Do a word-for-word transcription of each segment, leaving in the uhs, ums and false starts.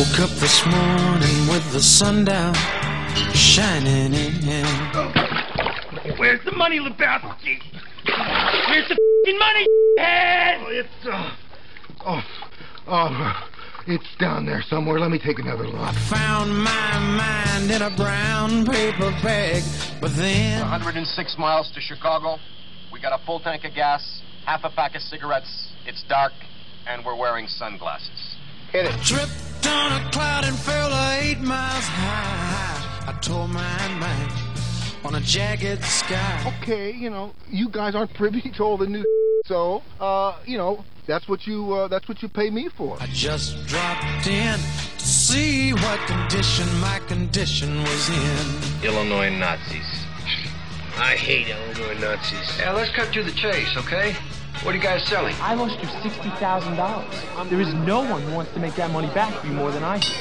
woke up this morning with the sun down, shining in. Where's the money, Lebowski? Where's the f***ing money, head? Oh, it's, uh... Oh, oh, it's down there somewhere. Let me take another look. I found my mind in a brown paper bag, but then... one hundred six miles to Chicago. We got a full tank of gas, half a pack of cigarettes. It's dark, and we're wearing sunglasses. Hit it. Tripped on a cloud and fell eight miles high. I tore my mind on a jagged sky. Okay, you know, you guys aren't privy to all the new so, uh, you know, that's what you, uh, that's what you pay me for. I just dropped in to see what condition my condition was in. Illinois Nazis. I hate Illinois Nazis. Yeah, let's cut to the chase, okay? What are you guys selling? I lost you sixty thousand dollars. There is no one who wants to make that money back for you more than I do.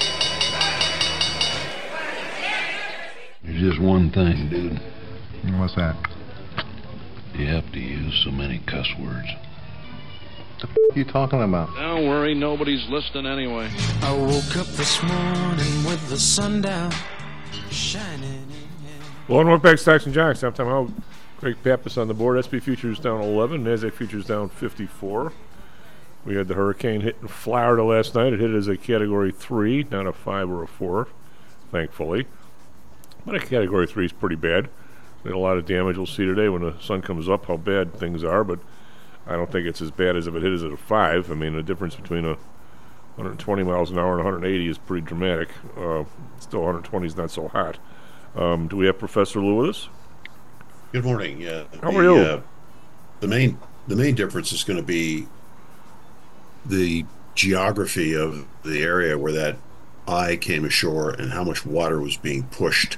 There's just one thing, dude. What's that? You have to use so many cuss words. What the f*** are you talking about? Don't worry, nobody's listening anyway. I woke up this morning with the sun down, shining in. Well, on Northback Stocks and Jocks, sometime out. Craig Pappas on the board. S and P futures down eleven. NASDAQ futures down fifty-four. We had the hurricane hit in Florida last night. It hit as a Category three, not a five or a four, thankfully. But a Category three is pretty bad. We had a lot of damage. We'll see today when the sun comes up how bad things are, but I don't think it's as bad as if it hit as a five. I mean, the difference between a one hundred twenty miles an hour and one hundred eighty is pretty dramatic. Uh, still, one hundred twenty is not so hot. Um, do we have Professor Lou with us? Good morning. Yeah. How the, are you? Uh, the main the main difference is going to be the geography of the area where that eye came ashore and how much water was being pushed,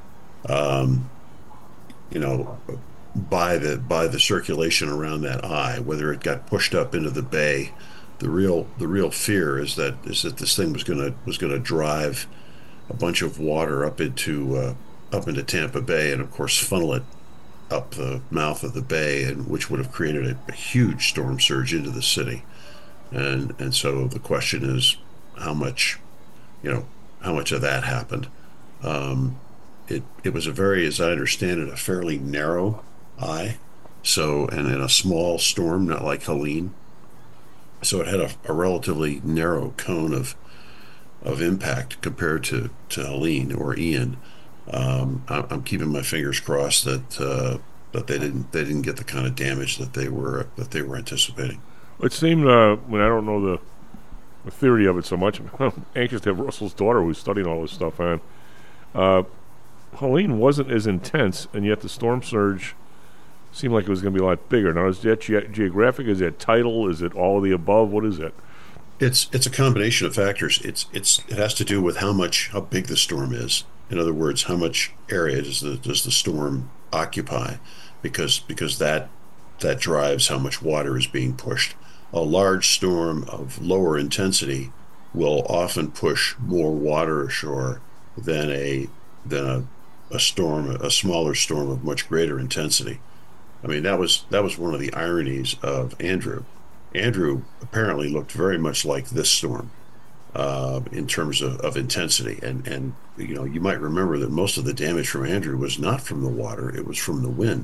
um, you know, by the by the circulation around that eye. Whether it got pushed up into the bay, the real the real fear is that is that this thing was gonna was gonna drive a bunch of water up into uh, up into Tampa Bay and of course funnel it up the mouth of the bay, and which would have created a, a huge storm surge into the city. And and so the question is how much, you know, how much of that happened. Um, it it was a very, as I understand it, a fairly narrow eye. So and in a small storm, not like Helene. So it had a, a relatively narrow cone of of impact compared to, to Helene or Ian. Um, I'm keeping my fingers crossed that uh, that they didn't they didn't get the kind of damage that they were that they were anticipating. It seemed uh, when I don't know the, the theory of it so much. I'm anxious to have Russell's daughter, who's studying all this stuff, on. Uh, Helene wasn't as intense, and yet the storm surge seemed like it was going to be a lot bigger. Now, is that ge- geographic? Is that tidal? Is it all of the above? What is it? It's it's a combination of factors. It's it's it has to do with how much how big the storm is. In other words, how much area does the does the storm occupy? Because because that that drives how much water is being pushed. A large storm of lower intensity will often push more water ashore than a than a, a storm a smaller storm of much greater intensity. I mean, that was that was one of the ironies of Andrew. Andrew apparently looked very much like this storm. Uh, in terms of, of intensity, and and you know, you might remember that most of the damage from Andrew was not from the water; it was from the wind.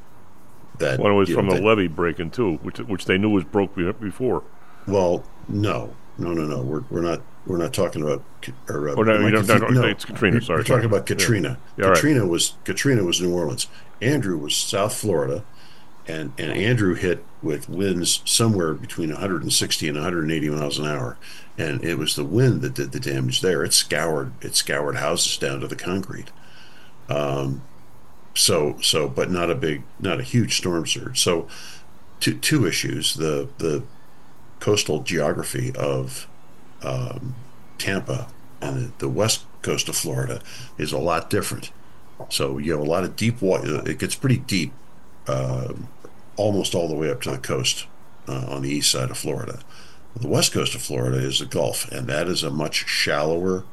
That well, it was from know, the that, levee breaking too, which which they knew was broke before. Well, no, no, no, no. We're we're not we're not talking about. Or, uh, or no, you confu- no, no, no, it's Katrina. Sorry, we're sorry. talking about Katrina. Yeah. Yeah, Katrina right. was Katrina was New Orleans. Andrew was South Florida, and and Andrew hit with winds somewhere between one hundred sixty and one hundred eighty miles an hour. And it was the wind that did the damage there. It scoured it scoured houses down to the concrete. Um, so so, but not a big, not a huge storm surge. So, two two issues: the the coastal geography of um, Tampa and the, the west coast of Florida is a lot different. So you have a lot of deep water. It gets pretty deep, uh, almost all the way up to the coast uh, on the east side of Florida. The west coast of Florida is the Gulf, and that is a much shallower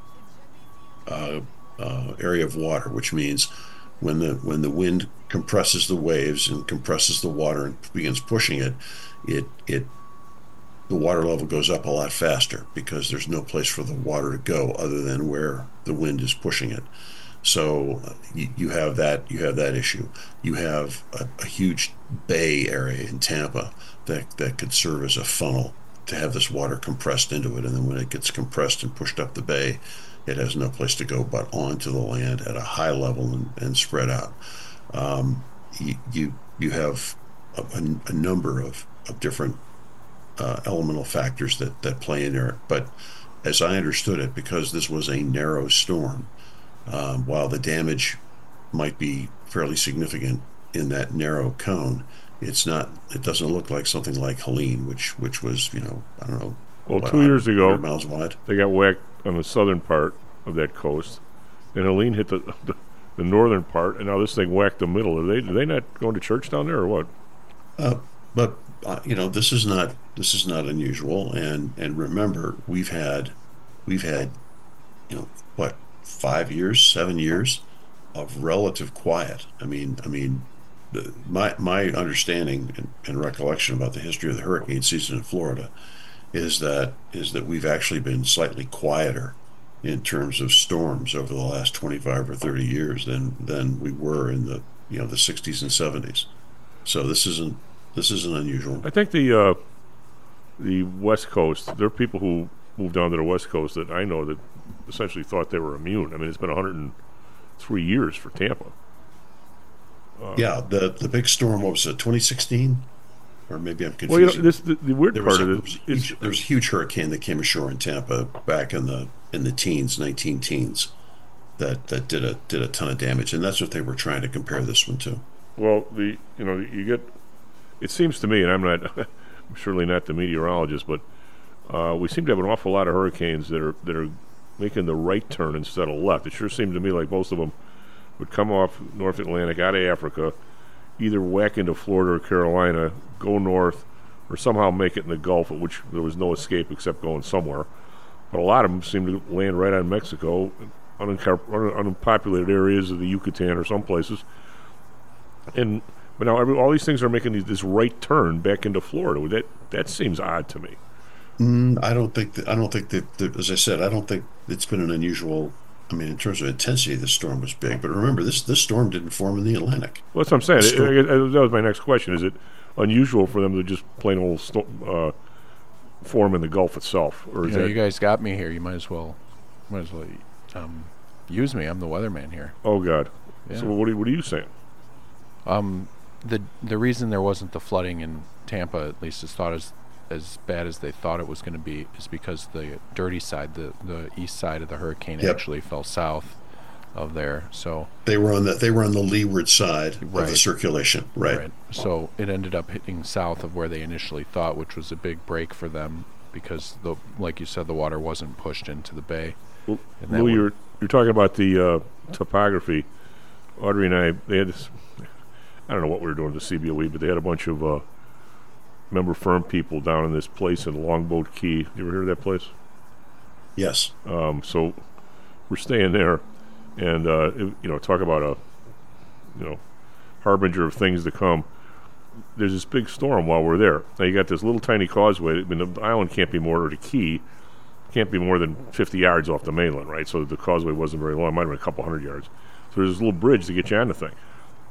uh, uh, area of water, which means when the when the wind compresses the waves and compresses the water and begins pushing it, it it the water level goes up a lot faster because there's no place for the water to go other than where the wind is pushing it. So uh, you, you have that you have that issue. You have a, a huge bay area in Tampa that that could serve as a funnel to have this water compressed into it, and then when it gets compressed and pushed up the bay, it has no place to go but onto the land at a high level and, and spread out. Um, you, you you have a, a, a number of, of different uh, elemental factors that, that play in there. But as I understood it, because this was a narrow storm, um, while the damage might be fairly significant in that narrow cone, it's not. It doesn't look like something like Helene, which which was, you know, I don't know. Well, two years ago, miles wide. They got whacked on the southern part of that coast, and Helene hit the, the the northern part, and now this thing whacked the middle. Are they are they not going to church down there or what? Uh, but uh, you know, this is not this is not unusual. And and remember, we've had we've had you know what five years, seven years of relative quiet. I mean, I mean. The, my my understanding and, and recollection about the history of the hurricane season in Florida is that is that we've actually been slightly quieter in terms of storms over the last twenty-five or thirty years than than we were in the you know the sixties and seventies. So this isn't this isn't unusual. I think the uh, the West Coast, there are people who moved down to the West Coast that I know that essentially thought they were immune. I mean, it's been one hundred three years for Tampa. Uh, yeah, the the big storm, what was it, twenty sixteen? Or maybe I'm confused. Well, you know, this, the, the weird there part a, of it there was, is... huge, there was a huge hurricane that came ashore in Tampa back in the in the teens, nineteen teens, that, that did a did a ton of damage, and that's what they were trying to compare this one to. Well, the you know, you get... It seems to me, and I'm not... I'm surely not the meteorologist, but uh, we seem to have an awful lot of hurricanes that are that are making the right turn instead of left. It sure seemed to me like most of them would come off North Atlantic out of Africa, either whack into Florida or Carolina, go north, or somehow make it in the Gulf, at which there was no escape except going somewhere. But a lot of them seem to land right on Mexico, uncar- unpopulated areas of the Yucatan or some places. And but now every, all these things are making these, this right turn back into Florida. That that seems odd to me. Mm, I don't think that, I don't think that, that, as I said, I don't think it's been an unusual. I mean, in terms of intensity, the storm was big. But remember, this this storm didn't form in the Atlantic. Well, that's what I'm saying. It, it, it, that was my next question. Is it unusual for them to just plain old sto- uh, form in the Gulf itself? Or is you know, that... you guys got me here. You might as well, might as well um, use me. I'm the weatherman here. Oh, God. Yeah. So what are, what are you saying? Um, the the reason there wasn't the flooding in Tampa, at least, is thought as as bad as they thought it was going to be, is because the dirty side, the, the east side of the hurricane, yep. actually fell south of there. So they were on the they were on the leeward side right. of the circulation, right. right? So it ended up hitting south of where they initially thought, which was a big break for them because, the like you said, the water wasn't pushed into the bay. Well, Lou, you're you're talking about the uh, topography. Audrey and I, they had this. I don't know what we were doing at the C B O E, but they had a bunch of uh, member firm people down in this place in Longboat Key. You ever heard of that place? Yes. Um, so we're staying there, and uh, it, you know, talk about a you know harbinger of things to come. There's this big storm while we're there. Now you got this little tiny causeway. I mean, the island can't be more, or the key can't be more than fifty yards off the mainland, right? So the causeway wasn't very long. It might have been a couple hundred yards. So there's this little bridge to get you on the thing.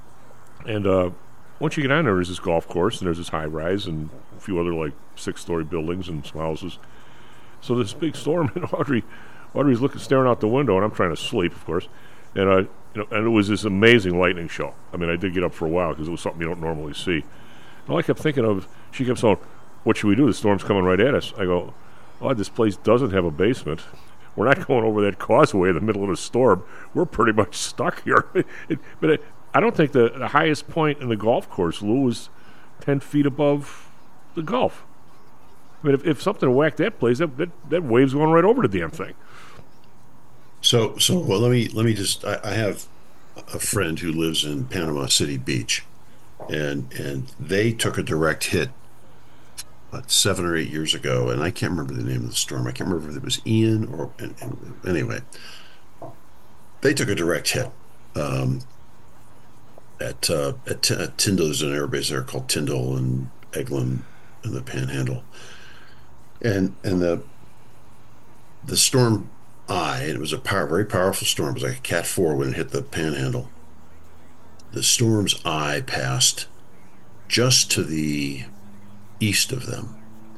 And uh, once you get on there, there's this golf course, and there's this high rise, and a few other like six-story buildings and some houses. So this big storm, and Audrey, Audrey's looking, staring out the window, and I'm trying to sleep, of course. And uh, you know, and it was this amazing lightning show. I mean, I did get up for a while because it was something you don't normally see. And all I kept thinking of, she kept saying, "What should we do? The storm's coming right at us." I go, "Oh, this place doesn't have a basement. We're not going over that causeway in the middle of a storm. We're pretty much stuck here." it, but it, I don't think the, the highest point in the golf course, Lou, was ten feet above the Gulf. I mean, if, if something whacked that place, that, that that wave's going right over the damn thing. So, so well, let me let me just. I, I have a friend who lives in Panama City Beach, and and they took a direct hit about seven or eight years ago, and I can't remember the name of the storm. I can't remember if it was Ian or and, and anyway. They took a direct hit. Um, At, uh, at, T- at Tyndall, there's an airbase there called Tyndall and Eglin and the Panhandle. And and the the storm I, and it was a power, very powerful storm. It was like a Cat four when it hit the Panhandle. The storm's eye passed just to the east of them.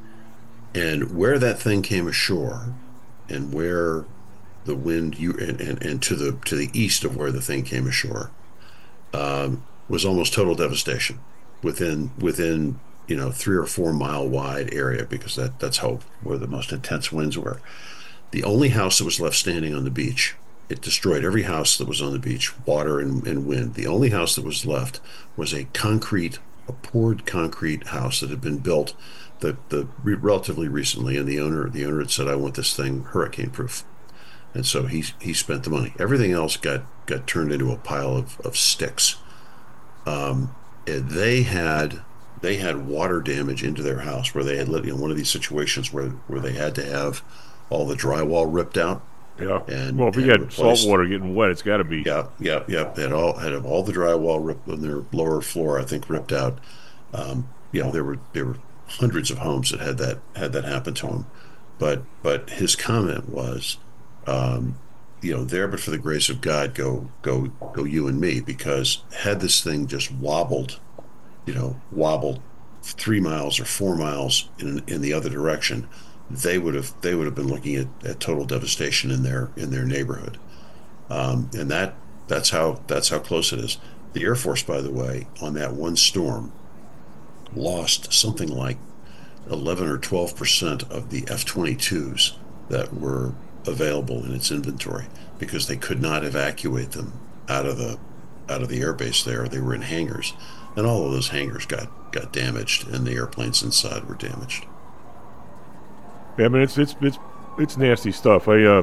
And where that thing came ashore, and where the wind you and, and, and to the to the east of where the thing came ashore, um, was almost total devastation within within you know three or four mile wide area, because that that's how where the most intense winds were. The only house that was left standing on the beach, it destroyed every house that was on the beach, water and, and wind. The only house that was left was a concrete, a poured concrete house that had been built the, the re- relatively recently, and the owner the owner had said, "I want this thing hurricane proof," and so he he spent the money. Everything else got got turned into a pile of of sticks. Um, and they had they had water damage into their house, where they had let, you know, one of these situations where where they had to have all the drywall ripped out. Yeah. And, well, if you got salt water getting wet, it's got to be. Yeah, yeah, yeah. They had all had all the drywall ripped on their lower floor, I think, ripped out. Um, you know, there were there were hundreds of homes that had that had that happen to them. But but his comment was, um, you know, there but for the grace of God, go go go you and me, because had this thing just wobbled, you know, wobbled three miles or four miles in in the other direction, they would have they would have been looking at, at total devastation in their in their neighborhood. Um, and that that's how that's how close it is. The Air Force, by the way, on that one storm, lost something like eleven or twelve percent of the F twenty-twos that were available in its inventory, because they could not evacuate them out of the out of the airbase there. They were in hangars, and all of those hangars got got damaged, and the airplanes inside were damaged. Yeah, I mean, it's it's it's it's nasty stuff. I uh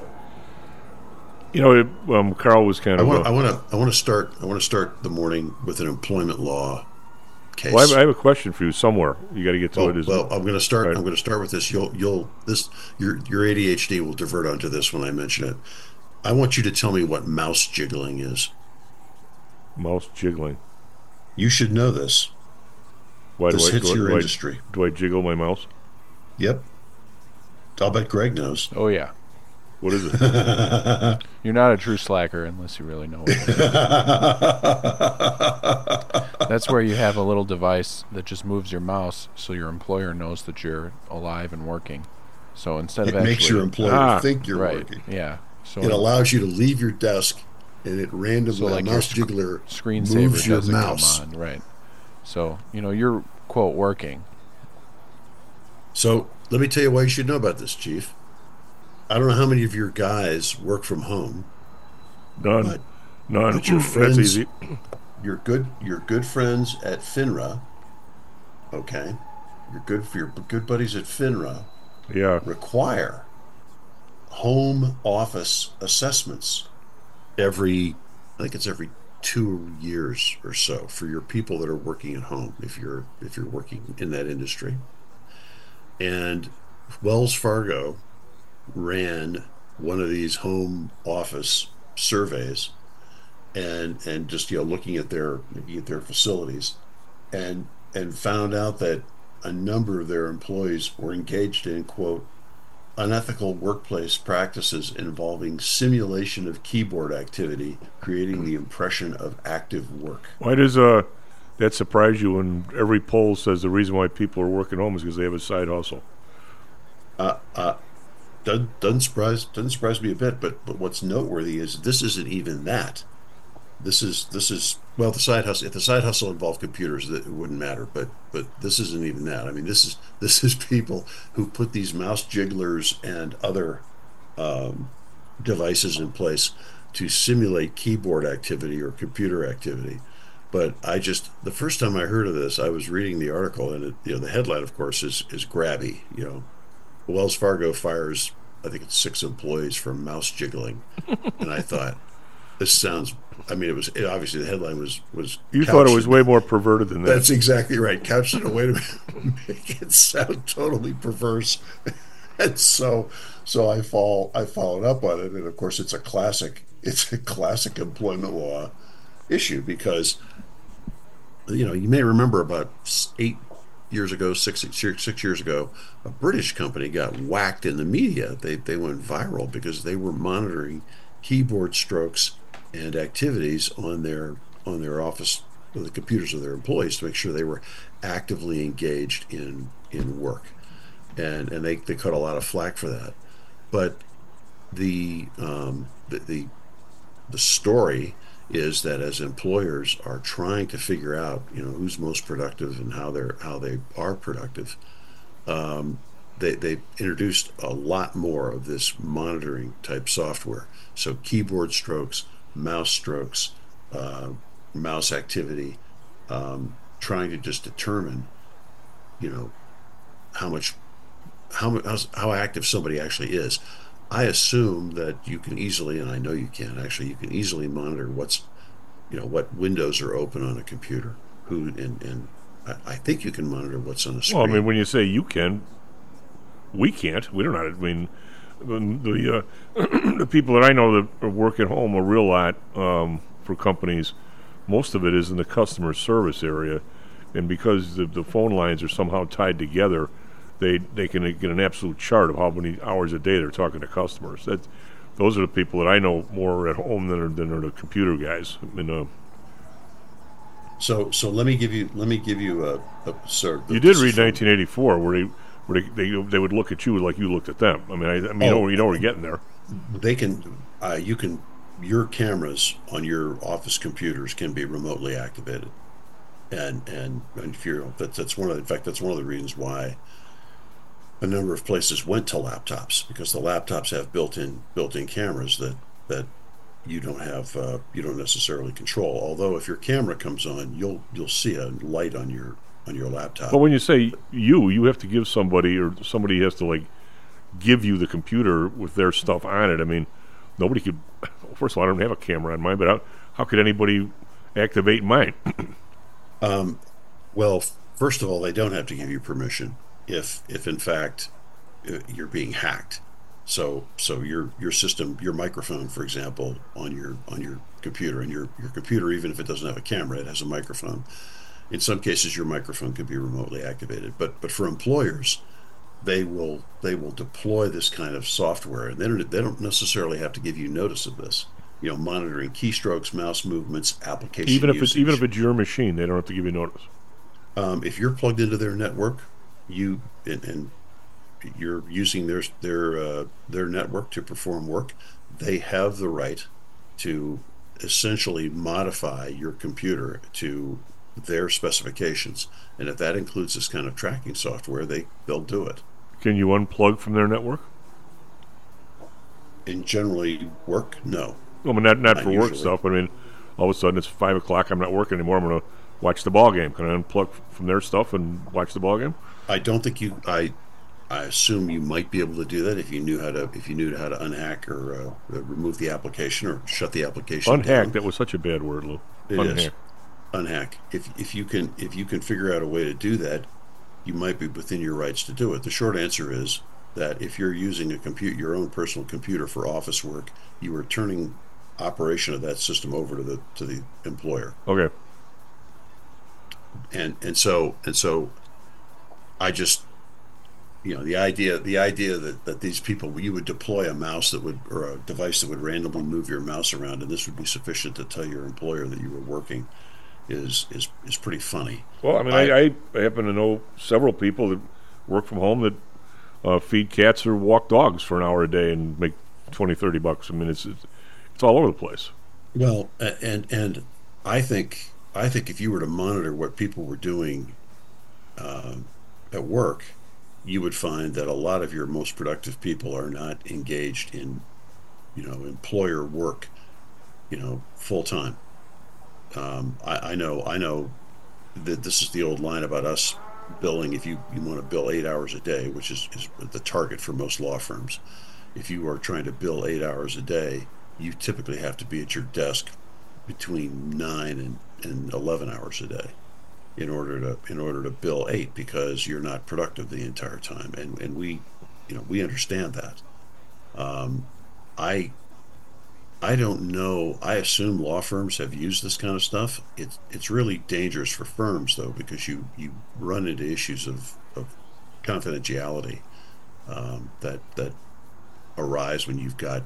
you know, it, um Carl was kind I of want uh, I want to I want to start I want to start the morning with an employment law case. Well, I have, I have a question for you somewhere. You got to get to well, it. Isn't well, it? I'm going to start. Right. I'm going to start with this. You'll, you'll, this, your, your A D H D will divert onto this when I mention it. I want you to tell me what mouse jiggling is. Mouse jiggling. You should know this. Why this do I, hits do, your do industry. I, do I jiggle my mouse? Yep. I'll bet Greg knows. Oh yeah. What is it? You're not a true slacker unless you really know what it is. That's where you have a little device that just moves your mouse so your employer knows that you're alive and working. So instead it of actually... It makes your employer ah, think you're right, working. Yeah. So it allows you to leave your desk, and it randomly, so like a mouse your jiggler screensaver moves your doesn't mouse. come on. Right. So, you know, you're, quote, working. So let me tell you why you should know about this, Chief. I don't know how many of your guys work from home. None. But, None. but your friends, That's easy. Your good, your good friends at FINRA. Okay, your good for your good buddies at FINRA. Yeah. Require home office assessments every, I think it's every two years or so for your people that are working at home. If you're if you're working in that industry, and Wells Fargo ran one of these home office surveys, and and just you know looking at their looking at their facilities, and and found out that a number of their employees were engaged in, quote, unethical workplace practices involving simulation of keyboard activity, creating the impression of active work. Why does uh that surprise you when every poll says the reason why people are working home is because they have a side hustle? Uh, uh, doesn't, doesn't surprise doesn't surprise me a bit. But but what's noteworthy is this isn't even that. This is this is well the side hustle. If the side hustle involved computers, that it wouldn't matter. But but this isn't even that. I mean, this is this is people who put these mouse jigglers and other um, devices in place to simulate keyboard activity or computer activity. But I just the first time I heard of this, I was reading the article, and it, you know the headline, of course, is is grabby. You know, Wells Fargo fires, I think it's six employees for mouse jiggling, and I thought, this sounds. I mean, it was it, obviously the headline was was. You thought it was way more perverted than that. That's exactly right. Couched in a way to make it sound totally perverse, and so so I fall I followed up on it, and of course it's a classic. It's a classic employment law issue because, you know, you may remember about eight years ago, six, six six years ago, a British company got whacked in the media. They they went viral because they were monitoring keyboard strokes and activities on their on their office, the computers of their employees, to make sure they were actively engaged in in work, and and they, they cut a lot of flack for that. But the um, the, the the story is that as employers are trying to figure out, you know, who's most productive and how they're how they are productive, um, they they introduced a lot more of this monitoring type software. So keyboard strokes, mouse strokes, uh, mouse activity, um, trying to just determine, you know, how much how how how active somebody actually is. I assume that you can easily, and I know you can actually, you can easily monitor what's, you know, what windows are open on a computer. Who and and I, I think you can monitor what's on the screen. Well, I mean, when you say you can, we can't. We don't know. I mean, the the, uh, the people that I know that work at home a real lot um, for companies, most of it is in the customer service area, and because the, the phone lines are somehow tied together, they they can get an absolute chart of how many hours a day they're talking to customers. That those are the people that I know more at home than are, than are the computer guys. I mean, uh, so so let me give you let me give you a, a sir. You did read nineteen eighty-four, where they where they, they they would look at you like you looked at them. I mean, I, I mean, oh, you know, you know we're getting there. They can, uh, you can, your cameras on your office computers can be remotely activated, and and, and if you're that, that's one of the, in fact that's one of the reasons why a number of places went to laptops, because the laptops have built-in built-in cameras that that you don't have uh, you don't necessarily control. Although if your camera comes on, you'll you'll see a light on your on your laptop. But when you say you, you have to give somebody, or somebody has to like give you the computer with their stuff on it. I mean, nobody could. First of all, I don't have a camera on mine, but how, how could anybody activate mine? um, well, first of all, they don't have to give you permission if if in fact you're being hacked. So so your your system, your microphone, for example, on your on your computer, and your your computer, even if it doesn't have a camera, it has a microphone. In some cases, your microphone could be remotely activated. But but for employers, they will they will deploy this kind of software, and they don't they don't necessarily have to give you notice of this. You know, monitoring keystrokes, mouse movements, application even if usage. it's even if it's your machine, they don't have to give you notice. Um, if you're plugged into their network, you and, and you're using their their uh, their network to perform work, they have the right to essentially modify your computer to their specifications, and if that includes this kind of tracking software, they they'll do it. Can you unplug from their network? In generally work, no. Well, I mean, not not, Not for work usually. stuff. I mean, all of a sudden it's five o'clock. I'm not working anymore. I'm going to watch the ball game. Can I unplug from their stuff and watch the ball game? I don't think you. I I assume you might be able to do that if you knew how to if you knew how to unhack or uh, remove the application or shut the application Unhack. down. That was such a bad word, Lou. It Unhack. is. Unhack. If if you can if you can figure out a way to do that, you might be within your rights to do it. The short answer is that if you're using a compute your own personal computer for office work, you are turning operation of that system over to the to the employer. Okay. And and so and so, I just, you know, the idea the idea that, that these people, you would deploy a mouse that would, or a device that would randomly move your mouse around, and this would be sufficient to tell your employer that you were working, is is is pretty funny. Well, I mean, I, I, I happen to know several people that work from home that uh, feed cats or walk dogs for an hour a day and make twenty, thirty bucks. I mean, it's it's, it's all over the place. Well, a- and and I think I think if you were to monitor what people were doing um, at work, you would find that a lot of your most productive people are not engaged in, you know, employer work, you know, full time. Um, I, I know I know that this is the old line about us billing. If you, you want to bill eight hours a day, which is, is the target for most law firms, if you are trying to bill eight hours a day, you typically have to be at your desk between nine and, and eleven hours a day in order to in order to bill eight, because you're not productive the entire time, and and we, you know, we understand that. Um, I I don't know. I assume law firms have used this kind of stuff. It's it's really dangerous for firms though, because you you run into issues of, of confidentiality um, that that arise when you've got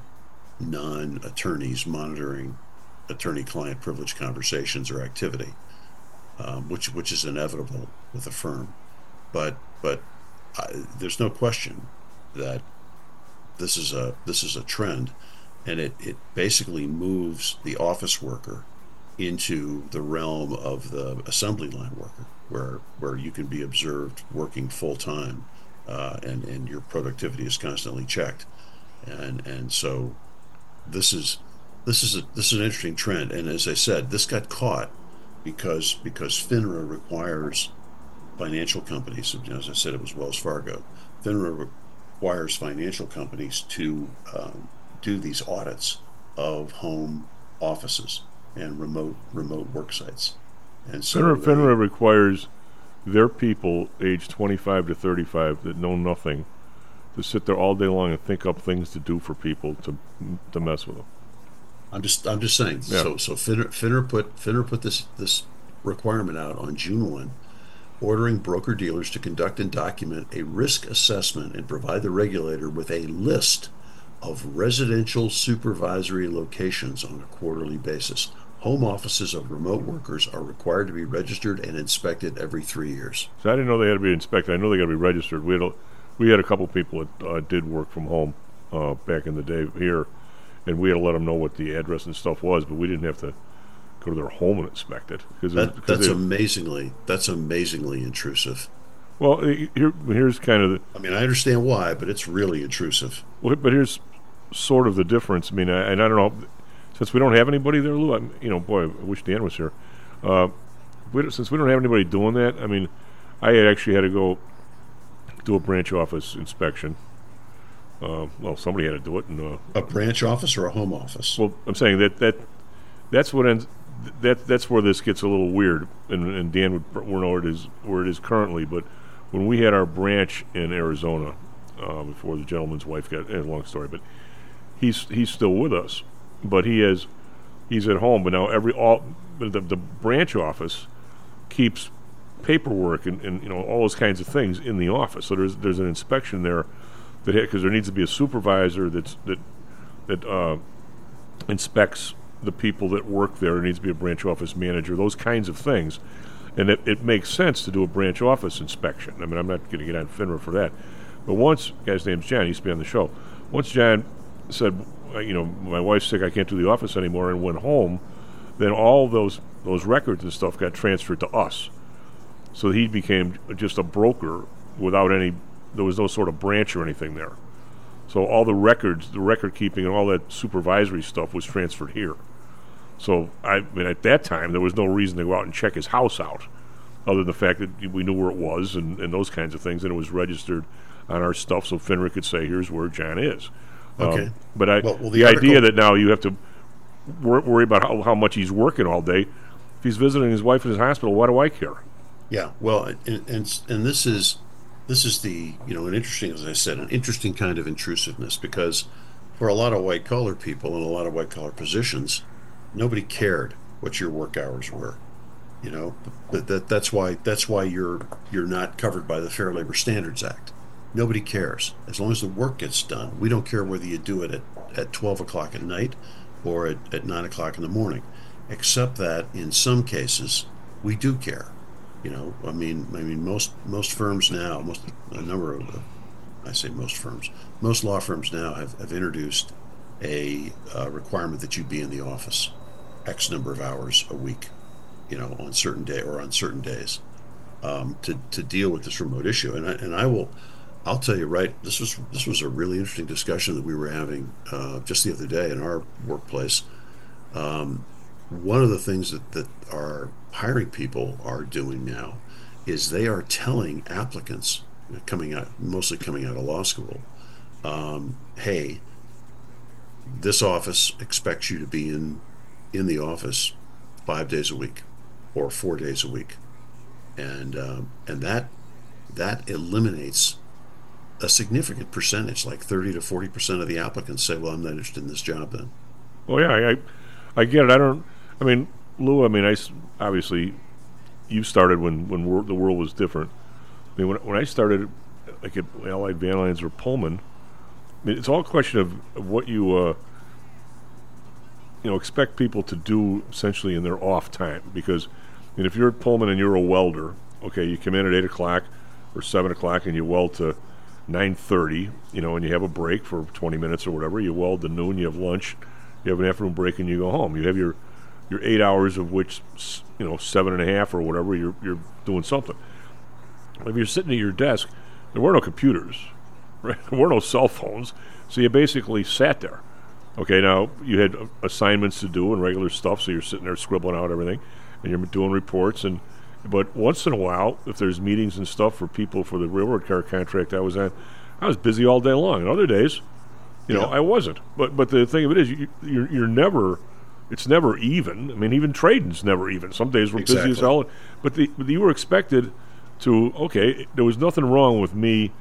non-attorneys monitoring attorney-client privilege conversations or activity, um, which which is inevitable with a firm. But but I, there's no question that this is a this is a trend. And it, it basically moves the office worker into the realm of the assembly line worker, where where you can be observed working full time, uh, and and your productivity is constantly checked, and and so this is this is a this is an interesting trend. And as I said, this got caught because because FINRA requires financial companies. As I said, it was Wells Fargo. FINRA requires financial companies to um, do these audits of home offices and remote remote work sites. And so FINRA, they, FINRA requires their people aged twenty-five to thirty-five that know nothing to sit there all day long and think up things to do for people to to mess with them. I'm just I'm just saying. Yeah. So so FINRA, FINRA put FINRA put this this requirement out on June first, ordering broker dealers to conduct and document a risk assessment and provide the regulator with a list of residential supervisory locations on a quarterly basis. Home offices of remote workers are required to be registered and inspected every three years. So I didn't know they had to be inspected. I know they got to be registered. We had a, we had a couple people that uh, did work from home uh, back in the day here, and we had to let them know what the address and stuff was, but we didn't have to go to their home and inspect it. Cause that, it was, that's amazingly that's amazingly intrusive. Well, here, here's kind of the... I mean, I understand why, but it's really intrusive. Well, but here's sort of the difference. I mean, I, and I don't know, since we don't have anybody there, Lou, I'm, you know, boy, I wish Dan was here. Uh, we, since we don't have anybody doing that, I mean, I had actually had to go do a branch office inspection. Uh, well, somebody had to do it. And, uh, a branch office or a home office? Well, I'm saying that that that's what ends. That that's where this gets a little weird, and, and Dan would know where it is where it is currently. But when we had our branch in Arizona, uh, before the gentleman's wife got, eh, long story, but he's he's still with us, but he has he's at home. But now every all the, the branch office keeps paperwork and, and you know all those kinds of things in the office. So there's there's an inspection there that because there needs to be a supervisor that's that that uh, inspects the people that work there. There needs to be a branch office manager, those kinds of things. And it, it makes sense to do a branch office inspection. I mean, I'm not going to get on FINRA for that. But once, guy's name's John, he used to be on the show. Once John said, you know, my wife's sick, I can't do the office anymore, and went home, then all those those records and stuff got transferred to us. So he became just a broker without any, there was no sort of branch or anything there. So all the records, the record keeping and all that supervisory stuff was transferred here. So, I, I mean, at that time, there was no reason to go out and check his house out, other than the fact that we knew where it was and, and those kinds of things, and it was registered on our stuff, so FINRA could say, here's where John is. Okay. Um, but I, well, well, the, the idea that now you have to wor- worry about how, how much he's working all day, if he's visiting his wife in his hospital, why do I care? Yeah, well, and and, and this is this is the, you know, an interesting, as I said, an interesting kind of intrusiveness, because for a lot of white-collar people and a lot of white-collar positions, nobody cared what your work hours were, you know. That, that that's why that's why you're you're not covered by the Fair Labor Standards Act. Nobody cares as long as the work gets done. We don't care whether you do it at, at twelve o'clock at night or at, at nine o'clock in the morning, except that in some cases we do care. You know, I mean, I mean most most firms now, most a number of, I say most firms, most law firms now have, have introduced a uh, requirement that you be in the office X number of hours a week, you know, on certain day or on certain days, um, to to deal with this remote issue. And I, and I will, I'll tell you right. This was this was a really interesting discussion that we were having uh, just the other day in our workplace. Um, one of the things that that our hiring people are doing now is they are telling applicants coming out, mostly coming out of law school, um, hey, this office expects you to be in in the office five days a week or four days a week, and um, and that that eliminates a significant percentage, like thirty to forty percent of the applicants say, well, I'm not interested in this job then. Well, yeah, I, I, I get it. I don't. I mean, Lou. I mean, I s- obviously, you started when when wor- the world was different. I mean, when when I started, like at Allied Van Lines or Pullman, I mean, it's all a question of, of what you, uh, you know, expect people to do essentially in their off time. Because, I mean, if you're at Pullman and you're a welder, okay, you come in at eight o'clock or seven o'clock and you weld to nine thirty, you know, and you have a break for twenty minutes or whatever. You weld to noon. You have lunch. You have an afternoon break and you go home. You have your, your eight hours of which, you know, seven and a half or whatever, you're you're doing something. If you're sitting at your desk, there were no computers, right? There were no cell phones, so you basically sat there. Okay, now you had assignments to do and regular stuff, so you're sitting there scribbling out everything, and you're doing reports. And but once in a while, if there's meetings and stuff for people for the railroad car contract I was on, I was busy all day long. And other days, you know, Yeah. I wasn't. But but the thing of it is, you, you're you're never. It's never even. I mean, even trading's never even. Some days we're busy as Exactly. hell. But, the, but you were expected to. Okay, there was nothing wrong with me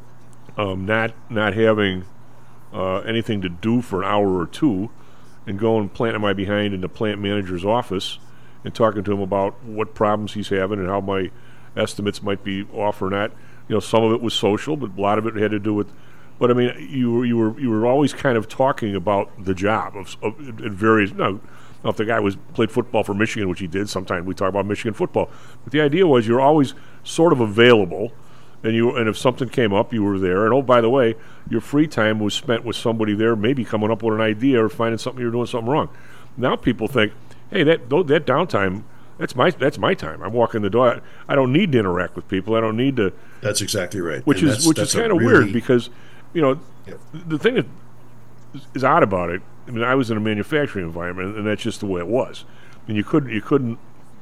um, not not having uh, anything to do for an hour or two, and going planting my behind in the plant manager's office and talking to him about what problems he's having and how my estimates might be off or not. You know, some of it was social, but a lot of it had to do with. But I mean, you were you were you were always kind of talking about the job of, of in various. No, now if the guy was played football for Michigan, which he did, sometimes we talk about Michigan football. But the idea was you're always sort of available, and you and if something came up, you were there. And oh, by the way, your free time was spent with somebody there, maybe coming up with an idea or finding something you're doing something wrong. Now people think, hey, that tho- that downtime. That's my that's my time. I'm walking the door. I, I don't need to interact with people. I don't need to. That's exactly right. Which And is that's- which that's is a kind of really- weird because, you know, Yep. the thing that is, is odd about it. I mean, I was in a manufacturing environment, and that's just the way it was. I mean, you couldn't you couldn't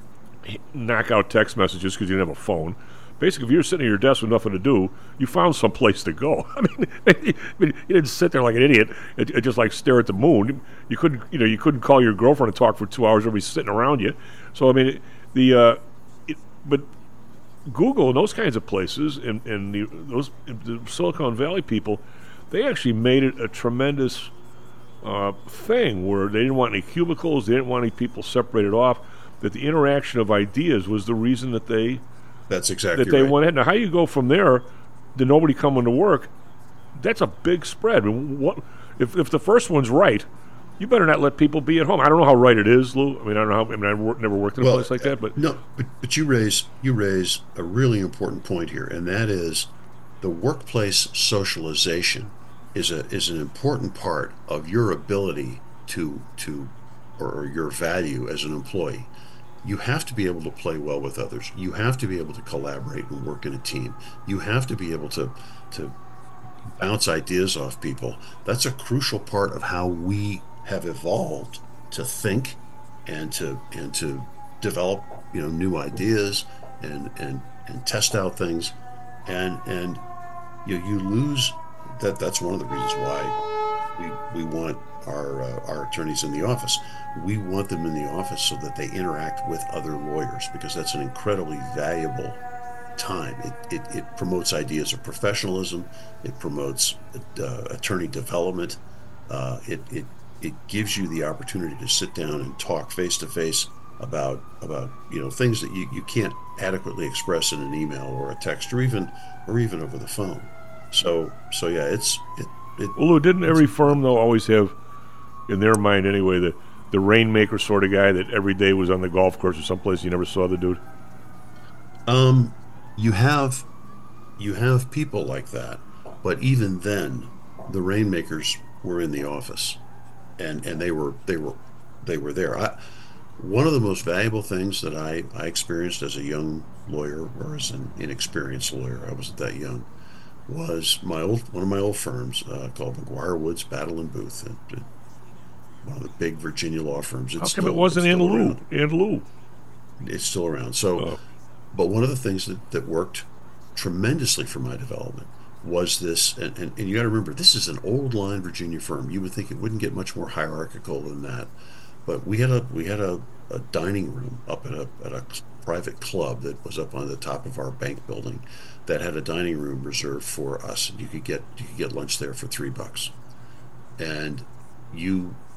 h- knock out text messages because you didn't have a phone. Basically, if you were sitting at your desk with nothing to do, you found some place to go. I mean, I mean, you didn't sit there like an idiot and, and just like stare at the moon. You couldn't, you know, you couldn't call your girlfriend and talk for two hours. Everybody's sitting around you. So I mean, it, the uh, it, but Google and those kinds of places and and the, those the Silicon Valley people, they actually made it a tremendous uh, thing where they didn't want any cubicles. They didn't want any people separated off. That the interaction of ideas was the reason that they. That's exactly that they right. went ahead. Now, how you go from there to nobody coming to work? That's a big spread. I mean, what if if the first one's right? You better not let people be at home. I don't know how right it is, Lou. I mean, I don't know. How, I mean, I've wor- never worked in a Well, place like that, but no, but, but you raise you raise a really important point here, and that is the workplace socialization is a is an important part of your ability to to or your value as an employee. You have to be able to play well with others. You have to be able to collaborate and work in a team. You have to be able to to bounce ideas off people. That's a crucial part of how we have evolved to think and to and to develop, you know, new ideas and and and test out things. And and you you lose that. That's one of the reasons why we we want our uh, our attorneys in the office. We want them in the office so that they interact with other lawyers, because that's an incredibly valuable time. It, it, it promotes ideas of professionalism. It promotes uh, attorney development. Uh, it, it it gives you the opportunity to sit down and talk face to face about about you know things that you, you can't adequately express in an email or a text or even or even over the phone. So so yeah, it's it. it well, Lou, didn't every firm though always have, in their mind anyway, the the rainmaker sort of guy that every day was on the golf course or someplace you never saw the dude? Um, you have you have people like that, but even then, the rainmakers were in the office, and and they were they were they were there. I, one of the most valuable things that I, I experienced as a young lawyer, or as an inexperienced lawyer, I wasn't that young, was my old one of my old firms uh, called McGuire Woods Battle and Booth, and, and one of the big Virginia law firms. It's How come still, it wasn't it's in still Lou? around. In Lou. It's still around. So, Oh. but one of the things that, that worked tremendously for my development was this, and, and, and you got to remember, this is an old line Virginia firm. You would think it wouldn't get much more hierarchical than that, but we had a we had a, a dining room up at a at a private club that was up on the top of our bank building, that had a dining room reserved for us, and you could get you could get lunch there for three bucks, and you.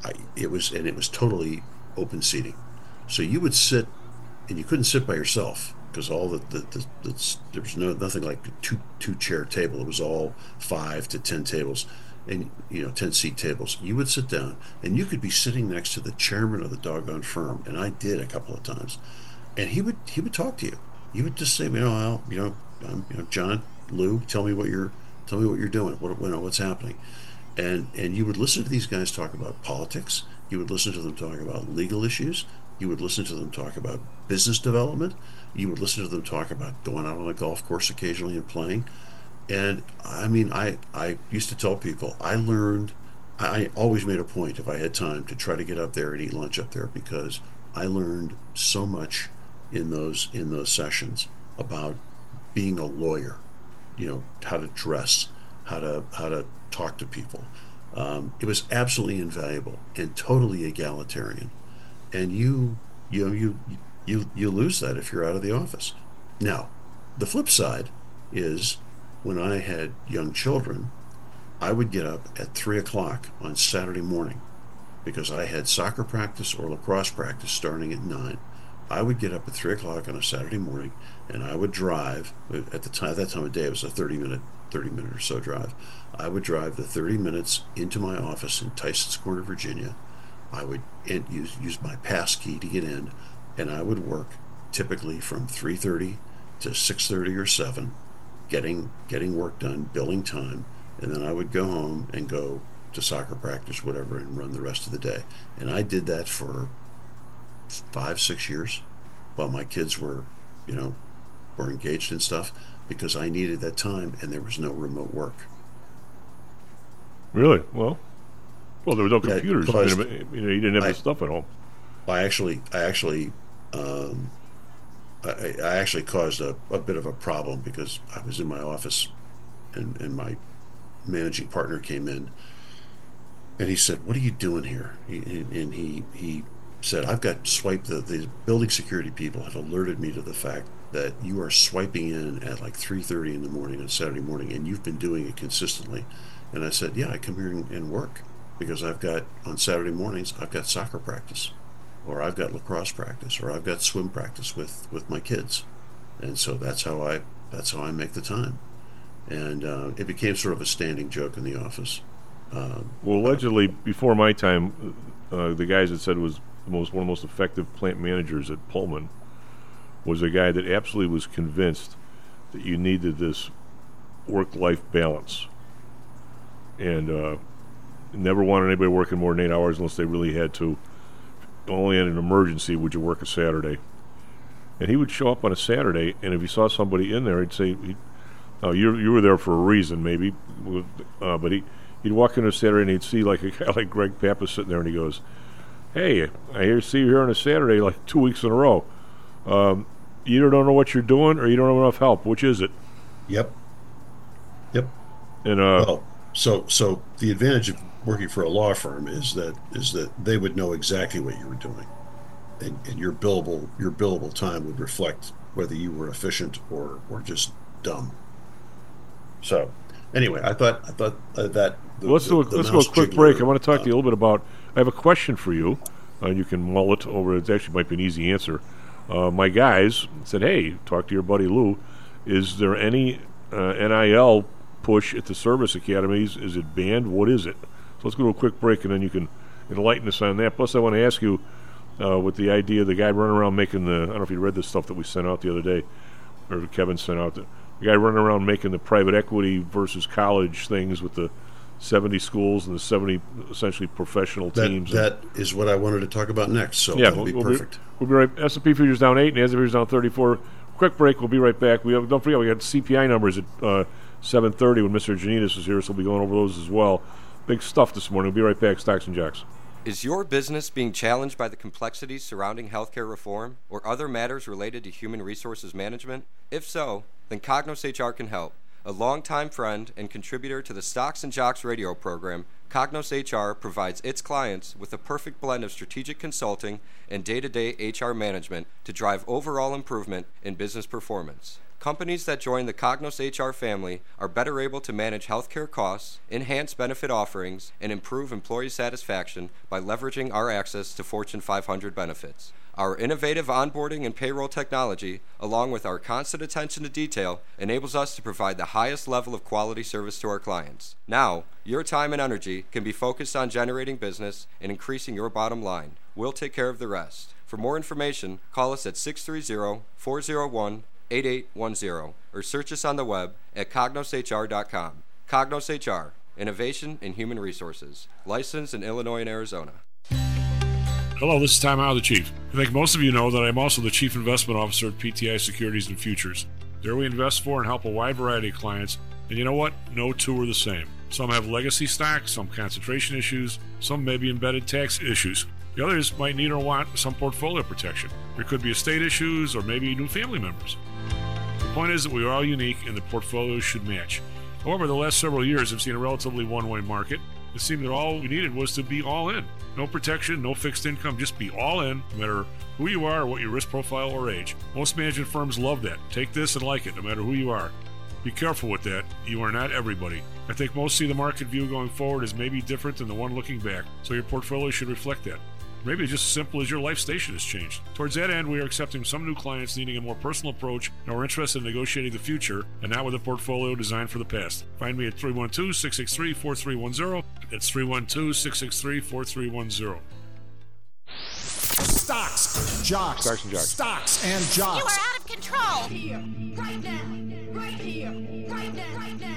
I, it was and it was totally open seating, so you would sit, and you couldn't sit by yourself because all the, the, the, the there was no nothing like a two two chair table. It was all five to ten tables, and you know ten seat tables. You would sit down, and you could be sitting next to the chairman of the doggone firm, and I did a couple of times, and he would he would talk to you. He would just say, you know, Al, you know, um, you know, John, Lou, tell me what you're tell me what you're doing. What you know, what's happening. And and you would listen to these guys talk about politics. You would listen to them talk about legal issues. You would listen to them talk about business development. You would listen to them talk about going out on a golf course occasionally and playing. And I mean, I, I used to tell people, I learned, I always made a point if I had time to try to get up there and eat lunch up there, because I learned so much in those in those sessions about being a lawyer, you know, how to dress, how to how to talk to people. Um, it was absolutely invaluable and totally egalitarian. And you, you know, you, you, you lose that if you're out of the office. Now, the flip side is when I had young children, I would get up at three o'clock on Saturday morning because I had soccer practice or lacrosse practice starting at nine. I would get up at three o'clock on a Saturday morning, and I would drive. At the time, at that time of day, it was a thirty minute, thirty minute or so drive. I would drive the thirty minutes into my office in Tyson's Corner, Virginia. I would in, use use my pass key to get in, and I would work typically from three thirty to six thirty or seven, getting getting work done, billing time, and then I would go home and go to soccer practice, whatever, and run the rest of the day. And I did that for five, six years while my kids were, you know, were engaged in stuff, because I needed that time and there was no remote work. Really? Well, well, there was no computers. Caused, you know, you didn't have I, the stuff at home. I actually, I actually, um, I, I actually caused a, a bit of a problem because I was in my office, and, and my managing partner came in, and he said, "What are you doing here?" He, and he he said, "I've got swiped. The, the building security people have alerted me to the fact that you are swiping in at like three thirty in the morning on Saturday morning, and you've been doing it consistently." And I said, "Yeah, I come here and, and work because I've got, on Saturday mornings, I've got soccer practice, or I've got lacrosse practice, or I've got swim practice with, with my kids. And so that's how I that's how I make the time." And uh, it became sort of a standing joke in the office. Uh, well, allegedly, before my time, uh, the guys that said was the most one of the most effective plant managers at Pullman was a guy that absolutely was convinced that you needed this work-life balance, and uh, never wanted anybody working more than eight hours unless they really had to. Only in an emergency would you work a Saturday. And he would show up on a Saturday, and if he saw somebody in there, he'd say, he'd, "Oh, you you were there for a reason, maybe." Uh, but he he'd walk in on a Saturday, and he'd see like a guy like Greg Pappas sitting there, and he goes, "Hey, I hear see you here on a Saturday like two weeks in a row. Um, you either don't know what you're doing, or you don't have enough help. Which is it?" Yep. Yep. And uh, well, so so the advantage of working for a law firm is that is that they would know exactly what you were doing, and, and your billable your billable time would reflect whether you were efficient or or just dumb. So anyway, I thought I thought uh, that the, let's do a, the let's go a quick jiggler, break. I want to talk uh, to you a little bit about. I have a question for you. Uh, you can mull it over. It actually might be an easy answer. Uh, my guys said, "Hey, talk to your buddy Lou. Is there any uh, N I L push at the service academies? Is it banned? What is it?" So let's go to a quick break, and then you can enlighten us on that. Plus, I want to ask you uh, with the idea of the guy running around making the. I don't know if you read the stuff that we sent out the other day, or Kevin sent out. The, the guy running around making the private equity versus college things with the seventy schools and the seventy essentially professional that, teams. That is what I wanted to talk about next. So yeah, that'll we'll, be we'll perfect. Be, we'll be right. S and P futures down eight, and Nasdaq futures down thirty-four. Quick break. We'll be right back. We have, don't forget we got C P I numbers at uh, seven thirty when Mister Janitas is here, so we'll be going over those as well. Big stuff this morning. We'll be right back. Stocks and Jocks. Is your business being challenged by the complexities surrounding healthcare reform or other matters related to human resources management? If so, then Cognos H R can help. A longtime friend and contributor to the Stocks and Jocks radio program, Cognos H R provides its clients with a perfect blend of strategic consulting and day-to-day H R management to drive overall improvement in business performance. Companies that join the Cognos H R family are better able to manage healthcare costs, enhance benefit offerings, and improve employee satisfaction by leveraging our access to Fortune five hundred benefits. Our innovative onboarding and payroll technology, along with our constant attention to detail, enables us to provide the highest level of quality service to our clients. Now, your time and energy can be focused on generating business and increasing your bottom line. We'll take care of the rest. For more information, call us at six three zero, four zero one, eight eight one zero or search us on the web at cognos h r dot com. Cognos H R, Innovation in Human Resources, licensed in Illinois and Arizona. Hello, this is Tom Howe, the Chief. I think most of you know that I'm also the Chief Investment Officer at P T I Securities and Futures. There we invest for and help a wide variety of clients, and you know what? No two are the same. Some have legacy stocks, some concentration issues, some may be embedded tax issues. The others might need or want some portfolio protection. There could be estate issues or maybe new family members. The point is that we are all unique and the portfolios should match. However, the last several years have seen a relatively one-way market. It seemed that all we needed was to be all in. No protection, no fixed income, just be all in, no matter who you are or what your risk profile or age. Most management firms love that. Take this and like it, no matter who you are. Be careful with that. You are not everybody. I think most see the market view going forward as maybe different than the one looking back, so your portfolio should reflect that. Maybe it's just as simple as your life station has changed. Towards that end, we are accepting some new clients needing a more personal approach and are interested in negotiating the future and not with a portfolio designed for the past. Find me at three one two, six six three, four three one zero. That's three one two, six six three, four three one zero. Stocks, jocks, Stocks and jocks. Stocks and jocks. You are out of control. Here, right now, right here, right now, right now.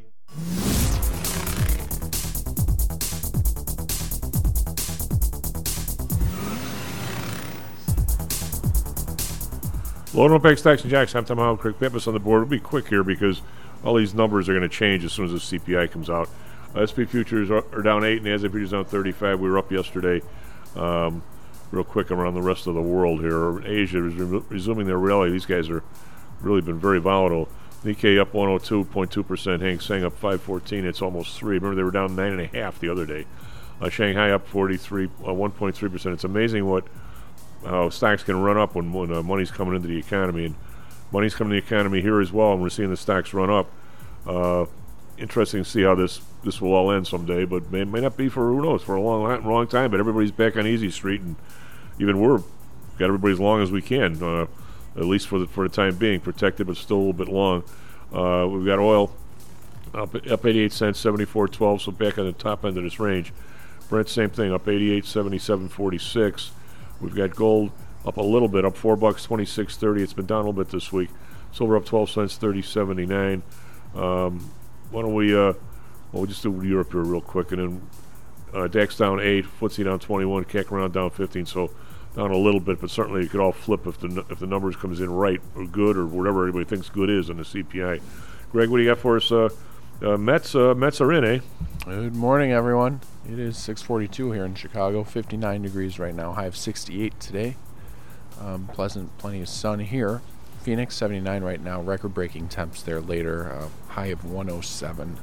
Load up Stocks and Jocks. I'm Tom Howell, Craig Pappas on the board. We'll be quick here because all these numbers are going to change as soon as the C P I comes out. Uh, S and P futures are, are down eight, and NASDAQ futures down thirty-five. We were up yesterday. Um, real quick around the rest of the world here. Asia is re- resuming their rally. These guys are really been very volatile. Nikkei up one oh two point two percent. Hang Seng up five fourteen. It's almost three. Remember, they were down nine point five the other day. Uh, Shanghai up forty-three, uh, one point three percent. It's amazing what how stocks can run up when, when uh, money's coming into the economy. And money's coming to the economy here as well, and we're seeing the stocks run up. Uh, interesting to see how this, this will all end someday, but may, may not be for, who knows, for a long, long time. But everybody's back on easy street, and even we're got everybody as long as we can, uh, at least for the, for the time being, protected, but still a little bit long. Uh, we've got oil up, up eighty-eight cents, seventy-four twelve, so back on the top end of this range. Brent, same thing, up eighty-eight, seventy-seven forty-six. We've got gold up a little bit, up four bucks, twenty-six thirty. It's been down a little bit this week. Silver up twelve cents, thirty seventy-nine. Um, why don't we? Uh, well, we'll just do Europe here real quick, and then uh, DAX down eight, F T S E down twenty-one, C A C around down fifteen. So down a little bit, but certainly it could all flip if the if the numbers comes in right or good or whatever everybody thinks good is on the C P I. Greg, what do you got for us? Uh, uh, Mets, uh, Mets are in, eh? Good morning, everyone. It is six forty-two here in Chicago, fifty-nine degrees right now, high of sixty-eight today. Um, pleasant, plenty of sun here. Phoenix, seventy-nine right now, record-breaking temps there later, uh, high of one oh seven.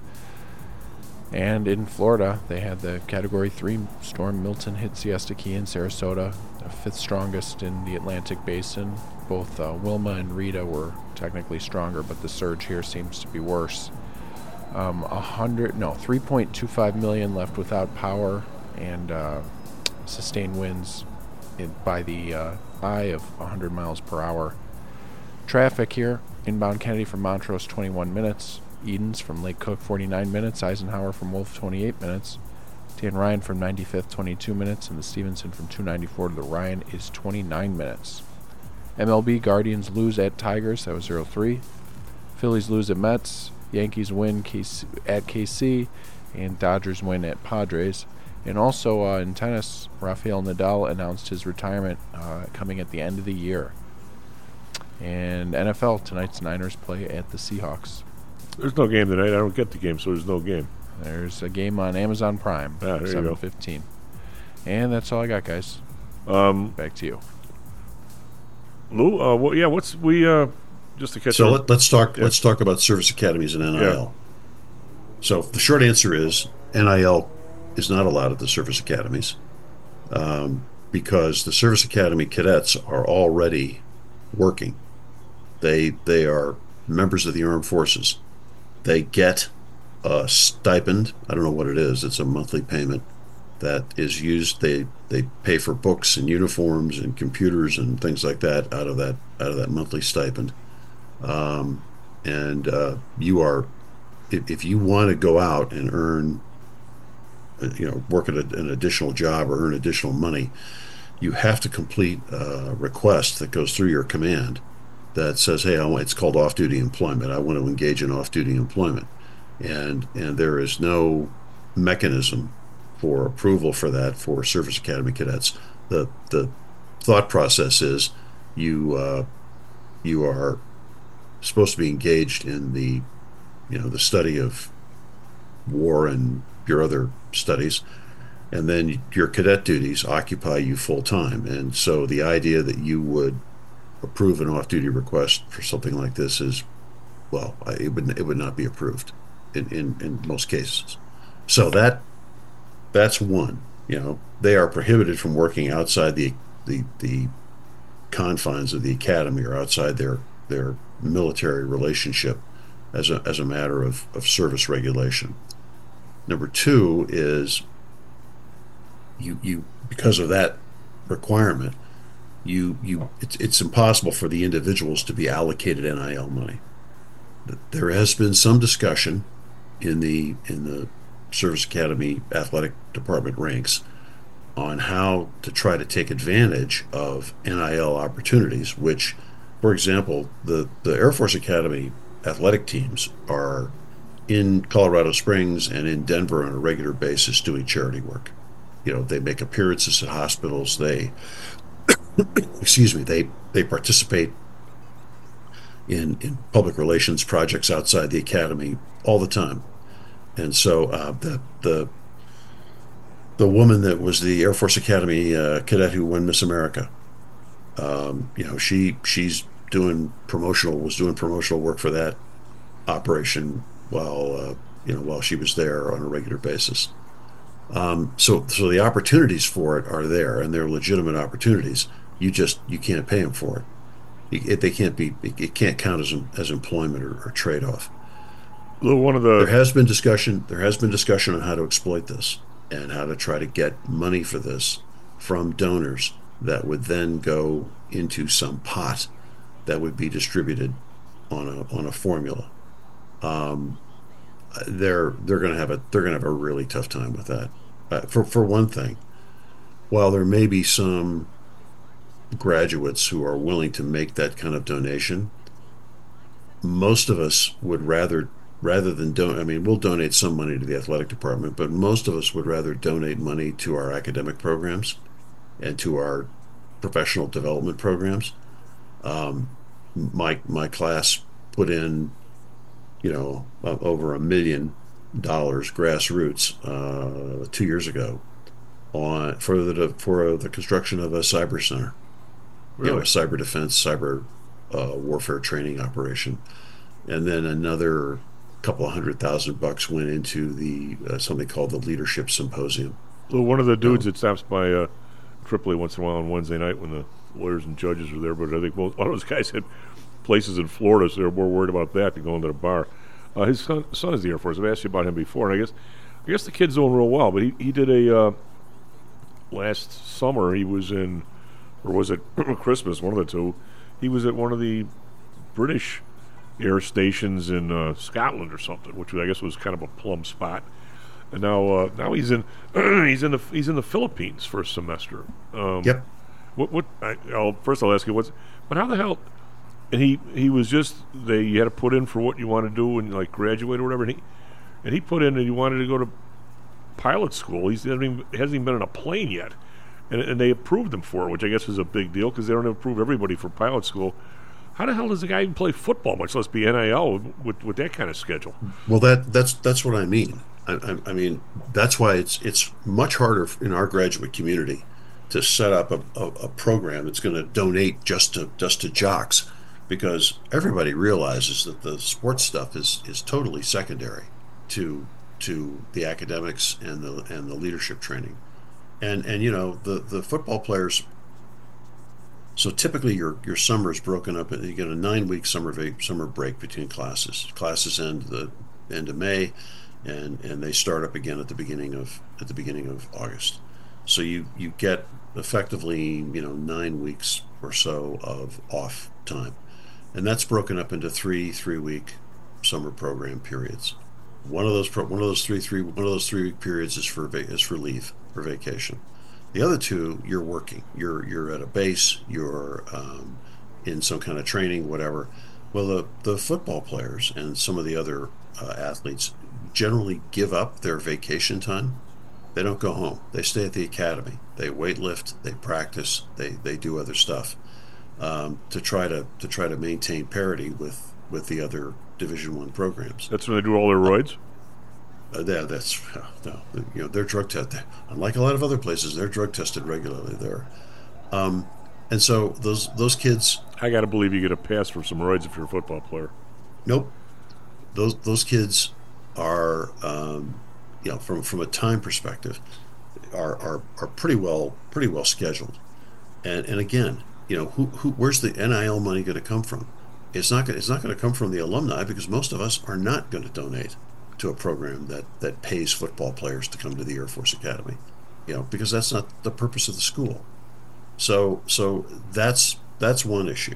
And in Florida, they had the Category three storm Milton hit Siesta Key in Sarasota, the fifth strongest in the Atlantic Basin. Both uh, Wilma and Rita were technically stronger, but the surge here seems to be worse. Um, a hundred, no, three point two five million left without power, and uh, sustained winds in, by the uh, eye of one hundred miles per hour. Traffic here: inbound Kennedy from Montrose, twenty-one minutes. Edens from Lake Cook, forty-nine minutes. Eisenhower from Wolf, twenty-eight minutes. Dan Ryan from ninety-fifth, twenty-two minutes, and the Stevenson from two ninety-four to the Ryan is twenty-nine minutes. M L B: Guardians lose at Tigers, that was zero three. Phillies lose at Mets. Yankees win K C, at K C, and Dodgers win at Padres. And also uh, in tennis, Rafael Nadal announced his retirement uh, coming at the end of the year. And N F L, tonight's Niners play at the Seahawks. There's no game tonight. I don't get the game, so there's no game. There's a game on Amazon Prime, ah, seven fifteen. And that's all I got, guys. Um, Back to you. Lou, uh, well, yeah, what's we... Uh, Just to catch so up. let, let's talk. Yeah. Let's talk about service academies and N I L. Yeah. So the short answer is N I L is not allowed at the service academies um, because the service academy cadets are already working. They they are members of the armed forces. They get a stipend. I don't know what it is. It's a monthly payment that is used. They they pay for books and uniforms and computers and things like that out of that out of that monthly stipend. Um, and uh, you are, if, if you want to go out and earn, you know, work at a, an additional job or earn additional money, you have to complete a request that goes through your command that says, hey, I want, it's called off-duty employment. I want to engage in off-duty employment. And and there is no mechanism for approval for that for Service Academy cadets. The the thought process is you uh, you are supposed to be engaged in the, you know, the study of war and your other studies, and then your cadet duties occupy you full time. And so the idea that you would approve an off-duty request for something like this is, well, it would it would not be approved in, in, in most cases. So that that's one. You know, they are prohibited from working outside the the the confines of the academy or outside their their military relationship as a as a matter of, of service regulation. Number two is you you because of that requirement, you you it's it's impossible for the individuals to be allocated N I L money. There has been some discussion in the in the Service Academy athletic department ranks on how to try to take advantage of N I L opportunities, which, for example, the, the Air Force Academy athletic teams are in Colorado Springs and in Denver on a regular basis doing charity work. You know, they make appearances at hospitals. They, excuse me, they, they participate in, in public relations projects outside the academy all the time. And so uh, the the the woman that was the Air Force Academy uh, cadet who won Miss America, um, you know, she she's doing promotional was doing promotional work for that operation while uh, you know while she was there on a regular basis. Um, so so the opportunities for it are there, and they're legitimate opportunities. You just you can't pay them for it. It, they can't be it can't count as as employment or, or trade off. One of the there has been discussion. There has been discussion on how to exploit this and how to try to get money for this from donors that would then go into some pot that would be distributed on a on a formula. Um, they're they're going to have a they're going to have a really tough time with that. Uh, for for one thing, while there may be some graduates who are willing to make that kind of donation, most of us would rather. Rather than don I mean, we'll donate some money to the athletic department, but most of us would rather donate money to our academic programs and to our professional development programs. Um, my my class put in, you know, uh, over a million dollars grassroots uh, two years ago on for the for the construction of a cyber center, really? You know, a cyber defense, cyber uh, warfare training operation, and then another couple of hundred thousand bucks went into the uh, something called the Leadership Symposium. Well, one of the dudes um, that stops by uh, Tripoli once in a while on Wednesday night when the lawyers and judges are there, but I think most, a lot of those guys had places in Florida, so they're more worried about that than going to the bar. Uh, his son, son is the Air Force. I've asked you about him before, and I guess I guess the kid's doing real well. But he, he did a uh, last summer. He was in, or was it Christmas? One of the two. He was at one of the British air stations in uh, Scotland or something, which I guess was kind of a plum spot. And now, uh, now he's in he's in the he's in the Philippines for a semester. Um, yep. What what? I, I'll, first, I'll ask you what's. But how the hell? And he he was just they you had to put in for what you want to do and like graduate or whatever. And he and he put in and he wanted to go to pilot school. He's hasn't even, hasn't even been in a plane yet, and and they approved him for it, which I guess is a big deal because they don't approve everybody for pilot school. How the hell does a guy even play football, much less be N I L with with that kind of schedule? Well, that that's that's what I mean. I, I, I mean that's why it's it's much harder in our graduate community to set up a, a, a program that's going to donate just to just to jocks, because everybody realizes that the sports stuff is is totally secondary to to the academics and the and the leadership training, and and you know the the football players. So typically your your summer is broken up. You get a nine week summer va- summer break between classes. Classes end the end of May, and and they start up again at the beginning of at the beginning of August. So you you get effectively you know nine weeks or so of off time, and that's broken up into three three week summer program periods. One of those pro- one of those three three one of those three week periods is for va- is for leave for vacation. The other two, you're working. You're you're at a base. You're um, in some kind of training, whatever. Well, the the football players and some of the other uh, athletes generally give up their vacation time. They don't go home. They stay at the academy. They weightlift. They practice. They they do other stuff um, to try to to try to maintain parity with with the other Division One programs. That's when they do all their roids. Uh, yeah, that's uh, no, you know they're drug tested. Unlike a lot of other places, they're drug tested regularly there, um, and so those those kids. I got to believe you get a pass for some roids if you're a football player. Nope, those those kids are um, you know from from a time perspective are are, are pretty well pretty well scheduled, and and again you know who who where's the N I L money going to come from? It's not gonna, it's not going to come from the alumni because most of us are not going to donate to a program that, that pays football players to come to the Air Force Academy, you know, because that's not the purpose of the school. So so that's that's one issue.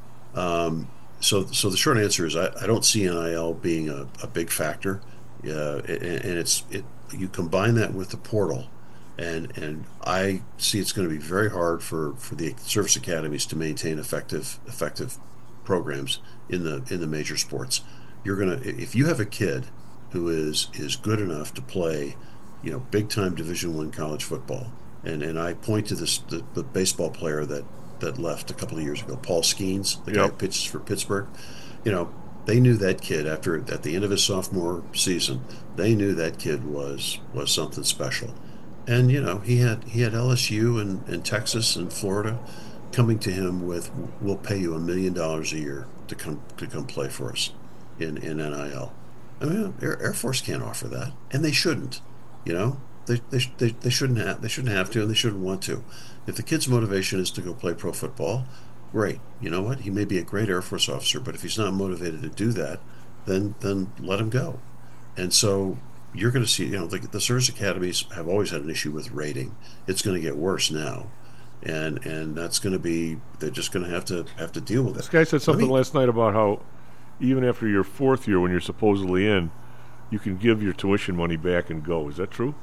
Um, so so the short answer is I, I don't see N I L being a, a big factor, uh, and, and it's it you combine that with the portal, and and I see it's going to be very hard for, for the service academies to maintain effective effective programs in the in the major sports. You're gonna if you have a kid who is is good enough to play, you know, big time Division One college football. And and I point to this the, the baseball player that, that left a couple of years ago, Paul Skeens, the yep. guy who pitches for Pittsburgh. You know, they knew that kid after at the end of his sophomore season, they knew that kid was was something special. And you know, he had he had L S U and, and Texas and Florida coming to him with, we'll pay you a million dollars a year to come to come play for us in, in N I L. I mean, Air, Air Force can't offer that, and they shouldn't. You know, they they they, they shouldn't have they shouldn't have to, and they shouldn't want to. If the kid's motivation is to go play pro football, great. You know what? He may be a great Air Force officer, but if he's not motivated to do that, then then let him go. And so you're going to see, you know, the, the service academies have always had an issue with rating. It's going to get worse now, and and that's going to be they're just going to have to have to deal with it. This guy said something me, last night about how even after your fourth year, when you're supposedly in, you can give your tuition money back and go. Is that true?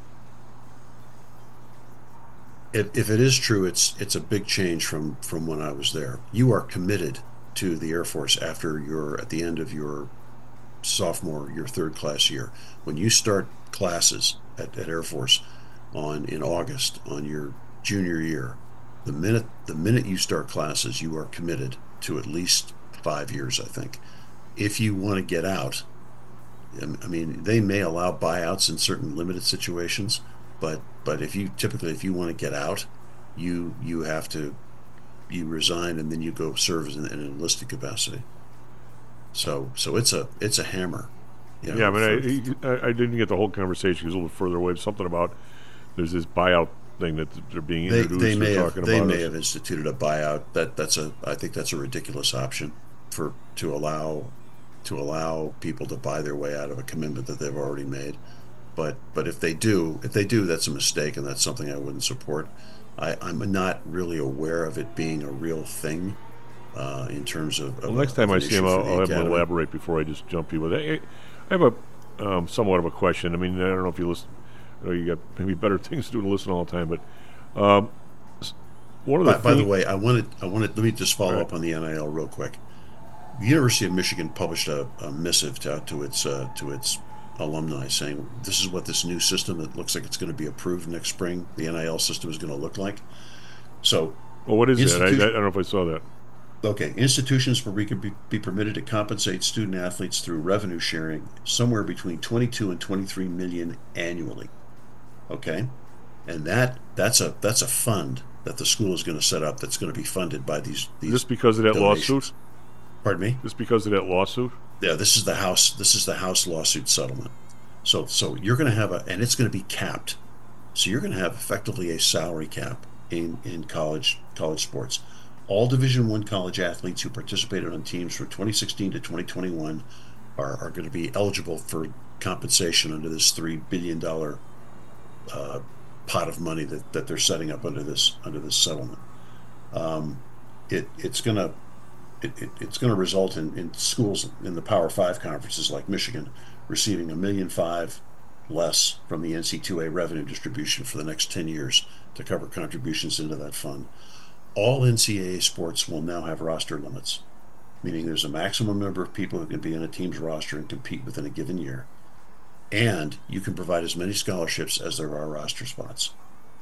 If, if it is true, it's it's a big change from, from when I was there. You are committed to the Air Force after you're at the end of your sophomore, your third class year. When you start classes at, at Air Force on in August on your junior year, the minute the minute you start classes, you are committed to at least five years, I think. If you want to get out, I mean, they may allow buyouts in certain limited situations, but but if you typically if you want to get out, you you have to you resign and then you go serve in, in an enlisted capacity. So so it's a it's a hammer. You know, yeah, I mean, I, I I didn't get the whole conversation. It was a little further away. Something about there's this buyout thing that they're being introduced. They, they may have they about may us. have instituted a buyout. That that's a I think that's a ridiculous option for to allow to allow people to buy their way out of a commitment that they've already made. But but if they do, if they do, that's a mistake, and that's something I wouldn't support. I, I'm not really aware of it being a real thing uh, in terms of. Well, of next a, time of I an see him, issue I'll, for the I'll have him academy. elaborate before I just jump you with it. I have a um, somewhat of a question. I mean, I don't know if you listen. I know you got maybe better things to do than listen all the time, but um, one of the. By, by the thing- way, I wanted I wanted let me just follow Right. up on the N I L real quick. The University of Michigan published a, a missive to, to its uh, to its alumni saying this is what this new system that looks like it's going to be approved next spring. The N I L system is going to look like. So, well, what is that? I, I institution- don't know if I saw that. Okay, institutions where we could be, be permitted to compensate student athletes through revenue sharing somewhere between twenty-two and twenty-three million annually. Okay, and that that's a that's a fund that the school is going to set up that's going to be funded by these these. Just because of that donations. lawsuit? Pardon me? Just because of that lawsuit? Yeah, this is the house. This is the house lawsuit settlement. So, so you're going to have a, and it's going to be capped. So you're going to have effectively a salary cap in, in college college sports. all Division One college athletes who participated on teams from twenty sixteen to twenty twenty-one are, are going to be eligible for compensation under this three billion dollars uh, pot of money that, that they're setting up under this under this settlement. Um, it it's going to it, it, it's going to result in, in schools in the Power Five conferences like Michigan receiving a million five less from the N C double A revenue distribution for the next ten years to cover contributions into that fund. All N C double A sports will now have roster limits, meaning there's a maximum number of people who can be in a team's roster and compete within a given year. And you can provide as many scholarships as there are roster spots.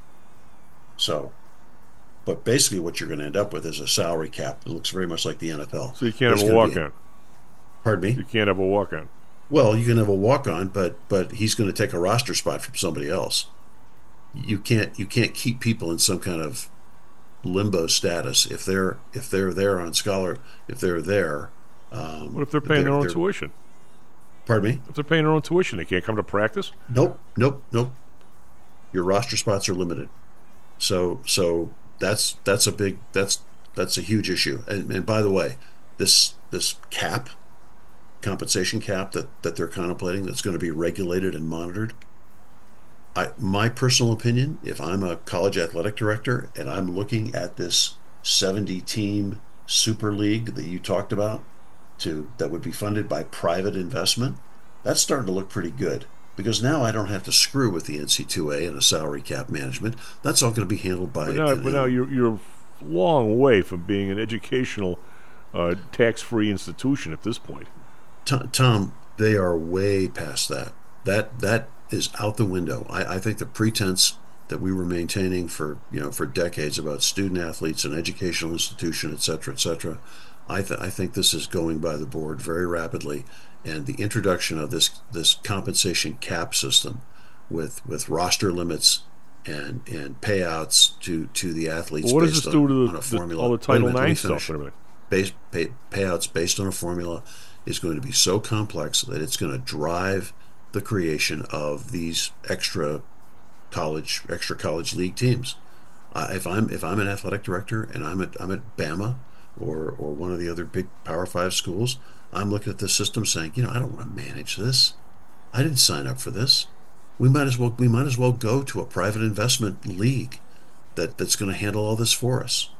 So, but basically what you're going to end up with is a salary cap that looks very much like the N F L. So you can't There's have a gonna be walk-on. Pardon me? You can't have a walk-on. Well, you can have a walk-on, but but he's going to take a roster spot from somebody else. You can't you can't keep people in some kind of limbo status if they're if they're there on scholar if they're there. Um, What if they're paying they're, their own they're- tuition? Pardon me? If they're paying their own tuition, they can't come to practice? Nope, nope, nope. Your roster spots are limited. So so that's that's a big that's that's a huge issue. And, and by the way, this this cap, compensation cap that, that they're contemplating that's going to be regulated and monitored. I my personal opinion, if I'm a college athletic director and I'm looking at this seventy team super league that you talked about, to that would be funded by private investment, that's starting to look pretty good, because now I don't have to screw with the N C double A and a salary cap management. That's all going to be handled by. But now, but now you're, you're a long way from being an educational, uh, tax-free institution at this point. Tom, Tom, they are way past that. That that is out the window. I, I think the pretense that we were maintaining for you know for decades about student athletes and educational institution, et cetera, et cetera. I, th- I think this is going by the board very rapidly, and the introduction of this this compensation cap system with with roster limits and and payouts to, to the athletes. Well, what does based this on, do to on the, a the, formula. all the Wait a Title minute, let me nine stuff? finish. Wait a minute. Base, pay, payouts based on a formula is going to be so complex that it's going to drive the creation of these extra college extra college league teams. Uh, if I'm if I'm an athletic director and I'm at I'm at Bama or or one of the other big Power Five schools, I'm looking at the system saying, you know, I don't want to manage this. I didn't sign up for this. We might as well we might as well go to a private investment league that, that's going to handle all this for us.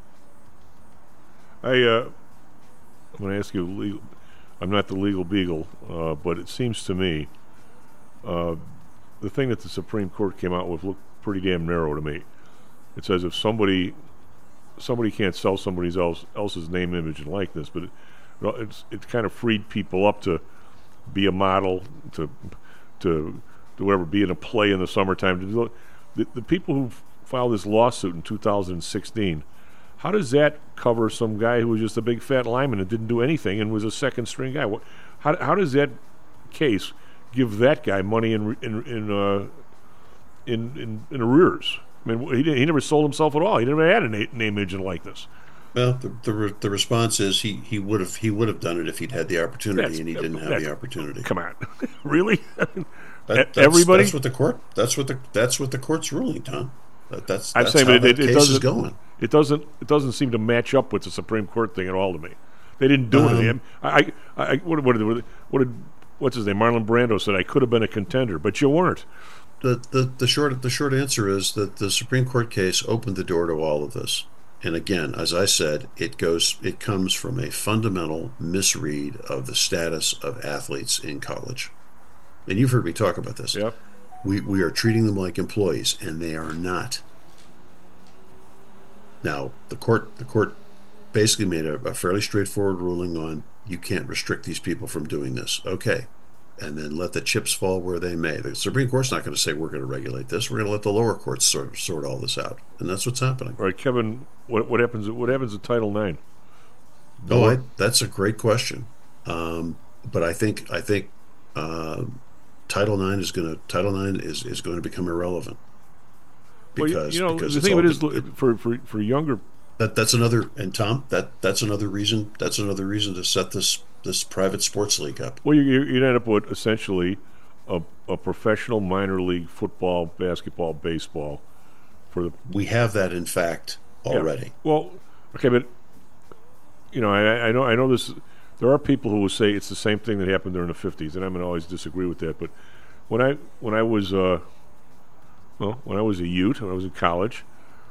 I uh, I'm going to ask you. Legal, I'm not the legal beagle, uh, but it seems to me uh, the thing that the Supreme Court came out with looked pretty damn narrow to me. It says if somebody somebody can't sell somebody else else's name, image, and likeness, but it, it's it kind of freed people up to be a model, to to do whatever, be in a play in the summertime. To do, the, the people who filed this lawsuit in two thousand sixteen, how does that cover some guy who was just a big fat lineman and didn't do anything and was a second string guy? What, how how does that case give that guy money in in in uh, in, in, in arrears? I mean, he didn't, he never sold himself at all. He never had a na- name, image, and likeness. Well, the the, re- the response is he, he would have he would have done it if he'd had the opportunity, That's- and he didn't have that's- the opportunity. Come on, really? That- E- that's, everybody? That's what the court. That's what the that's what the court's ruling, Tom. That, that's I'm that's saying, how but that it, it, case it doesn't. is going. It doesn't. It doesn't seem to match up with the Supreme Court thing at all to me. They didn't do Um, anything. I, I, I what, what, did, what did what's his name? Marlon Brando said I could have been a contender, but you weren't. The, the the short the short answer is that the Supreme Court case opened the door to all of this. And again, as I said, it goes it comes from a fundamental misread of the status of athletes in college. And you've heard me talk about this. Yep. We we are treating them like employees, and they are not. Now, the court the court basically made a, a fairly straightforward ruling on you can't restrict these people from doing this. Okay. And then let the chips fall where they may. The Supreme Court's not going to say we're going to regulate this. We're going to let the lower courts sort sort all this out, and that's what's happening. All right, Kevin. What what happens? What happens at Title Nine? No, I, that's a great question. Um, but I think I think uh, Title Nine is going to Title Nine is, is going to become irrelevant because well, you, you know because the it's thing of all it is been- for for for younger. That that's another and Tom that that's another reason that's another reason to set this this private sports league up. Well, you you end up with essentially a, a professional minor league football, basketball, baseball. For the we have that in fact already. Yeah. Well, Okay, but you know, I, I know I know this. There are people who will say it's the same thing that happened during the fifties, and I'm going to always disagree with that. But when I when I was uh, well, when I was a youth, when I was in college,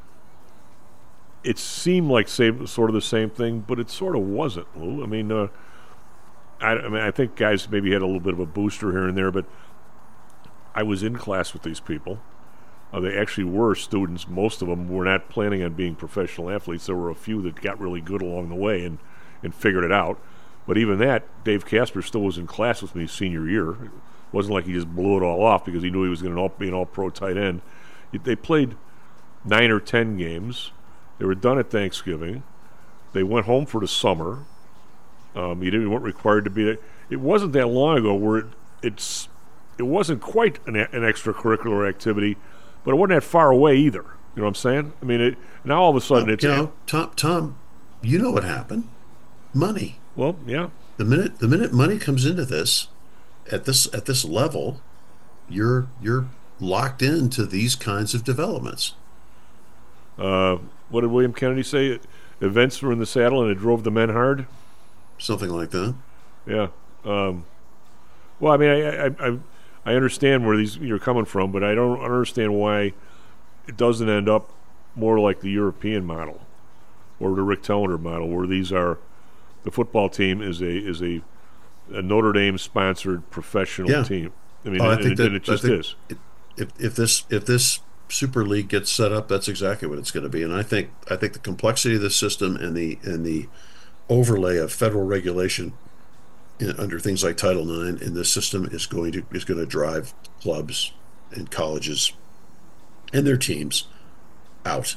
it seemed like same, sort of the same thing, but it sort of wasn't, Lou. I mean, uh, I, I mean, I think guys maybe had a little bit of a booster here and there, but I was in class with these people. Uh, they actually were students. Most of them were not planning on being professional athletes. There were a few that got really good along the way and, and figured it out. But even that, Dave Casper still was in class with me senior year. It wasn't like he just blew it all off because he knew he was going to be an all-pro tight end. They played nine or ten games. They were done at Thanksgiving. They went home for the summer. Um, you, didn't, you weren't required to be there. It wasn't that long ago where it, it's it wasn't quite an, an extracurricular activity, but it wasn't that far away either. You know what I'm saying? I mean, it, now all of a sudden well, it's... You know, Tom, Tom, you know what happened. Money. Well, yeah. The minute the minute money comes into this, at this at this level, you're you're locked into these kinds of developments. Uh, what did William Kennedy say? Events were in the saddle and it drove the men hard? Something like that. Yeah. Um, well, I mean, I, I I I understand where these you're coming from, but I don't understand why it doesn't end up more like the European model or the Rick Tellender model, where these are the football team is a is a, a Notre Dame sponsored professional yeah. team. I mean, oh, I and, think and, that, and it just I think is. It, if if this if this Super League gets set up, that's exactly what it's going to be. And I think I think the complexity of the system and the and the overlay of federal regulation in, under things like Title nine in this system is going to is going to drive clubs and colleges and their teams out.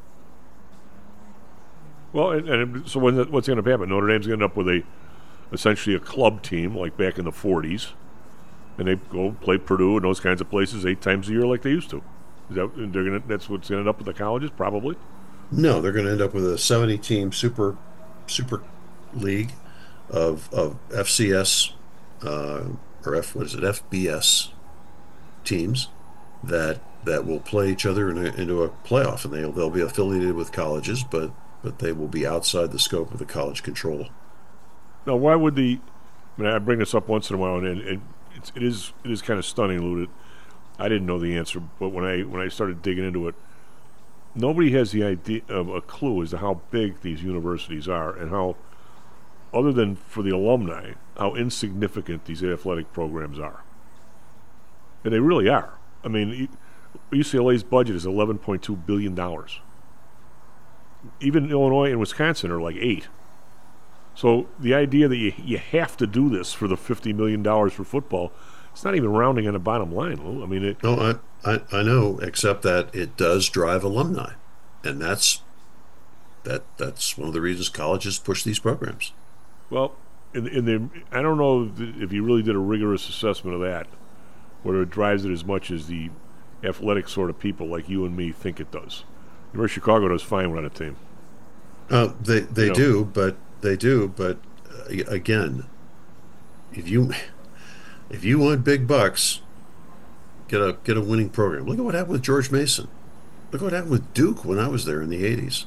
Well, and, and so when, what's going to happen? Notre Dame's going to end up with a essentially a club team like back in the forties, and they go play Purdue and those kinds of places eight times a year like they used to. Is that they're going to? That's what's going to end up with the colleges, probably. No, they're going to end up with a seventy-team super super league of of F C S uh, or F what is it F B S teams that that will play each other in a, into a playoff, and they'll they'll be affiliated with colleges, but. but they will be outside the scope of the college control. Now, why would the? I mean, I bring this up once in a while, and, and it's, it is it is kind of stunning, Lou. I didn't know the answer, but when I when I started digging into it, nobody has the idea of a clue as to how big these universities are and how, other than for the alumni, how insignificant these athletic programs are. And they really are. I mean, U C L A's budget is eleven point two billion dollars. Even Illinois and Wisconsin are like eight. So the idea that you you have to do this for the fifty million dollars for football, it's not even rounding on the bottom line, Lou. I mean, it. No, I, I I know, except that it does drive alumni, and that's that that's one of the reasons colleges push these programs. Well, in, in the I don't know if you really did a rigorous assessment of that, whether it drives it as much as the athletic sort of people like you and me think it does. University of Chicago does fine without a team. Uh, they they You know. do, but they do, but uh, again, if you if you want big bucks, get a get a winning program. Look at what happened with George Mason. Look what happened with Duke when I was there in the eighties.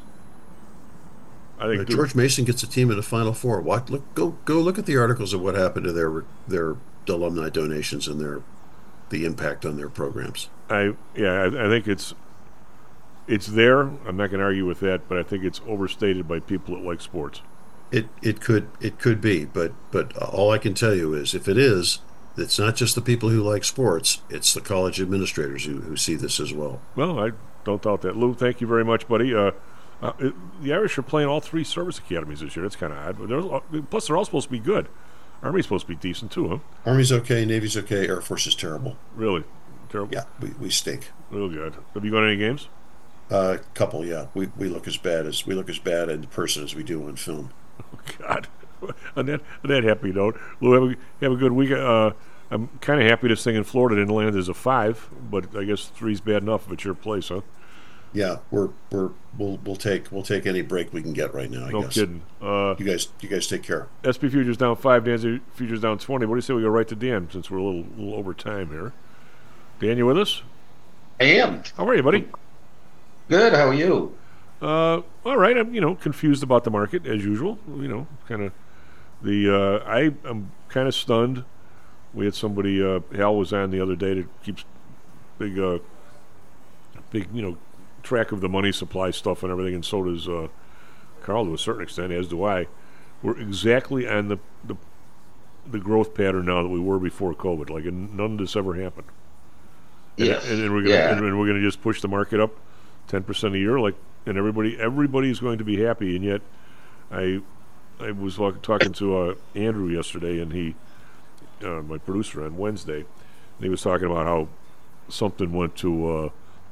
I think Uh, Duke- George Mason gets a team in the Final Four. Watch, look, go go look at the articles of what happened to their their alumni donations and their the impact on their programs. I yeah, I, I think it's it's there. I'm not going to argue with that, but I think it's overstated by people that like sports. It it could it could be, but but all I can tell you is if it is, it's not just the people who like sports. It's the college administrators who, who see this as well. Well, I don't doubt that. Lou, thank you very much, buddy. Uh, uh, it, the Irish are playing all three service academies this year. That's kind of odd. But they're, plus, they're all supposed to be good. Army's supposed to be decent too, huh? Army's okay, Navy's okay, Air Force is terrible. Really? Terrible? Yeah, we, we stink. Real good. Have you gone to any games? A uh, couple, yeah. We we look as bad as we look as bad in person as we do on film. Oh, God. on, that, on that happy note, Lou, have a, have a good week. Uh, I'm kind of happy this thing in Florida didn't land as a five, but I guess three's bad enough if it's your place, huh? Yeah, we're we're we'll we'll take we'll take any break we can get right now. I No guess. kidding. Uh, you guys you guys take care. S P futures down five. Dan futures down twenty. What do you say we go right to Dan since we're a little little over time here? Dan, you with us? I am. How are you, buddy? Good. How are you? Uh, all right, I'm you know confused about the market as usual. You know, kind of the uh, I am kind of stunned. We had somebody uh, Hal was on the other day that keeps big uh, big you know track of the money supply stuff and everything, and so does uh, Carl to a certain extent, as do I. We're exactly on the the, the growth pattern now that we were before COVID. Like none of this ever happened. Yes. And, and, and we're gonna yeah. and, and we're gonna just push the market up ten percent a year, like. And everybody, everybody's going to be happy. And yet, I, I was like, talking to uh, Andrew yesterday, and he, uh, my producer, on Wednesday, and he was talking about how something went to, uh,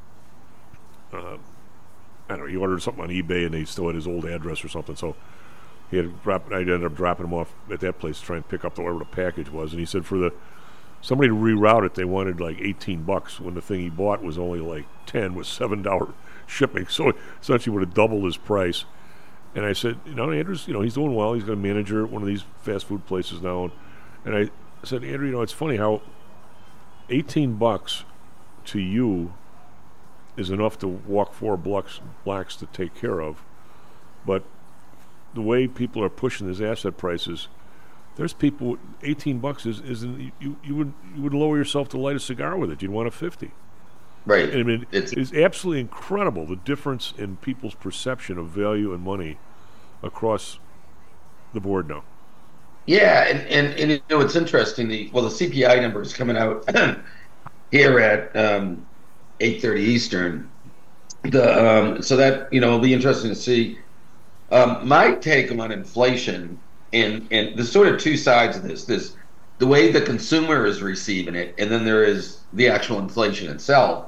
uh, I don't know, he ordered something on eBay, and they still had his old address or something. So he had dropped. I ended up dropping him off at that place to try and pick up whatever the package was. And he said for the somebody to reroute it, they wanted like eighteen bucks when the thing he bought was only like ten with seven dollar shipping. So essentially would have doubled his price. And I said, you know, Andrew's, you know, he's doing well. He's got a manager at one of these fast food places now. And, and I said, Andrew, you know, it's funny how eighteen bucks to you is enough to walk four blocks, blocks to take care of. But the way people are pushing these asset prices, there's people, eighteen bucks is, isn't, you, you would you would lower yourself to light a cigar with it. You'd want a fifty. Right. I mean, it's, it's absolutely incredible the difference in people's perception of value and money across the board now. Yeah, and, and, and you know, it's interesting. The well, the C P I number is coming out here at um, eight thirty Eastern. The um, so that you know, it'll be interesting to see. Um, my take on inflation, and and there's sort of two sides of this. This the way the consumer is receiving it, and then there is the actual inflation itself.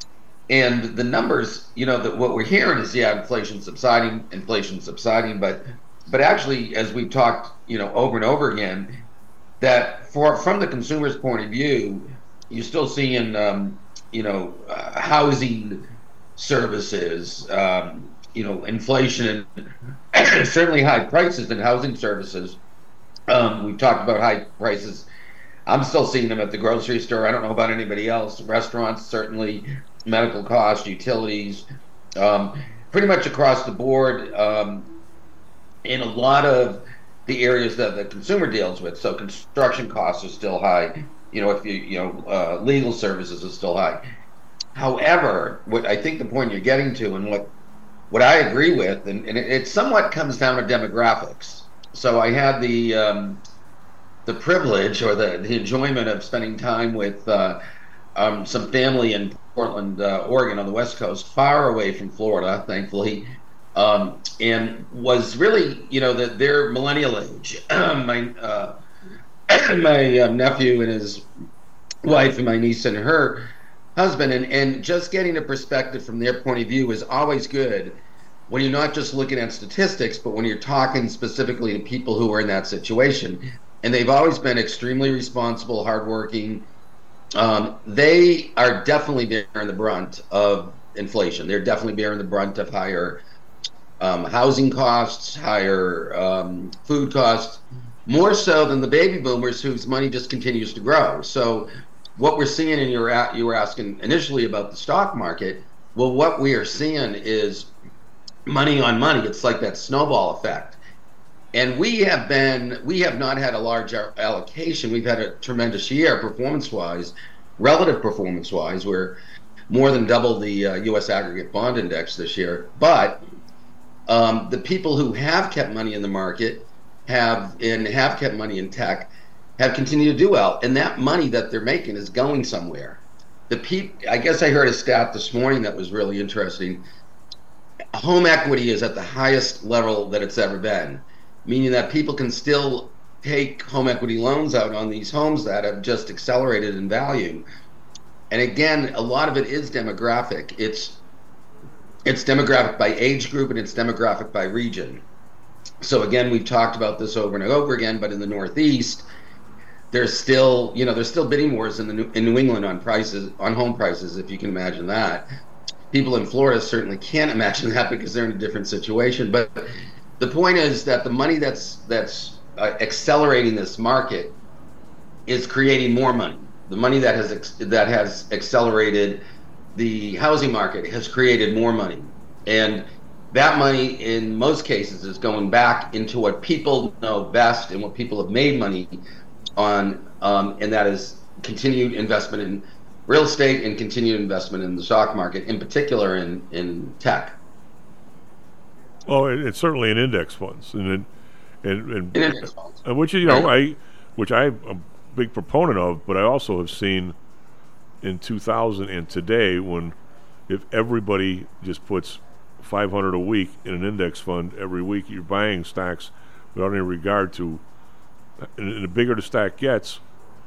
And the numbers, you know, that what we're hearing is, yeah, inflation subsiding, inflation subsiding, but but actually, as we've talked, you know, over and over again, that for from the consumer's point of view, you're still seeing, um, you know, uh, housing services, um, you know, inflation, and certainly high prices in housing services. Um, we've talked about high prices. I'm still seeing them at the grocery store. I don't know about anybody else. Restaurants, certainly, medical costs, utilities, um, pretty much across the board um, in a lot of the areas that the consumer deals with. So construction costs are still high. You know, if you, you know, uh, legal services are still high. However, what I think the point you're getting to, and what what I agree with, and, and it, it somewhat comes down to demographics. So I had the um, the privilege or the, the enjoyment of spending time with uh, um, some family in Portland, uh, Oregon, on the West Coast, far away from Florida, thankfully, um, and was really, you know, the, their millennial age. my uh, my um, nephew and his wife, and my niece and her husband, and, and just getting a perspective from their point of view is always good when you're not just looking at statistics, but when you're talking specifically to people who are in that situation. And they've always been extremely responsible, hardworking. Um, they are definitely bearing the brunt of inflation. They're definitely bearing the brunt of higher um, housing costs, higher um, food costs, more so than the baby boomers whose money just continues to grow. So what we're seeing, and you were, at, you were asking initially about the stock market, well, what we are seeing is money on money. It's like that snowball effect. And we have been, we have not had a large allocation. We've had a tremendous year performance-wise, relative performance-wise. We're more than double the uh, U S aggregate bond index this year. But um, the people who have kept money in the market have, and have kept money in tech, have continued to do well. And that money that they're making is going somewhere. The peop- I guess I heard a stat this morning that was really interesting. Home equity is at the highest level that it's ever been, meaning that people can still take home equity loans out on these homes that have just accelerated in value. And again, a lot of it is demographic. It's it's demographic by age group, and it's demographic by region. So again, we've talked about this over and over again, but in the Northeast, there's still, you know, there's still bidding wars in the New, in New England on prices, on home prices, if you can imagine that. People in Florida certainly can't imagine that because they're in a different situation. But the point is that the money that's that's uh, accelerating this market is creating more money. The money that has ex- that has accelerated the housing market has created more money. And that money in most cases is going back into what people know best and what people have made money on, um, and that is continued investment in real estate and continued investment in the stock market, in particular in, in tech. Well, it, it's certainly in index funds, and and and, and in index funds, and which you know I, which I'm a big proponent of, but I also have seen in two thousand and today when if everybody just puts five hundred a week in an index fund every week, you're buying stocks without any regard to, and, and the bigger the stock gets,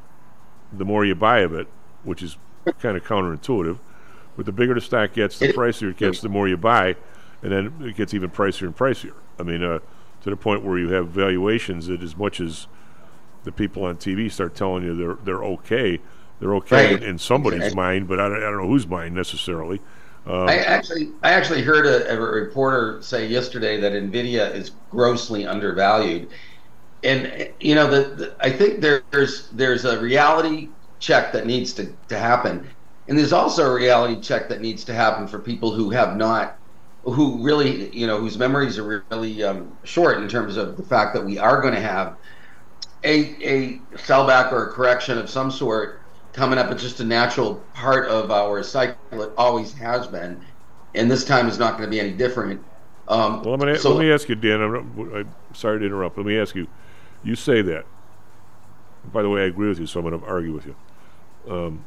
the more you buy of it, which is kind of counterintuitive. But the bigger the stock gets, the pricier it gets, the more you buy, and then it gets even pricier and pricier. I mean, uh, to the point where you have valuations that, as much as the people on T V start telling you they're they're okay, they're okay right. in, in somebody's okay. mind, but I don't, I don't know whose mind necessarily. Um, I actually, I actually heard a, a reporter say yesterday that NVIDIA is grossly undervalued, and you know, the, the I think there, there's there's a reality check that needs to, to happen, and there's also a reality check that needs to happen for people who have not, who really, you know, whose memories are really um, short in terms of the fact that we are going to have a a sellback or a correction of some sort coming up. It's just a natural part of our cycle. It always has been, and this time is not going to be any different. Um, well, let me, so, let me ask you, Dan. I'm, I'm sorry to interrupt. Let me ask you. You say that. By the way, I agree with you, so I'm going to argue with you. Um,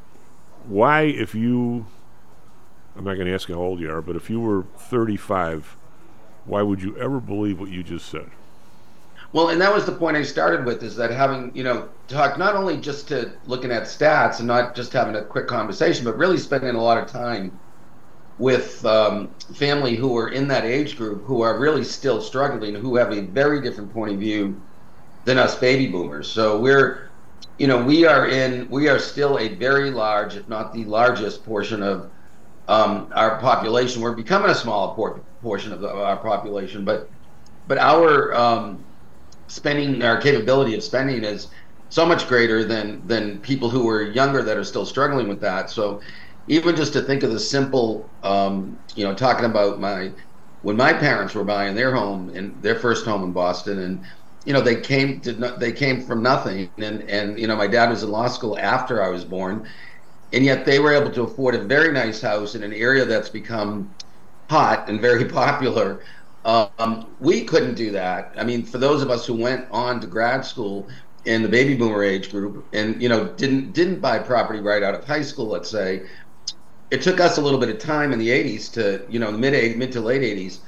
why, if you, I'm not going to ask you how old you are, but if you were thirty-five, why would you ever believe what you just said? Well, and that was the point I started with, is that having, you know, talk not only just to looking at stats and not just having a quick conversation, but really spending a lot of time with um, family who are in that age group, who are really still struggling, who have a very different point of view than us baby boomers. So we're, you know, we are in, we are still a very large, if not the largest portion of um, our population. We're becoming a smaller por- portion of, the, of our population, but but our um, spending, our capability of spending is so much greater than than people who are younger that are still struggling with that. So even just to think of the simple, um, you know, talking about my, when my parents were buying their home, in their first home in Boston, and you know, they came to no, they came from nothing, and and you know, my dad was in law school after I was born, and yet they were able to afford a very nice house in an area that's become hot and very popular. Um, we couldn't do that. I mean, for those of us who went on to grad school in the baby boomer age group, and you know, didn't didn't buy property right out of high school, let's say, it took us a little bit of time in the eighties to, you know, mid mid to late eighties.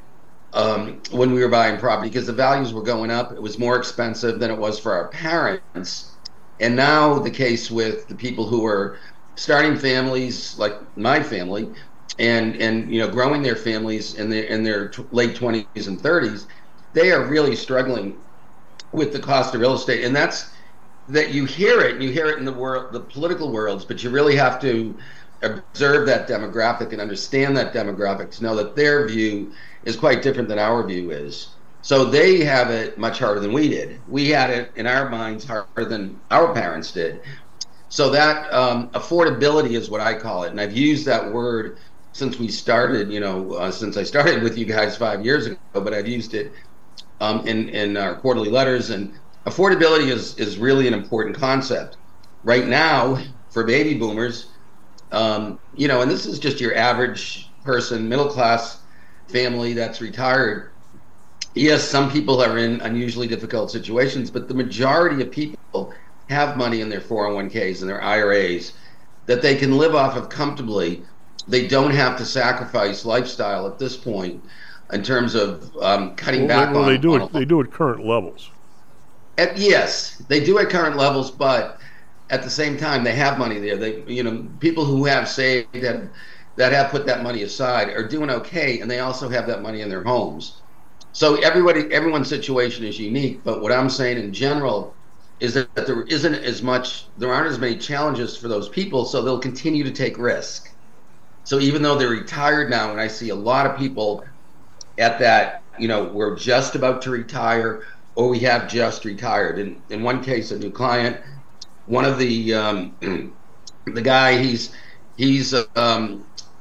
Um, when we were buying property, because the values were going up. It was more expensive than it was for our parents. And now the case with the people who are starting families, like my family, and and you know, growing their families in their in their t- late twenties and thirties, they are really struggling with the cost of real estate. And that's that you hear it, and you hear it in the world, the political worlds, but you really have to observe that demographic and understand that demographic to know that their view is quite different than our view is. So they have it much harder than we did. We had it in our minds harder than our parents did. So that um, affordability is what I call it, and I've used that word since we started. You know, uh, since I started with you guys five years ago, but I've used it um, in in our quarterly letters. And affordability is is really an important concept right now for baby boomers. Um, you know, and this is just your average person, middle class family that's retired. Yes, some people are in unusually difficult situations, but the majority of people have money in their four oh one k's and their I R A's that they can live off of comfortably. They don't have to sacrifice lifestyle at this point in terms of um, cutting well, back well, on. They do on it. They do at current levels. At, yes, they do at current levels, but at the same time, they have money there. They, you know, people who have saved that that have put that money aside are doing okay, and they also have that money in their homes. So everybody, everyone's situation is unique. But what I'm saying in general is that there isn't as much, there aren't as many challenges for those people, so they'll continue to take risk. So even though they're retired now, and I see a lot of people at that, you know, we're just about to retire, or we have just retired. In in one case, a new client. One of the um, the guy, he's he's um,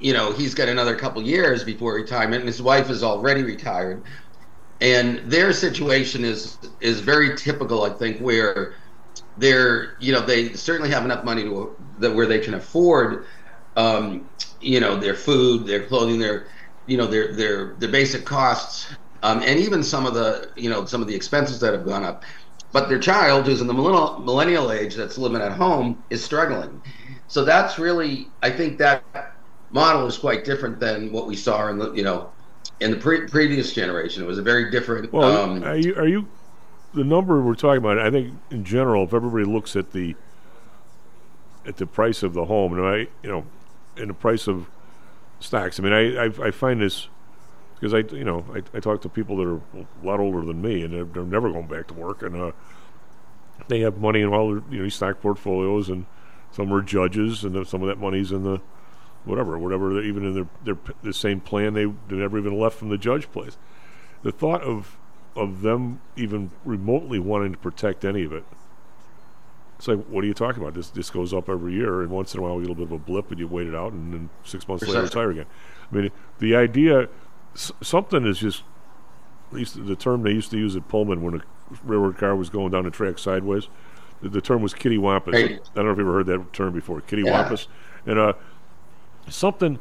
you know, he's got another couple years before retirement, and his wife is already retired. And their situation is is very typical, I think, where they're, you know, they certainly have enough money to that where they can afford, um, you know, their food, their clothing, their, you know, their their their basic costs, um, and even some of the, you know, some of the expenses that have gone up. But their child, who's in the millennial millennial age, that's living at home, is struggling. So that's really, I think that model is quite different than what we saw in the, you know, in the pre- previous generation. It was a very different. Well, um, are you are you the number we're talking about? I think in general, if everybody looks at the at the price of the home, and I, you know, and the price of stocks. I mean, I I, I find this because I, you know, I, I talk to people that are a lot older than me, and they're, they're never going back to work, and uh, they have money in all their, you know, stock portfolios, and some are judges, and then some of that money's in the whatever, whatever, even in their, their the same plan they, they never even left from the judge place. The thought of of them even remotely wanting to protect any of it, it's like, what are you talking about? This this goes up every year, and once in a while we get a little bit of a blip, and you wait it out, and then six months later retire again. I mean, the idea, s- something is just, at least the term they used to use at Pullman when a railroad car was going down the track sideways, the, the term was kitty wampus. Hey. I don't know if you've ever heard that term before, kitty Yeah. wampus. And uh, something,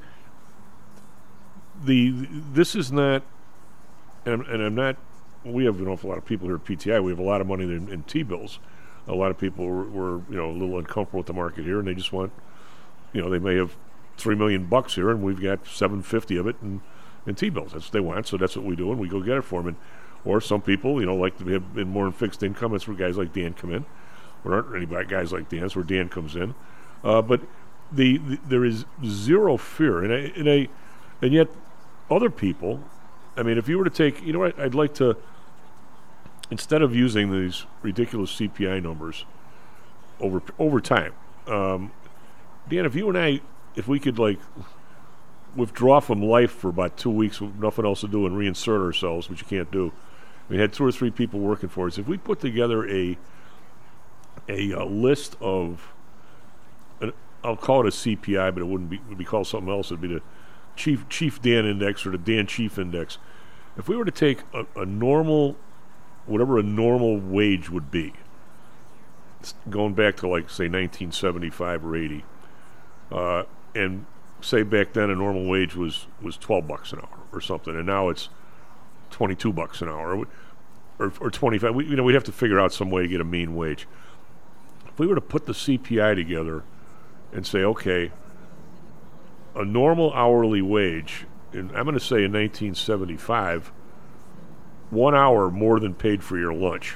the, the this is not, and, and I'm not, we have an awful lot of people here at P T I, we have a lot of money in, in T-bills. A lot of people were, were, you know, a little uncomfortable with the market here, and they just want, you know, they may have three million bucks here, and we've got seven fifty of it in, in T-bills. That's what they want, so that's what we do, and we go get it for them. And, or some people, you know, like to have been more in fixed income. That's where guys like Dan come in. There aren't any guys like Dan. That's where Dan comes in. Uh, but the, the there is zero fear, and I, and I, and yet other people. I mean, if you were to take, you know, what, I'd like to. Instead of using these ridiculous C P I numbers over over time, um, Dan, if you and I, if we could like withdraw from life for about two weeks with nothing else to do and reinsert ourselves, which you can't do. We had two or three people working for us. If we put together a a, uh list of, an, I'll call it a C P I, but it wouldn't be, it would be called something else. It'd be the Chief Chief Dan Index or the Dan Chief Index. If we were to take a, a normal, whatever a normal wage would be, going back to like say nineteen seventy-five or eighty, uh, and say back then a normal wage was, was twelve bucks an hour or something, and now it's twenty-two bucks an hour, or or twenty-five. We, you know, we'd have to figure out some way to get a mean wage. If we were to put the C P I together and say, okay, a normal hourly wage, and I'm going to say in nineteen seventy-five, one hour more than paid for your lunch.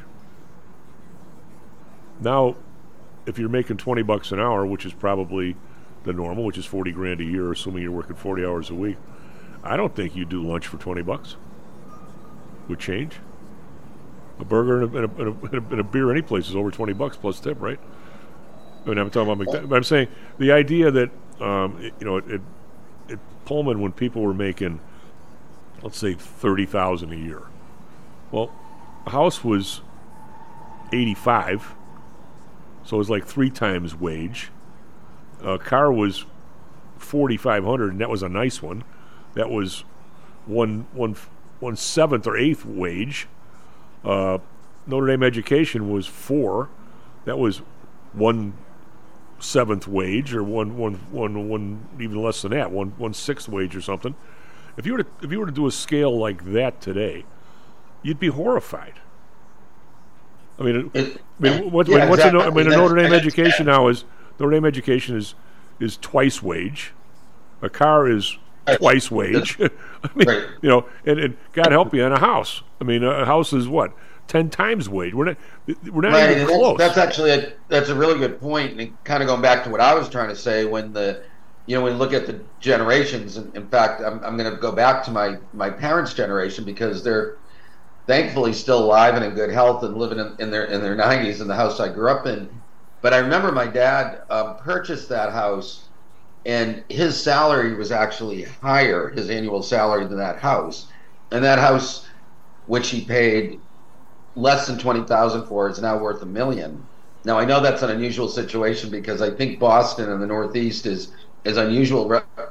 Now, if you're making twenty bucks an hour, which is probably the normal, which is forty grand a year, assuming you're working forty hours a week, I don't think you do lunch for twenty bucks. Would change. A burger and a, and, a, and, a, and a beer any place is over twenty bucks plus tip, right? I mean, I'm talking about McDonald's, but I'm saying the idea that um, it, you know, it, it, it Pullman, when people were making, let's say, thirty thousand a year. Well, a house was eighty-five, so it was like three times wage. A car was forty-five hundred, and that was a nice one. That was one one one seventh or eighth wage. Uh, Notre Dame education was four. That was one seventh wage, or one one one one even less than that, one one sixth wage or something. If you were to if you were to do a scale like that today, you'd be horrified. I mean, it, I mean, what, yeah, what's exactly. a, I mean, a Notre Dame education now is Notre Dame education is is twice wage. A car is twice wage. I mean, right. you know, and, and God help you, in a house. I mean, a house is what, ten times wage. We're not we're not right, even and close. That's, that's actually a, that's a really good point, and kind of going back to what I was trying to say when the. You know, when you look at the generations, and in fact, I'm, I'm going to go back to my, my parents' generation because they're thankfully still alive and in good health and living in, in their in their nineties in the house I grew up in. But I remember my dad um, purchased that house, and his salary was actually higher, his annual salary, than that house. And that house, which he paid less than twenty thousand dollars for, is now worth a million. Now, I know that's an unusual situation because I think Boston and the Northeast is is unusual re-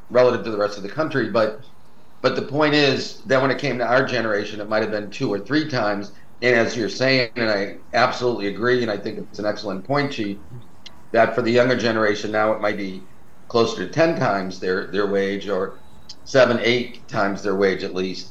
relative to the rest of the country. But but the point is that when it came to our generation, it might have been two or three times. And as you're saying, and I absolutely agree, and I think it's an excellent point, Chief, that for the younger generation now it might be closer to ten times their, their wage, or seven, eight times their wage at least.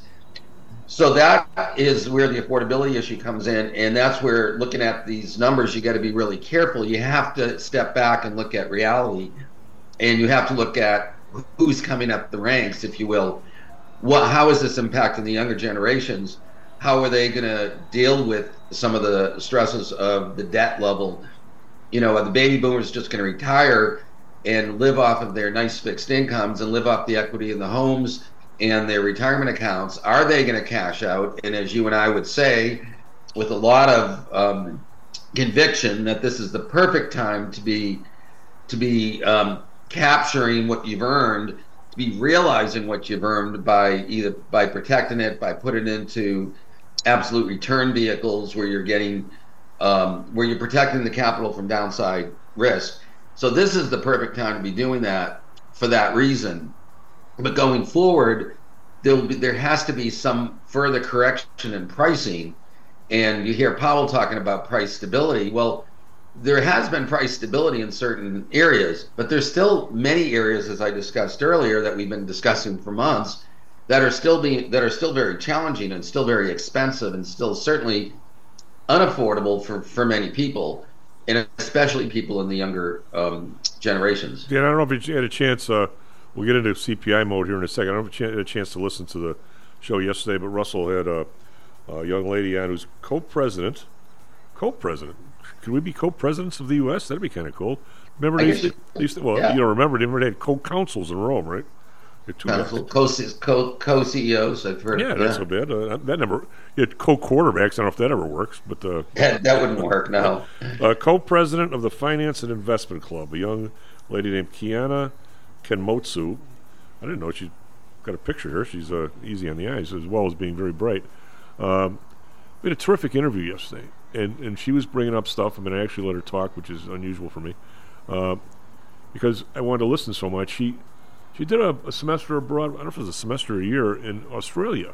So that is where the affordability issue comes in, and that's where, looking at these numbers, you got to be really careful. You have to step back and look at reality, and you have to look at who's coming up the ranks, if you will. What, how is this impacting the younger generations? How are they going to deal with some of the stresses of the debt level? You know, are the baby boomers just going to retire and live off of their nice fixed incomes and live off the equity in the homes and their retirement accounts? Are they going to cash out? And as you and I would say, with a lot of um, conviction, that this is the perfect time to be to be um, capturing what you've earned, to be realizing what you've earned by either by protecting it, by putting it into absolute return vehicles where you're getting um, where you're protecting the capital from downside risk. So this is the perfect time to be doing that for that reason. But going forward, there'll be, there has to be some further correction in pricing. And you hear Powell talking about price stability. Well, there has been price stability in certain areas, but there's still many areas, as I discussed earlier, that we've been discussing for months, that are still being that are still very challenging and still very expensive and still certainly unaffordable for, for many people, and especially people in the younger um, generations. Yeah, I don't know if you had a chance. Uh, we'll get into C P I mode here in a second. I don't know if you had a chance to listen to the show yesterday, but Russell had a, a young lady on who's co-president. Co-president. Could we be co-presidents of the U S? That'd be kind of cool. Remember, they used, to, they used to, well, yeah. you don't remember, they had co-councils in Rome, right? Council, co, co C E Os. I've heard. Yeah, that's yeah. so bad. Uh, that never. You had co-quarterbacks. I don't know if that ever works, but uh, that, that wouldn't work. No. Uh, co-president of the Finance and Investment Club, a young lady named Kiana Kenmotsu. I didn't know she got a picture here. She's uh, easy on the eyes as well as being very bright. Um, we had a terrific interview yesterday, and and she was bringing up stuff. I mean, I actually let her talk, which is unusual for me, uh, because I wanted to listen so much. She. She did a, a semester abroad, I don't know if it was a semester or a year, in Australia,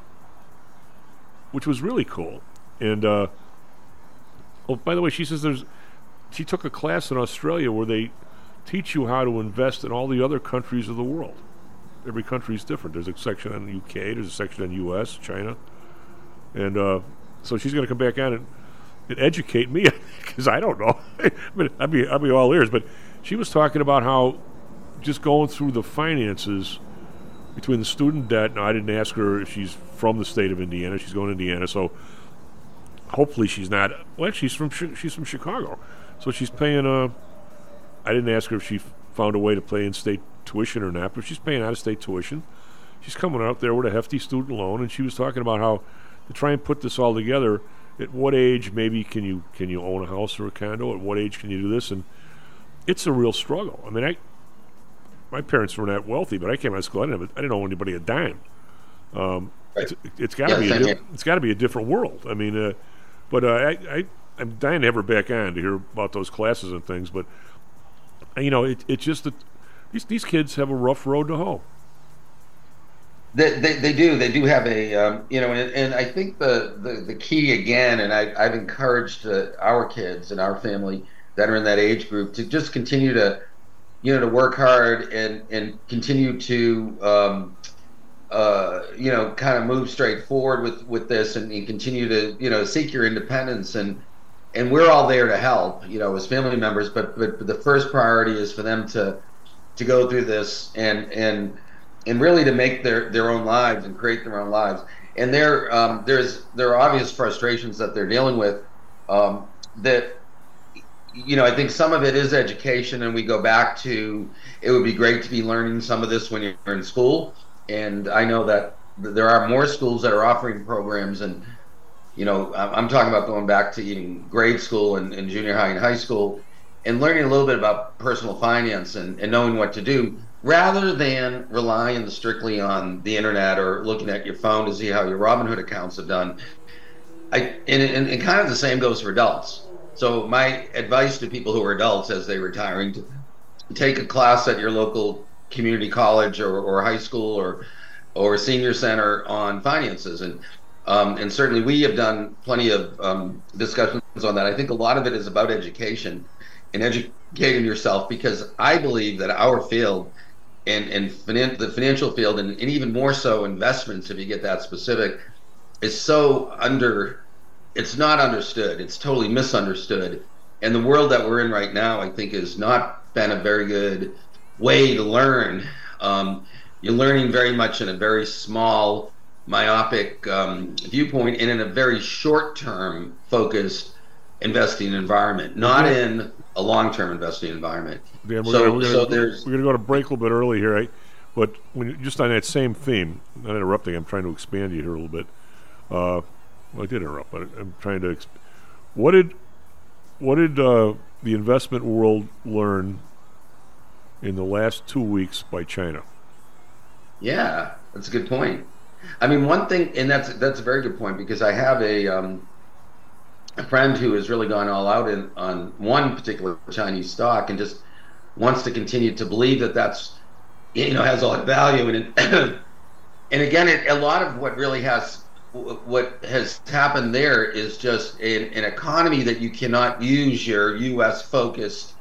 which was really cool. And, uh, oh, by the way, she says there's, she took a class in Australia where they teach you how to invest in all the other countries of the world. Every country is different. There's a section on the U K, there's a section on U S, China. And uh, so she's going to come back on and, and educate me, because I don't know. I mean, I'd be, I'd be all ears. But she was talking about how just going through the finances between the student debt. Now, I didn't ask her if she's from the state of Indiana. She's going to Indiana, so hopefully she's not. Well, she's from she's from Chicago, so she's paying a. I didn't ask her if she found a way to pay in-state tuition or not, but she's paying out-of-state tuition. She's coming out there with a hefty student loan, and she was talking about how to try and put this all together. At what age maybe can you can you own a house or a condo? At what age can you do this? And it's a real struggle. I mean, I. My parents were not wealthy, but I came out of school. I didn't, have a, I didn't owe anybody a dime. Um, right. It's, it's got to yeah, be a di- it's got to be a different world. I mean, uh, but uh, I, I I'm dying to have her back on to hear about those classes and things. But you know, it, it's just that these these kids have a rough road to hoe. They, they, they do. They do have a, um, you know, and, and I think the, the, the key again, and I, I've encouraged uh, our kids and our family that are in that age group to just continue to, you know, to work hard and, and continue to, um, uh, you know, kind of move straight forward with, with this and, and continue to, you know, seek your independence. And, and we're all there to help, you know, as family members. But, but, but the first priority is for them to, to go through this and, and, and really to make their, their own lives and create their own lives. And there, um, there's, there are obvious frustrations that they're dealing with, um, that, you know, I think some of it is education, and we go back to, it would be great to be learning some of this when you're in school. And I know that there are more schools that are offering programs, and, you know, I'm talking about going back to even grade school and, and junior high and high school and learning a little bit about personal finance and, and knowing what to do, rather than relying strictly on the internet or looking at your phone to see how your Robinhood accounts have done. I, and, and, and kind of the same goes for adults. So my advice to people who are adults as they retiring, to take a class at your local community college or, or high school or or senior center on finances. And um, and certainly we have done plenty of um, discussions on that. I think a lot of it is about education and educating yourself, because I believe that our field and, and finan- the financial field, and, and even more so investments, if you get that specific, is so under, it's not understood. It's totally misunderstood. And the world that we're in right now, I think, has not been a very good way to learn. Um, you're learning very much in a very small, myopic um, viewpoint and in a very short-term focused investing environment, not mm-hmm. in a long-term investing environment. Yeah, we're so, gonna, we're so gonna, there's we're going to go to break a little bit early here, right? But when you, just on that same theme, not interrupting, I'm trying to expand you here a little bit. Uh, well, I did interrupt, but I'm trying to. Exp- what did what did uh, the investment world learn in the last two weeks by China? Yeah, that's a good point. I mean, one thing, and that's that's a very good point, because I have a um, a friend who has really gone all out in, on one particular Chinese stock and just wants to continue to believe that that's, you know, has all that value. And it, and again, it, a lot of what really has what has happened there is just an, an economy that you cannot use your U S focused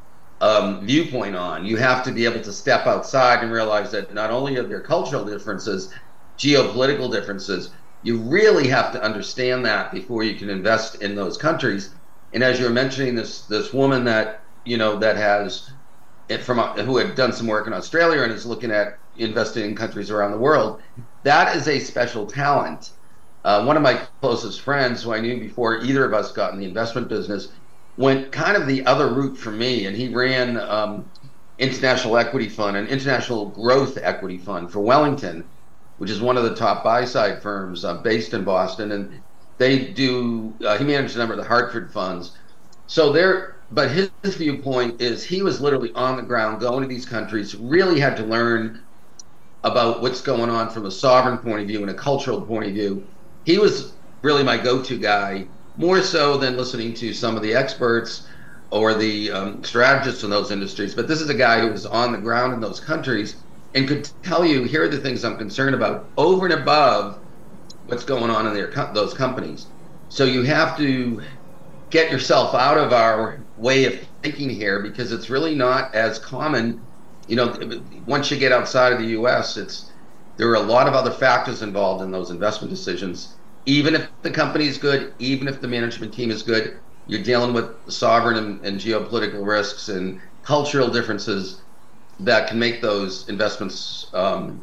um, viewpoint on. You have to be able to step outside and realize that not only are there cultural differences, geopolitical differences, you really have to understand that before you can invest in those countries. And as you were mentioning, this this woman that, you know, that has it from who had done some work in Australia and is looking at investing in countries around the world, that is a special talent. Uh, one of my closest friends, who I knew before either of us got in the investment business, went kind of the other route for me, and he ran um, International Equity Fund, an International Growth Equity Fund for Wellington, which is one of the top buy-side firms uh, based in Boston, and they do. Uh, he managed a number of the Hartford funds. So there, but his, his viewpoint is he was literally on the ground, going to these countries, really had to learn about what's going on from a sovereign point of view and a cultural point of view. He was really my go-to guy, more so than listening to some of the experts or the um, strategists in those industries. But this is a guy who was on the ground in those countries and could tell you, here are the things I'm concerned about, over and above what's going on in their co- those companies. So you have to get yourself out of our way of thinking here, because it's really not as common. You know, once you get outside of the U S, it's there are a lot of other factors involved in those investment decisions. Even if the company is good, even if the management team is good, you're dealing with sovereign and, and geopolitical risks and cultural differences that can make those investments um,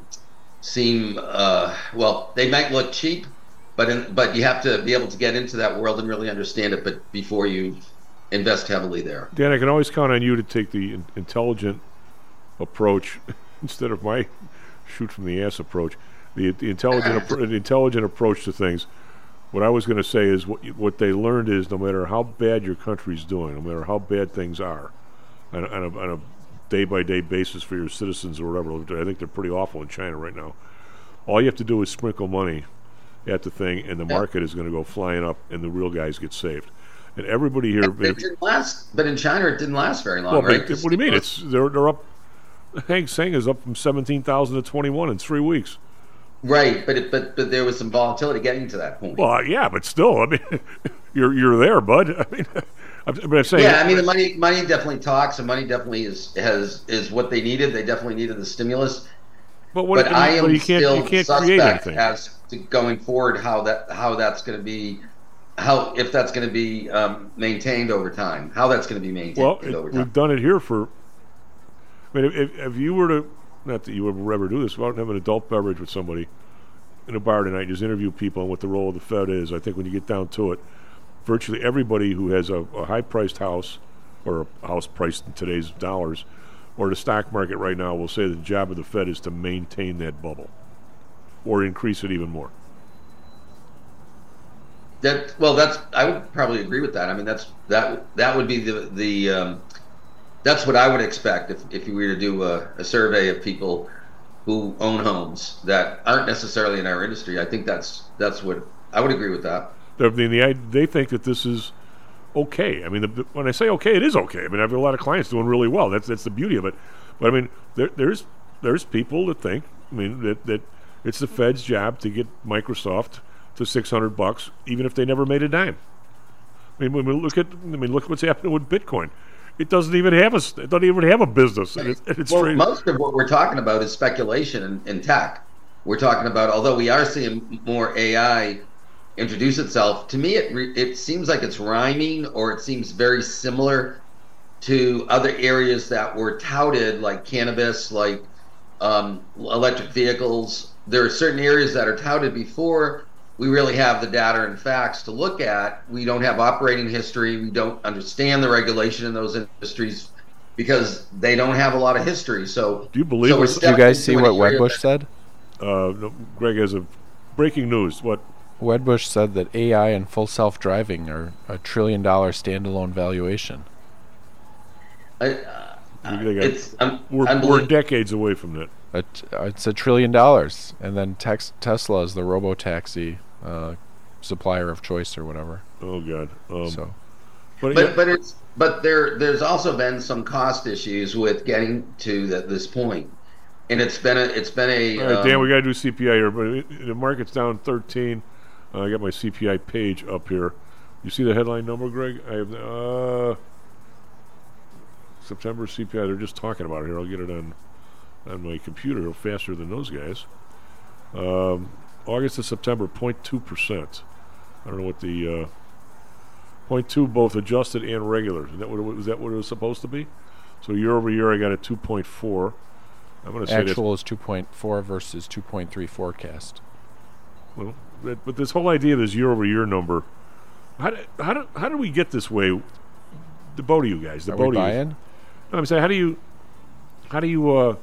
seem, uh, well, they might look cheap, but in, but you have to be able to get into that world and really understand it, but before you invest heavily there. Dan, I can always count on you to take the in- intelligent approach instead of my shoot from the ass approach. The, the intelligent appro- the intelligent approach to things. What I was going to say is what what they learned is no matter how bad your country's doing, no matter how bad things are, on a, on a, on a day-by-day basis for your citizens or whatever, I think they're pretty awful in China right now. All you have to do is sprinkle money at the thing, and the market is going to go flying up, and the real guys get saved. And everybody here, But it didn't last. But in China, it didn't last very long, well, right? What do you mean? It's they're they're up. Hang Seng is up from seventeen thousand to twenty-one in three weeks. Right, but it, but but there was some volatility getting to that point. Well, yeah, but still, I mean, you're you're there, bud. I mean, but I'm saying, yeah, I mean, the money money definitely talks, and money definitely is has is what they needed. They definitely needed the stimulus. But what? But I, I mean, am but you can't, still you can't suspect create anything. as to going forward how that how that's going to be, how if that's going to be um, maintained over time, how that's going to be maintained Well, it, over time. we've done it here for. I mean, if, if you were to, not that you would ever do this, about have an adult beverage with somebody in a bar tonight, just interview people on what the role of the Fed is. I think when you get down to it, virtually everybody who has a, a high-priced house or a house priced in today's dollars or the stock market right now will say the job of the Fed is to maintain that bubble or increase it even more. That well, that's I would probably agree with that. I mean, that's that that would be the the um, that's what I would expect if if you were to do a, a survey of people who own homes that aren't necessarily in our industry. I think that's that's what I would agree with that. They're, they, they think that this is okay. I mean, the, the, when I say okay, it is okay. I mean, I have a lot of clients doing really well. That's that's the beauty of it. But I mean, there, there's there's people that think, I mean, that, that it's the Fed's job to get Microsoft to six hundred bucks, even if they never made a dime. I mean, when we look at, I mean, look what's happening with Bitcoin. It doesn't even have a, it doesn't even have a business. And it's, and it's well, trading. Most of what we're talking about is speculation in, in tech. We're talking about, although we are seeing more A I introduce itself, to me it re, it seems like it's rhyming, or it seems very similar to other areas that were touted, like cannabis, like um, electric vehicles. There are certain areas that are touted before we really have the data and facts to look at. We don't have operating history. We don't understand the regulation in those industries because they don't have a lot of history. So, do you believe? So do you guys see what Wedbush said? Uh, no, Greg has a breaking news. What? Wedbush said that A I and full self-driving are a trillion dollar standalone valuation. I, uh, it's um, we're, we're decades away from that. It, uh, it's a trillion dollars, and then tex- Tesla is the robo-taxi uh, supplier of choice or whatever. Oh God! Um, so, but but, yeah. but it's but there there's also been some cost issues with getting to the, this point, and it's been a it's been a. All right, um, Dan, we got to do C P I here, but it, the market's down thirteen. Uh, I got my C P I page up here. You see the headline number, Greg? I have uh, September C P I. They're just talking about it here. I'll get it on on my computer faster than those guys. Um, August to September, zero point two percent. I don't know what the uh, zero point two both adjusted and regular. Is that what it was, is that what it was supposed to be? So year over year, I got a two point four. I'm going to say actual is two point four versus two point three forecast. Well, that, but this whole idea of this year over year number, how do, how do how do we get this way? The both of you guys, the Are both we of you. buying? No, I'm saying, how do you, how do you, uh,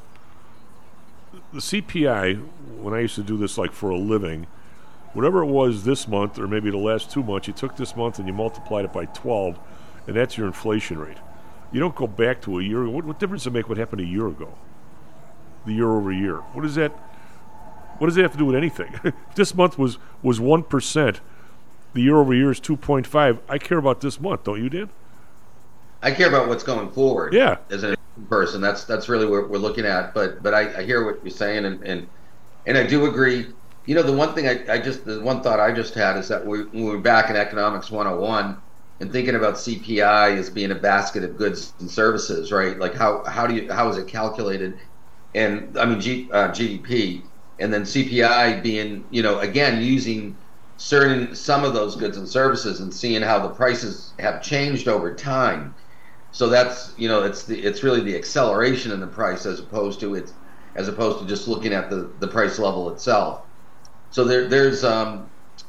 the C P I, when I used to do this like for a living, whatever it was this month or maybe the last two months, you took this month and you multiplied it by twelve, and that's your inflation rate. You don't go back to a year. What, what difference does it make what happened a year ago? The year over year. What does that, what does it have to do with anything? If this month was, was one percent, the year over year is two point five. I care about this month, don't you, Dan? I care about what's going forward. Yeah. As a person, that's that's really what we're looking at. But but I, I hear what you're saying, and, and and I do agree. You know, the one thing I, I just the one thought I just had is that we when we're back in Economics one oh one and thinking about C P I as being a basket of goods and services, right? Like how how do you how is it calculated? And I mean G, uh, G D P, and then C P I being, you know, again using certain some of those goods and services and seeing how the prices have changed over time. So that's, you know, it's the it's really the acceleration in the price as opposed to it's as opposed to just looking at the, the price level itself. So there there's um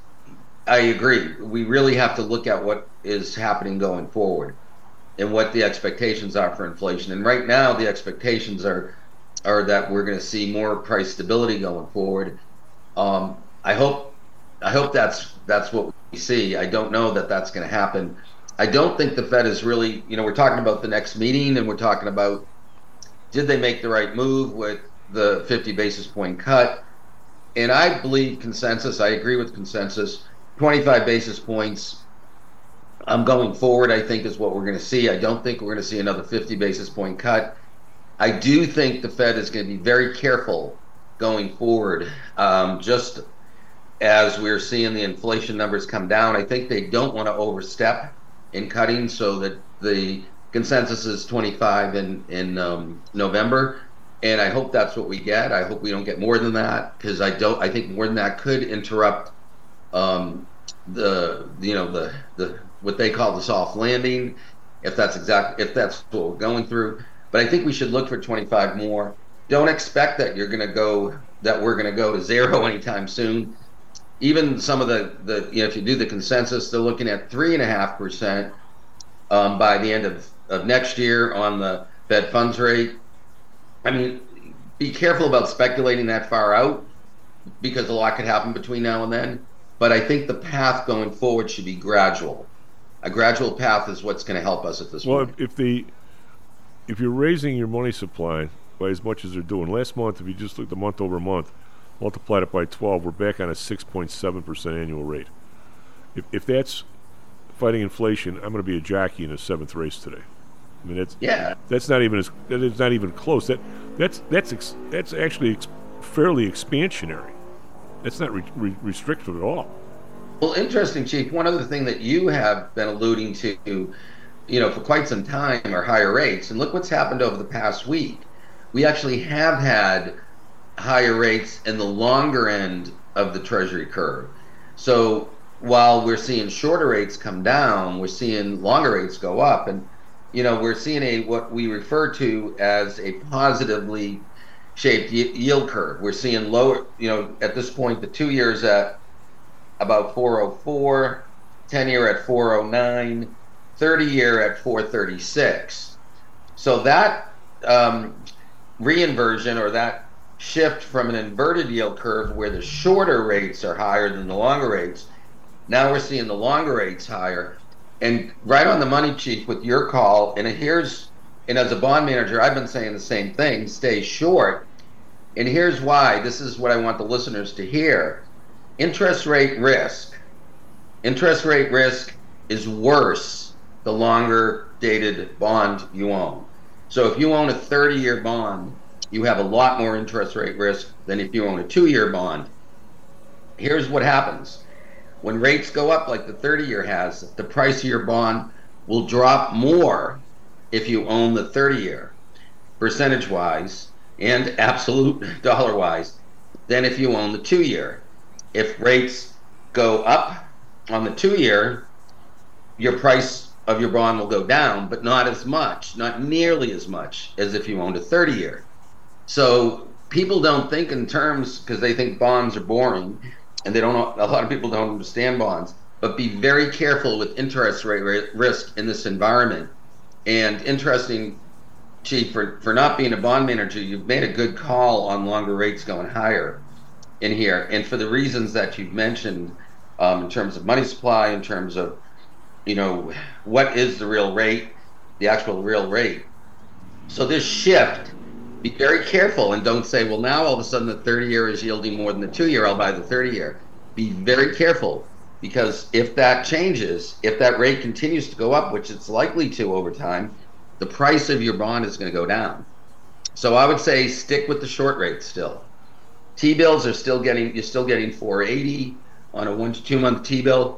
I agree. We really have to look at what is happening going forward and what the expectations are for inflation. And right now the expectations are are that we're going to see more price stability going forward. Um, I hope I hope that's that's what we see. I don't know that that's going to happen. I don't think the Fed is really, you know, we're talking about the next meeting and we're talking about did they make the right move with the fifty basis point cut? And I believe consensus, I agree with consensus, twenty-five basis points um, going forward, I think is what we're going to see. I don't think we're going to see another fifty basis point cut. I do think the Fed is going to be very careful going forward, um, just as we're seeing the inflation numbers come down. I think they don't want to overstep in cutting, so that the consensus is twenty-five in in um, November, and I hope that's what we get. I hope we don't get more than that, because I don't. I think more than that could interrupt um, the you know the the what they call the soft landing, if that's exact if that's what we're going through. But I think we should look for twenty-five more. Don't expect that you're going to go that we're going to go to zero anytime soon. Even some of the, the you know, if you do the consensus, they're looking at three and a half percent um, by the end of, of next year on the Fed funds rate. I mean, be careful about speculating that far out, because a lot could happen between now and then. But I think the path going forward should be gradual. A gradual path is what's going to help us at this well, point. Well, if the if you're raising your money supply by as much as they're doing, last month, if you just look the month over month, multiplied it by twelve, we're back on a six point seven percent annual rate. If if that's fighting inflation, I'm going to be a jockey in a seventh race today. I mean, it's yeah, That's not even as, that is not even close. That that's that's ex, that's actually ex, fairly expansionary. That's not re, re, restrictive at all. Well, interesting, Chief. One other thing that you have been alluding to, you know, for quite some time are higher rates. And look what's happened over the past week. We actually have had higher rates in the longer end of the Treasury curve. So while we're seeing shorter rates come down, we're seeing longer rates go up. And, you know, we're seeing a what we refer to as a positively shaped yield curve. We're seeing lower, you know, at this point, the two years at about four oh four, ten year at four oh nine, thirty year at four thirty-six. So that um, reinversion, or that shift from an inverted yield curve where the shorter rates are higher than the longer rates, now we're seeing the longer rates higher. And right on the money, Chief, with your call, and here's, and as a bond manager, I've been saying the same thing, stay short. And here's why. This is what I want the listeners to hear. Interest rate risk. Interest rate risk is worse the longer dated bond you own. So if you own a thirty year bond, you have a lot more interest rate risk than if you own a two year bond. Here's what happens. When rates go up like the thirty year has, the price of your bond will drop more if you own the thirty year, percentage wise and absolute dollar wise, than if you own the two year. If rates go up on the two year, your price of your bond will go down, but not as much, not nearly as much as if you owned a thirty year. So people don't think in terms, because they think bonds are boring, and they don't. A lot of people don't understand bonds. But be very careful with interest rate risk in this environment. And interesting, Chief, for, for not being a bond manager, you've made a good call on longer rates going higher in here. And for the reasons that you've mentioned, um, in terms of money supply, in terms of, you know, what is the real rate, the actual real rate. So this shift, be very careful and don't say, well, now all of a sudden the thirty year is yielding more than the two year, I'll buy the thirty year. Be very careful, because if that changes, if that rate continues to go up, which it's likely to over time, the price of your bond is going to go down. So I would say stick with the short rate still. T-bills are still getting, you're still getting four eighty on a one to two month T-bill.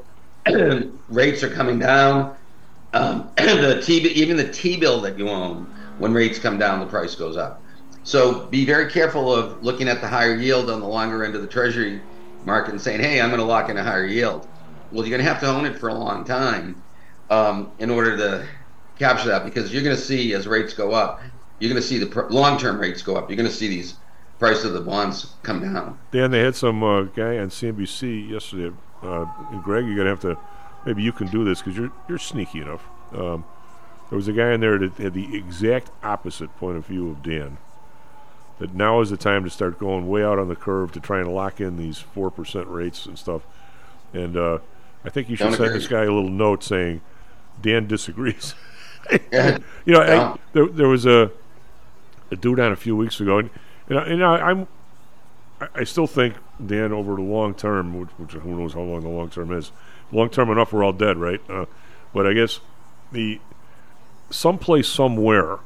Rates are coming down. Um, the T, even the T-bill that you own, when rates come down, the price goes up. So be very careful of looking at the higher yield on the longer end of the Treasury market and saying, hey, I'm going to lock in a higher yield. Well, you're going to have to own it for a long time um, in order to capture that, because you're going to see, as rates go up, you're going to see the pr- long-term rates go up. You're going to see these prices of the bonds come down. Dan, they had some uh, guy on C N B C yesterday. Uh, and Greg, you're going to have to, maybe you can do this because you're, you're sneaky enough. Um, there was a guy in there that had the exact opposite point of view of Dan. That now is the time to start going way out on the curve to try and lock in these four percent rates and stuff. And uh, I think you should Don't send agree. this guy a little note saying Dan disagrees. You know, I, there, there was a, a dude on a few weeks ago, and you know, and I, I'm, I, I still think Dan over the long term, which, which who knows how long the long term is, long term enough we're all dead, right? Uh, but I guess the someplace somewhere,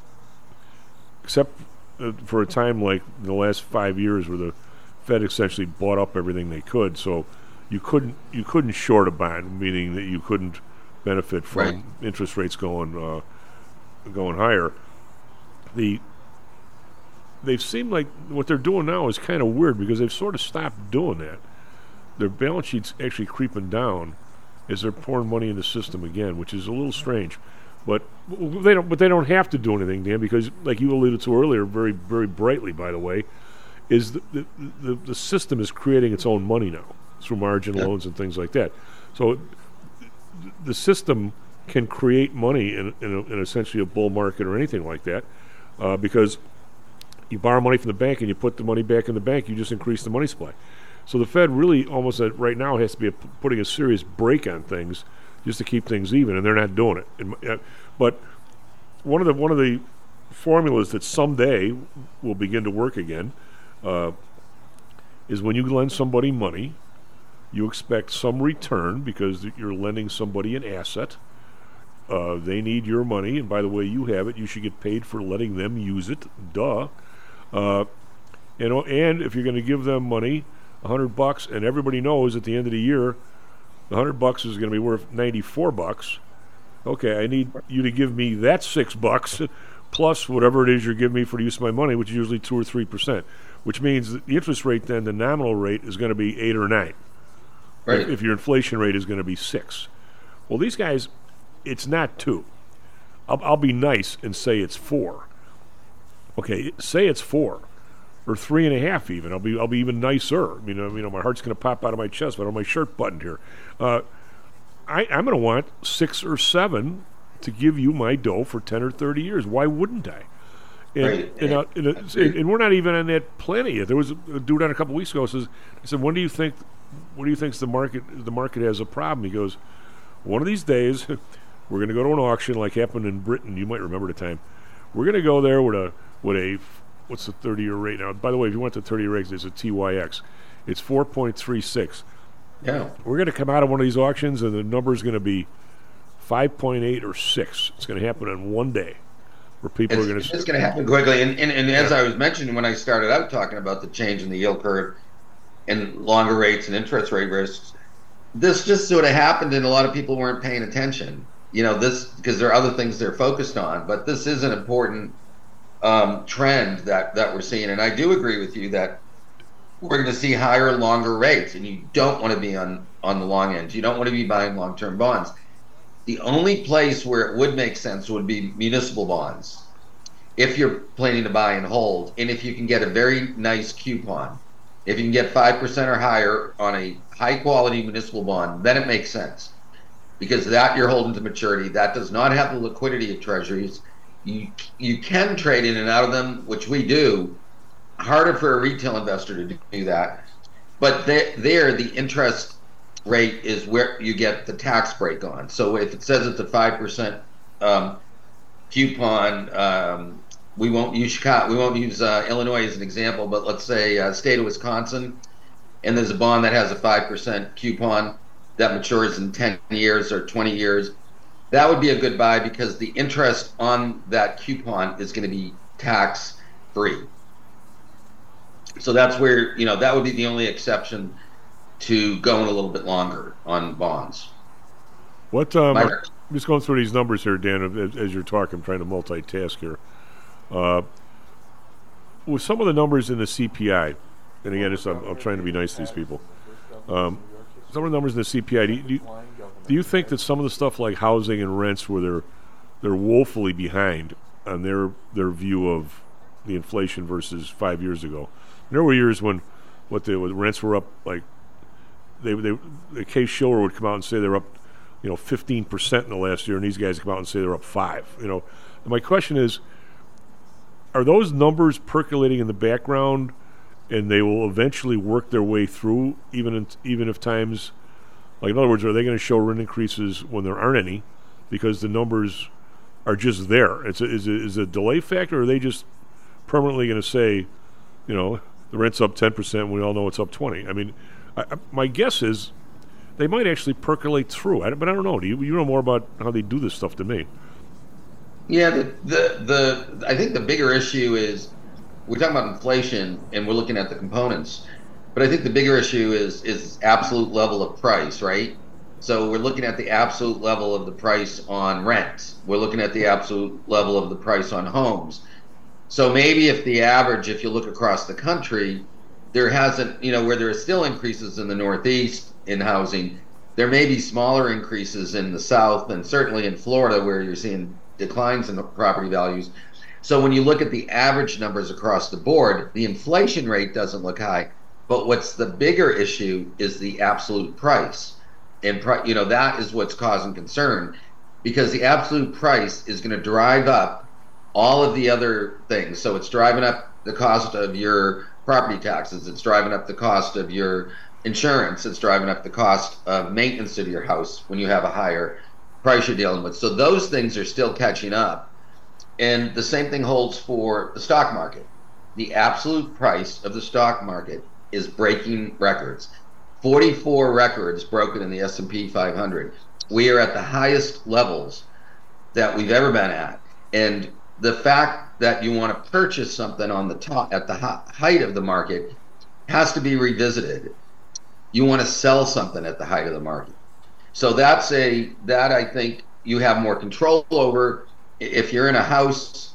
except uh, for a time like the last five years where the Fed essentially bought up everything they could, so you couldn't you couldn't short a bond, meaning that you couldn't benefit from Right. interest rates going uh, going higher. The they've seemed like what they're doing now is kind of weird because they've sort of stopped doing that. Their balance sheet's actually creeping down as they're pouring money in the system again, which is a little strange. But they don't. But they don't have to do anything, Dan, because like you alluded to earlier, very very brightly, by the way, is the the, the, the system is creating its own money now through margin Yeah. loans and things like that. So the system can create money in, in, a, in essentially a bull market or anything like that, uh, because you borrow money from the bank and you put the money back in the bank, you just increase the money supply. So the Fed really almost uh, right now has to be a, putting a serious brake on things just to keep things even, and they're not doing it. And, uh, but one of the one of the formulas that someday will begin to work again uh, is when you lend somebody money, you expect some return because you're lending somebody an asset. Uh, they need your money, and by the way you have it, you should get paid for letting them use it. Duh. Uh, you know, and if you're going to give them money, a hundred bucks, and everybody knows at the end of the year, the hundred bucks is going to be worth ninety-four bucks. Okay, I need you to give me that six bucks plus whatever it is you're giving me for the use of my money, which is usually two or three percent. Which means that the interest rate then, the nominal rate, is going to be eight or nine. Right. If, if your inflation rate is going to be six. Well, these guys, it's not two. I'll, I'll be nice and say it's four. Okay, say it's four, or three and a half even. I'll be I'll be even nicer. You know, you know, my heart's going to pop out of my chest, but I don't have my shirt buttoned here. Uh, I, I'm going to want six or seven to give you my dough for ten or thirty years. Why wouldn't I? And, right. and, uh, and, uh, and we're not even on that planet yet. There was a dude on a couple weeks ago says, I said, when do you think, what do you think's the market? The market has a problem. He goes, one of these days, we're going to go to an auction like happened in Britain. You might remember the time. We're going to go there with a with a what's the thirty-year rate now? By the way, if you want the thirty-year rate, there's a T Y X. It's four point three six. Yeah. We're going to come out of one of these auctions, and the number is going to be five point eight or six. It's going to happen in one day. Where people it's, are going to. It's going to happen quickly, and, and, and as I was mentioning when I started out talking about the change in the yield curve and longer rates and interest rate risks, this just sort of happened, and a lot of people weren't paying attention. You know, this because there are other things they're focused on, but this is an important um, trend that that we're seeing, and I do agree with you that we're going to see higher, longer rates, and you don't want to be on on the long end. You don't want to be buying long-term bonds. The only place where it would make sense would be municipal bonds, if you're planning to buy and hold, and if you can get a very nice coupon. If you can get five percent or higher on a high-quality municipal bond, then it makes sense. Because that you're holding to maturity. That does not have the liquidity of treasuries. You, you can trade in and out of them, which we do. Harder for a retail investor to do that. But they, there, the interest rate is where you get the tax break on. So if it says it's a five percent um, coupon, um, we won't use Chicago, we won't use uh, Illinois as an example, but let's say uh, state of Wisconsin, and there's a bond that has a five percent coupon that matures in ten years or twenty years. That would be a good buy because the interest on that coupon is going to be tax free. So that's where, you know, that would be the only exception to going a little bit longer on bonds. What? Um, I'm just going through these numbers here, Dan, as, as you're talking. I'm trying to multitask here. Uh, with some of the numbers in the C P I, and again, it's, I'm, I'm trying to be nice to these people. Um, some of the numbers in the C P I, do you, do, you, do you think that some of the stuff like housing and rents, where they're they're woefully behind on their their view of the inflation versus five years ago? There were years when what the when rents were up like they they the Case Shiller would come out and say they're up, you know, fifteen percent in the last year, and these guys come out and say they're up five. You know, and my question is, are those numbers percolating in the background, and they will eventually work their way through, even in, even if times, like in other words, are they going to show rent increases when there aren't any, because the numbers are just there? It's a, is it is it a delay factor, or are they just permanently going to say, you know, the rent's up ten percent, we all know it's up twenty? I mean, I, I, my guess is they might actually percolate through. I, but I don't know. Do you, you know more about how they do this stuff than me? Yeah, the, the the I think the bigger issue is we're talking about inflation and we're looking at the components, but I think the bigger issue is is absolute level of price, right? So we're looking at the absolute level of the price on rent. We're looking at the absolute level of the price on homes. So maybe if the average, if you look across the country, there hasn't, you know, where there are still increases in the Northeast in housing, there may be smaller increases in the South and certainly in Florida where you're seeing declines in the property values. So when you look at the average numbers across the board, the inflation rate doesn't look high. But what's the bigger issue is the absolute price. And, you know, that is what's causing concern, because the absolute price is going to drive up all of the other things. So it's driving up the cost of your property taxes. It's driving up the cost of your insurance. It's driving up the cost of maintenance of your house when you have a higher price you're dealing with. So those things are still catching up. And the same thing holds for the stock market. The absolute price of the stock market is breaking records. forty-four records broken in the S and P five hundred. We are at the highest levels that we've ever been at. And the fact that you want to purchase something on the top at the height of the market has to be revisited. You want to sell something at the height of the market. So that's a that I think you have more control over. If you're in a house,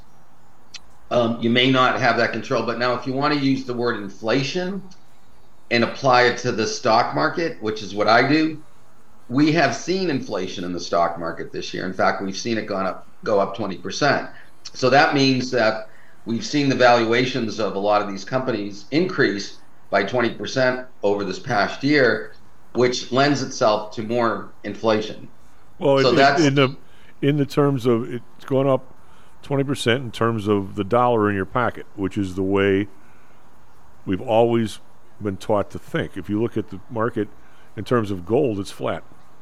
um, you may not have that control. But now if you want to use the word inflation and apply it to the stock market, which is what I do, we have seen inflation in the stock market this year. In fact, we've seen it gone up, go up twenty percent. So that means that we've seen the valuations of a lot of these companies increase by twenty percent over this past year, which lends itself to more inflation. Well, so it, that's, in the in the terms of it's going up twenty percent in terms of the dollar in your pocket, which is the way we've always been taught to think. If you look at the market in terms of gold, it's flat.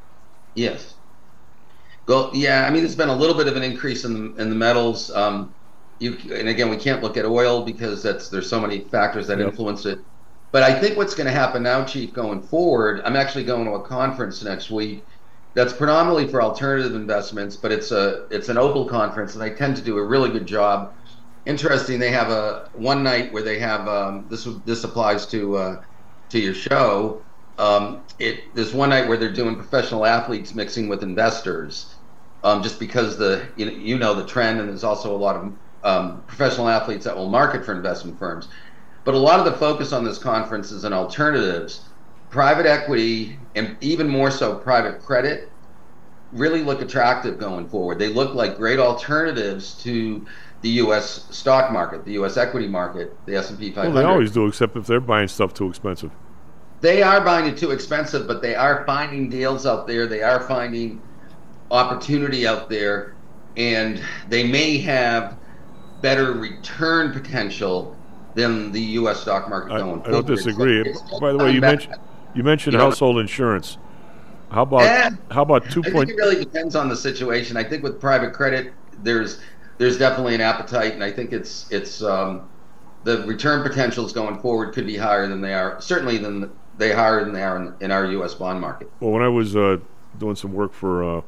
Yes. Gold, yeah, I mean, there's been a little bit of an increase in the, in the metals. Um, you, and again, we can't look at oil because that's there's so many factors that yep. influence it. But I think what's going to happen now, Chief, going forward, I'm actually going to a conference next week that's predominantly for alternative investments, but it's a it's an Opal conference, and they tend to do a really good job. Interesting, they have a one night where they have um, this this applies to uh, to your show. Um, it there's one night where they're doing professional athletes mixing with investors, um, just because the you know, you know the trend, and there's also a lot of um, professional athletes that will market for investment firms. But a lot of the focus on this conference is on alternatives. Private equity, and even more so private credit, really look attractive going forward. They look like great alternatives to the U S stock market, the U S equity market, the S and P five hundred. Well, they always do, except if they're buying stuff too expensive. They are buying it too expensive, but they are finding deals out there. They are finding opportunity out there, and they may have better return potential than the U S stock market going forward. I don't disagree. So By the way, you back. mentioned you mentioned you know, household insurance. How about eh, how about two? I think it really depends on the situation. I think with private credit, there's there's definitely an appetite, and I think it's it's um, the return potentials going forward could be higher than they are. Certainly than they higher than they are in, in our U S bond market. Well, when I was uh, doing some work for a uh,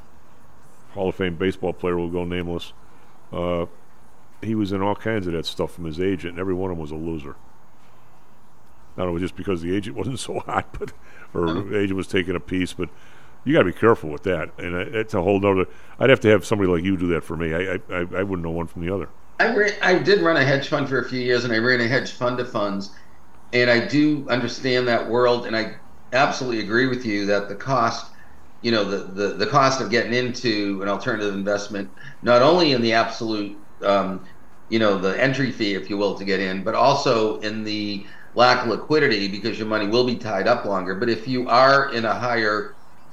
Hall of Fame baseball player, we'll go nameless. Uh, he was in all kinds of that stuff from his agent, and every one of them was a loser. Not only just because the agent wasn't so hot, but or mm-hmm. the agent was taking a piece, but you got to be careful with that. And it's a whole nother. I'd have to have somebody like you do that for me. I I, I wouldn't know one from the other. I re- I did run a hedge fund for a few years, and I ran a hedge fund of funds, and I do understand that world, and I absolutely agree with you that the cost, you know, the the, the cost of getting into an alternative investment, not only in the absolute, um, you know, the entry fee, if you will, to get in, but also in the lack of liquidity because your money will be tied up longer. But if you are in a higher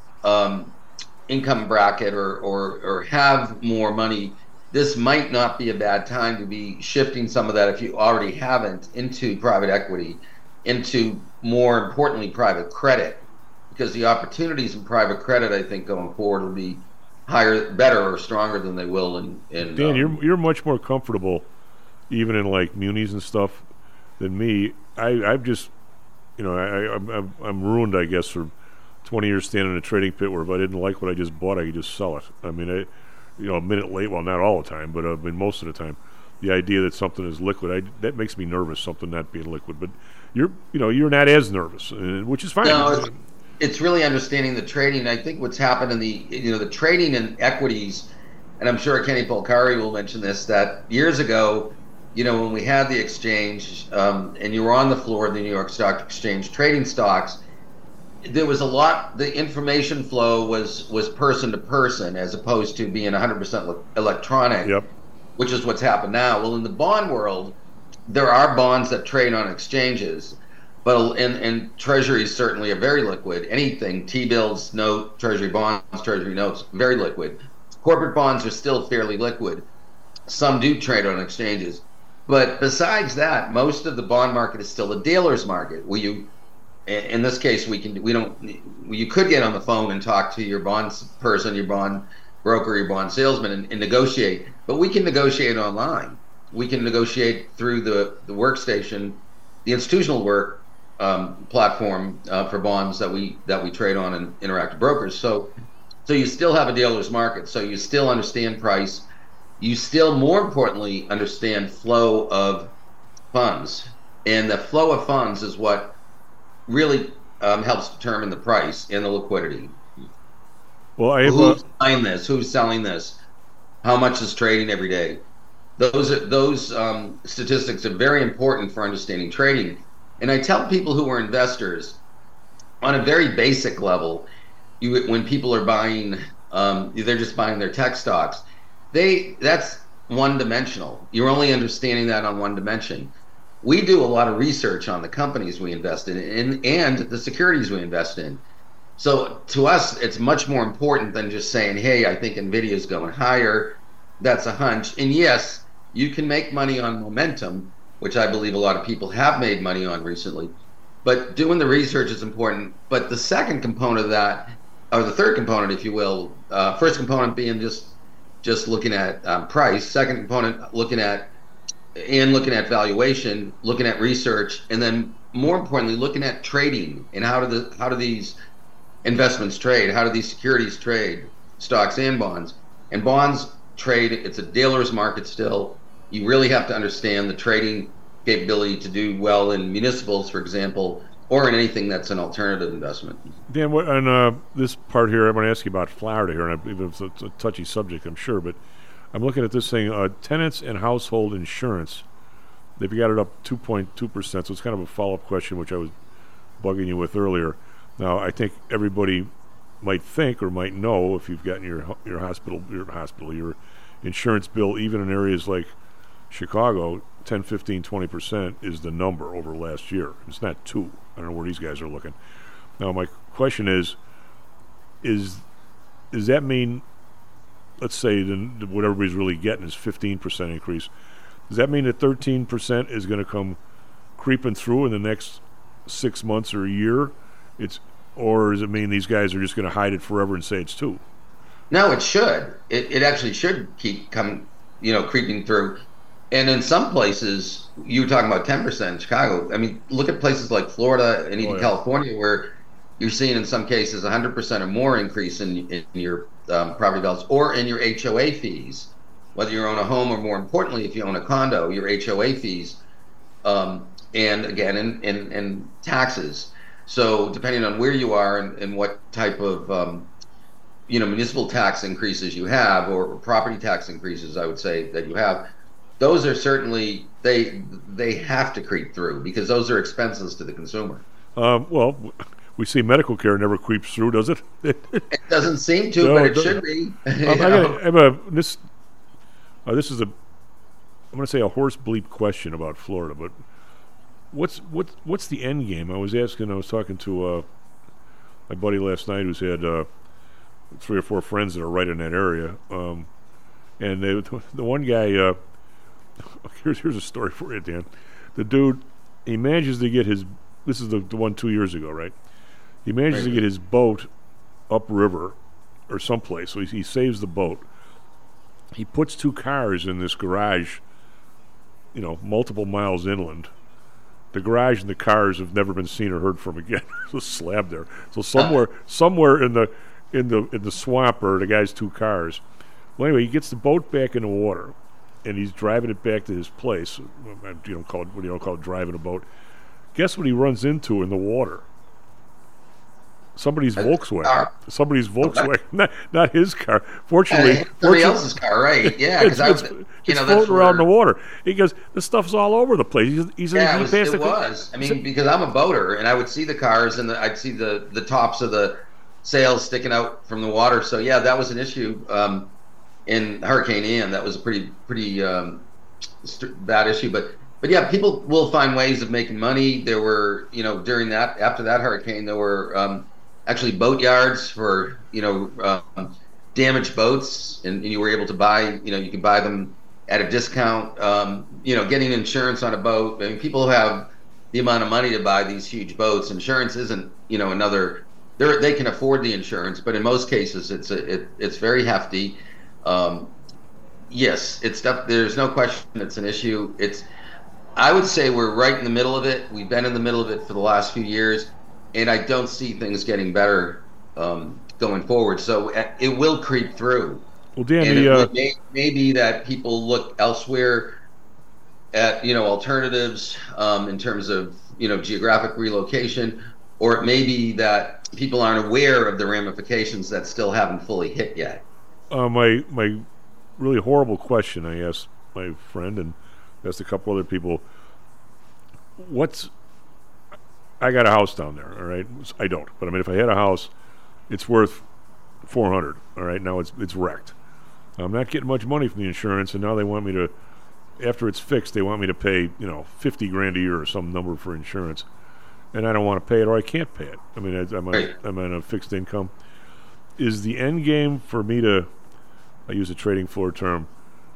um, income bracket or, or or have more money, this might not be a bad time to be shifting some of that, if you already haven't, into private equity, into more importantly private credit, because the opportunities in private credit, I think, going forward will be higher, better, or stronger than they will in. in Dan, um, you're you're much more comfortable, even in like munis and stuff, than me. I I've just, you know, I I'm I'm, I'm ruined, I guess, for twenty years standing in a trading pit where if I didn't like what I just bought, I could just sell it. I mean, I, you know, a minute late, well, not all the time, but I mean, most of the time, the idea that something is liquid, I, that makes me nervous. Something not being liquid, but you're, you know, you're not as nervous, uh, which is fine. No, it's, it's really understanding the trading. I think what's happened in the, you know, the trading in equities, and I'm sure Kenny Polcari will mention this, that years ago, you know, when we had the exchange, um, and you were on the floor of the New York Stock Exchange trading stocks, there was a lot, the information flow was was person to person as opposed to being one hundred percent electronic, yep. which is what's happened now. Well, in the bond world, there are bonds that trade on exchanges, but and, and treasuries certainly are very liquid. Anything, T-bills, note, treasury bonds, treasury notes, very liquid. Corporate bonds are still fairly liquid. Some do trade on exchanges. But besides that, most of the bond market is still a dealer's market, where you, in this case, we can we don't you could get on the phone and talk to your bond person, your bond broker, your bond salesman, and, and negotiate. But we can negotiate online. We can negotiate through the, the workstation, the institutional work um, platform uh, for bonds that we that we trade on in Interactive Brokers. So So you still have a dealer's market. So you still understand price. You still, more importantly, understand flow of funds. And the flow of funds is what really um, helps determine the price and the liquidity. Well, I have who's a... buying this? Who's selling this? How much is trading every day? Those are, those um, statistics are very important for understanding trading. And I tell people who are investors, on a very basic level, you when people are buying, um, they're just buying their tech stocks. They that's one-dimensional. You're only understanding that on one dimension. We do a lot of research on the companies we invest in and, and the securities we invest in. So to us, it's much more important than just saying, hey, I think NVIDIA is going higher. That's a hunch. And yes, you can make money on momentum, which I believe a lot of people have made money on recently. But doing the research is important. But the second component of that, or the third component, if you will, uh, first component being just just looking at um, price, second component looking at and looking at valuation, looking at research, and then more importantly, looking at trading and how do the how do these investments trade? How do these securities trade, stocks and bonds? And bonds trade, it's a dealer's market still. You really have to understand the trading capability to do well in municipals, for example, or in anything that's an alternative investment. Dan, what, on uh, this part here, I'm going to ask you about Florida here, and I believe it's a, it's a touchy subject, I'm sure, but I'm looking at this thing, uh, tenants and household insurance. They've got it up two point two percent, so it's kind of a follow-up question, which I was bugging you with earlier. Now, I think everybody might think or might know, if you've gotten your your hospital, your hospital, your insurance bill, even in areas like Chicago, ten, fifteen, twenty percent is the number over last year. It's not two. I don't know where these guys are looking. Now, my question is, is does that mean, let's say the, what everybody's really getting is fifteen percent increase. Does that mean that thirteen percent is going to come creeping through in the next six months or a year? It's Or does it mean these guys are just going to hide it forever and say it's two? No, it should. It, it actually should keep coming, you know, creeping through. And in some places, you were talking about ten percent in Chicago. I mean, look at places like Florida and even oh, yeah. California, where you're seeing in some cases one hundred percent or more increase in, in your um, property values or in your H O A fees, whether you own a home or, more importantly, if you own a condo, your H O A fees, um, and again, in, in, in taxes. So depending on where you are and, and what type of um, you know, municipal tax increases you have, or, or property tax increases, I would say, that you have, those are certainly, they they have to creep through because those are expenses to the consumer. Um, well, we see medical care never creeps through, does it? It doesn't seem to, no, but it, it should be. Um, I, gotta, I have a this. Uh, this is a. I'm going to say a horse bleep question about Florida, but what's what what's the end game? I was asking. I was talking to uh, my buddy last night, who's had uh, three or four friends that are right in that area, um, and they, the one guy. Uh, here's here's a story for you, Dan. The dude, he manages to get his. This is the, the one two years ago, right? He manages right. to get his boat upriver or someplace. So he, he saves the boat. He puts two cars in this garage, you know, multiple miles inland. The garage and the cars have never been seen or heard from again. There's a slab there. So somewhere, somewhere in the in the in the swamp are the guy's two cars. Well, anyway, he gets the boat back in the water, and he's driving it back to his place. You don't call it what do you don't call it driving a boat. Guess what he runs into in the water? Somebody's Volkswagen. Car. Somebody's Volkswagen, not, not his car. Fortunately, uh, somebody else's car, right? Yeah, because it's, it's, you it's know, floating around in the water. He goes, "This stuff's all over the place." He's, he's yeah, in, it was. He It was. I mean, because I'm a boater, and I would see the cars, and the, I'd see the the tops of the sails sticking out from the water. So yeah, that was an issue um, in Hurricane Ian. That was a pretty pretty um, st- bad issue, but. But yeah, people will find ways of making money. There were, you know, during that, after that hurricane, there were um, actually boat yards for, you know, um, damaged boats, and, and you were able to buy, you know, you could buy them at a discount. Um, you know, getting insurance on a boat. I mean, people have the amount of money to buy these huge boats. Insurance isn't, you know, another. They they can afford the insurance, but in most cases, it's a, it it's very hefty. Um, yes, it's stuff. There's no question it's an issue. It's I would say we're right in the middle of it. We've been in the middle of it for the last few years, and I don't see things getting better um, going forward. So uh, it will creep through. Well, Dan, and the, it uh, may, may be that people look elsewhere at, you know, alternatives um, in terms of, you know, geographic relocation, or it may be that people aren't aware of the ramifications that still haven't fully hit yet. Uh, my my really horrible question I asked my friend and asked a couple other people. What's I got a house down there, all right? I don't, but I mean, if I had a house, it's worth four hundred. All right, now it's it's wrecked. I'm not getting much money from the insurance, and now they want me to, after it's fixed, they want me to pay, you know, fifty grand a year or some number for insurance, and I don't want to pay it, or I can't pay it. I mean, I, I'm on, I'm on a fixed income. Is the end game for me to, I use a trading floor term,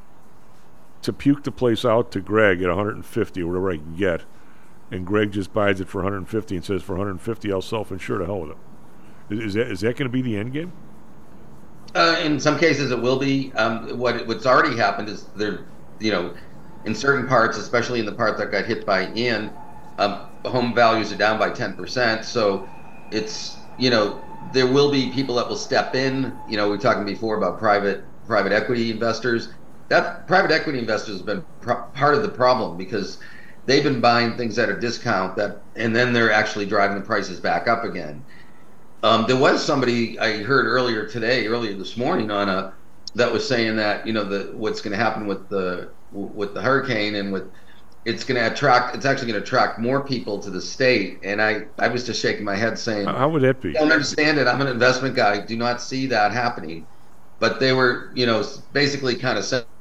to puke the place out to Greg at one hundred fifty or whatever I can get, and Greg just buys it for one hundred fifty and says, for one hundred fifty I'll self-insure, to hell with it. Is, is that is that going to be the end game? Uh, in some cases, it will be. Um, what what's already happened is there, you know, in certain parts, especially in the part that got hit by Ian, um, home values are down by ten percent. So it's, you know, there will be people that will step in. You know, we were talking before about private private equity investors. That private equity investors have been pro- part of the problem, because they've been buying things at a discount that, and then they're actually driving the prices back up again. Um, there was somebody I heard earlier today, earlier this morning, on a that was saying that, you know, the what's going to happen with the with the hurricane and with it's going to attract it's actually going to attract more people to the state. And I I was just shaking my head saying, how would that be? I don't understand it. I'm an investment guy. Do not see that happening. But they were, you know, basically kind of saying,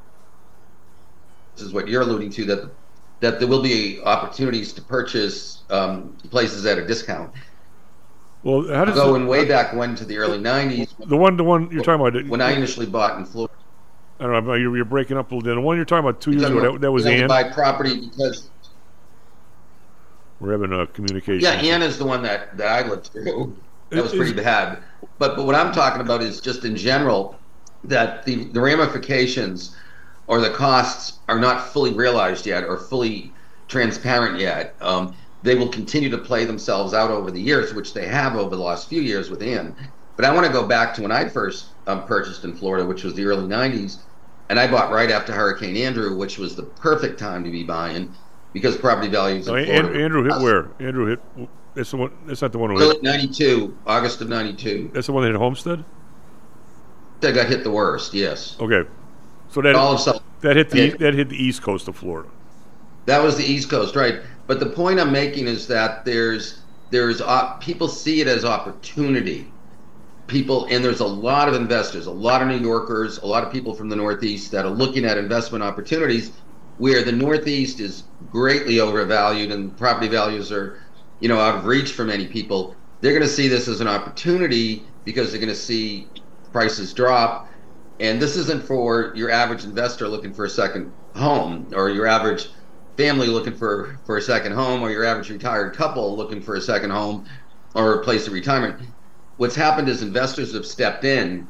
this is what you're alluding to, that that there will be opportunities to purchase um, places at a discount. Well, how does going way back when to the early nineties? The one, the one you're talking about. When I initially bought in Florida. I don't know. You're, you're breaking up a little bit. The one you're talking about two years ago, that, that was Ann. Buy property because we're having a communication. Yeah, Ann is the one that, that I lived through. That was pretty bad. But but what I'm talking about is just in general that the the ramifications or the costs are not fully realized yet or fully transparent yet. Um, They will continue to play themselves out over the years, which they have over the last few years with Ian. But I want to go back to when I first um, purchased in Florida, which was the early nineties, and I bought right after Hurricane Andrew, which was the perfect time to be buying because property values in no, Florida. Andrew, Andrew hit where? Andrew hit. That's the one. That's not the one who Well, hit. ninety-two, August of ninety-two. That's the one that hit Homestead. That got hit the worst. Yes. Okay, so that all of South, that hit the hit, that hit the east coast of Florida. That was the East Coast, right? But the point I'm making is that there's there's uh, people see it as opportunity. People, and there's a lot of investors, a lot of New Yorkers, a lot of people from the Northeast that are looking at investment opportunities where the Northeast is greatly overvalued and property values are, you know, out of reach for many people. They're going to see this as an opportunity because they're going to see prices drop. And this isn't for your average investor looking for a second home, or your average family looking for, for a second home, or your average retired couple looking for a second home or a place of retirement. What's happened is investors have stepped in,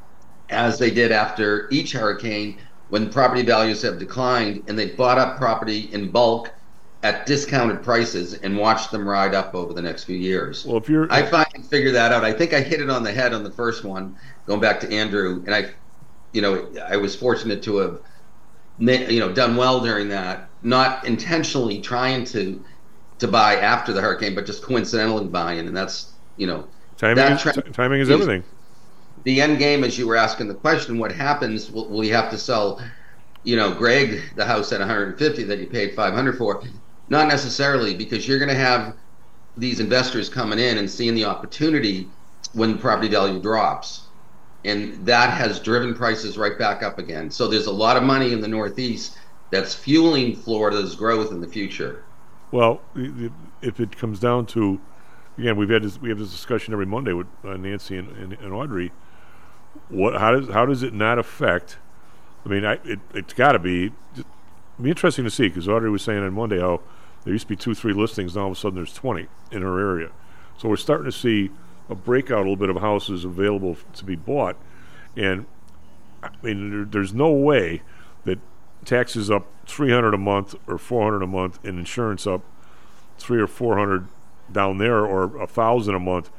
as they did after each hurricane, when property values have declined, and they bought up property in bulk at discounted prices and watched them ride up over the next few years. Well, if you're, I finally figured that out. I think I hit it on the head on the first one, going back to Andrew, and I, you know, I was fortunate to have, you know, done well during that, not intentionally trying to to buy after the hurricane, but just coincidentally buying, and that's, you know, timing. That is, t- timing is everything. The end game, as you were asking the question, what happens? Will, will you have to sell, you know, Greg the house at one hundred fifty that you paid five hundred for? Not necessarily, because you're going to have these investors coming in and seeing the opportunity when property value drops, and that has driven prices right back up again. So there's a lot of money in the Northeast that's fueling Florida's growth in the future. Well, if it comes down to, again, we've had this, we have this discussion every Monday with uh, Nancy and, and, and Audrey. What, how does how does it not affect? I mean, I, it it's got to be. It'd be interesting to see, because Audrey was saying on Monday how there used to be two, three listings, now all of a sudden there's twenty in her area. So we're starting to see a breakout a little bit of houses available to be bought, and I mean, there, there's no way that taxes up three hundred a month or four hundred a month, and insurance up three or four hundred down there, or a thousand a month,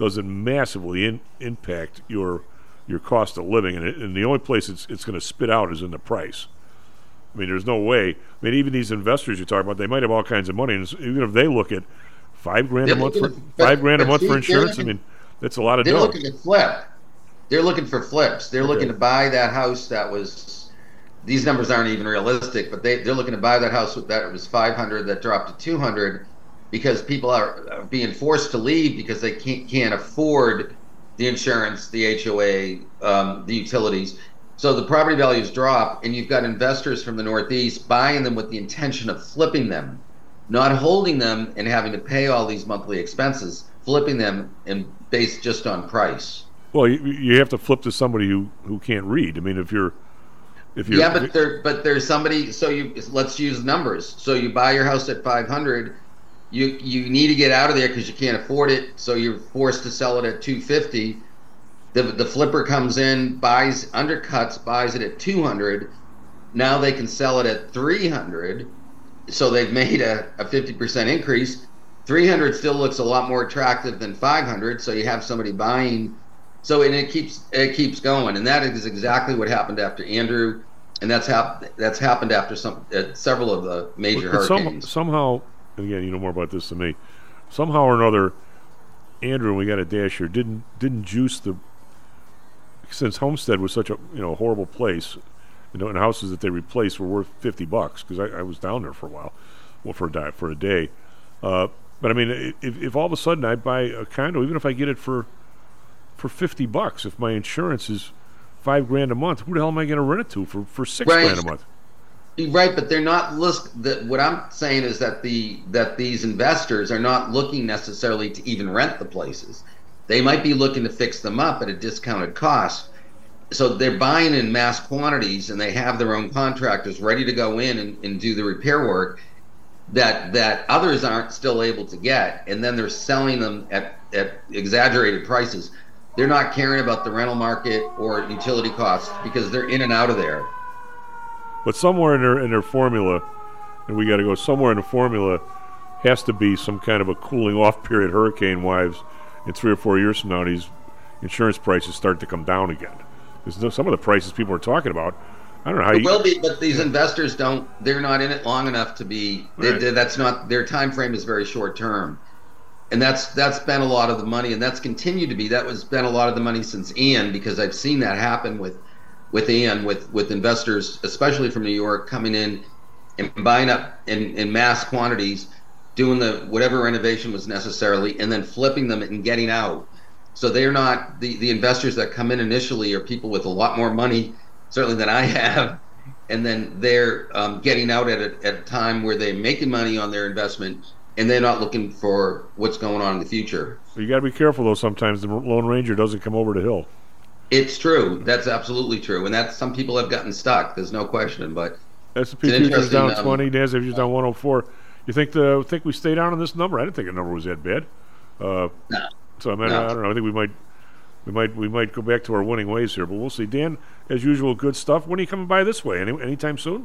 does it massively in, impact your your cost of living, and, it, and the only place it's it's going to spit out is in the price. I mean, there's no way. I mean, even these investors you're talking about, they might have all kinds of money, and even if they look at five grand They're a month for looking at- five grand a but month see, for they're insurance, I looking- mean, that's a lot of They're dough. looking to flip. They're looking for flips. They're Okay. looking to buy that house that was. These numbers aren't even realistic, but they they're looking to buy that house that was five hundred that dropped to two hundred because people are, are being forced to leave because they can't can't afford the insurance, the H O A, um, the utilities. So the property values drop, and you've got investors from the Northeast buying them with the intention of flipping them, not holding them and having to pay all these monthly expenses, flipping them and based just on price. Well, you, you have to flip to somebody who, who can't read. I mean, if you're if you're Yeah, but there but there's somebody. So you let's use numbers. So you buy your house at five hundred. You you need to get out of there because you can't afford it. So you're forced to sell it at two fifty. The the flipper comes in, buys, undercuts, buys it at two hundred. Now they can sell it at three hundred. So they've made a, a fifty percent increase. three hundred still looks a lot more attractive than five hundred. So you have somebody buying. So and it keeps it keeps going, and that is exactly what happened after Andrew, and that's hap- that's happened after some uh, several of the major But some, hurricanes. somehow, again, you know more about this than me. Somehow or another, Andrew, and we got a dash here, didn't didn't juice the. Since Homestead was such a you know horrible place, you know, and houses that they replaced were worth fifty bucks because I, I was down there for a while, well for a di- for a day. Uh, but I mean, if, if all of a sudden I buy a condo, even if I get it for for fifty bucks, if my insurance is five grand a month, who the hell am I going to rent it to for for six Right. grand a month? Right, but they're not look. The, what I'm saying is that the that these investors are not looking necessarily to even rent the places. They might be looking to fix them up at a discounted cost. So they're buying in mass quantities, and they have their own contractors ready to go in and, and do the repair work that that others aren't still able to get, and then they're selling them at, at exaggerated prices. They're not caring about the rental market or utility costs because they're in and out of there. But somewhere in their in their formula, and we got to go somewhere in the formula, has to be some kind of a cooling off period, hurricane wise. In three or four years from now, these insurance prices start to come down again. Because some of the prices people are talking about, I don't know how It you. will be, but these investors don't. They're not in it long enough to be. They, Right. they- that's not their time frame is very short term, and that's that's been a lot of the money, and that's continued to be. That was been a lot of the money since Ian, because I've seen that happen with with Ian, with with investors, especially from New York, coming in and buying up in, in mass quantities, doing the whatever renovation was necessarily, and then flipping them and getting out. So they're not the, the investors that come in initially are people with a lot more money, certainly than I have, and then they're um, getting out at a, at a time where they're making money on their investment, and they're not looking for what's going on in the future. You got to be careful though. Sometimes the Lone Ranger doesn't come over the hill. It's true. That's absolutely true, and that's some people have gotten stuck. There's no question, but S and P it's an futures down interesting, um, twenty, NASDAQ futures down one hundred four. You think the think we stay down on this number? I didn't think the number was that bad. Uh, No. So I mean, No. I don't know. I think we might we might we might go back to our winning ways here, but we'll see. Dan, as usual, good stuff. When are you coming by this way? Any anytime soon?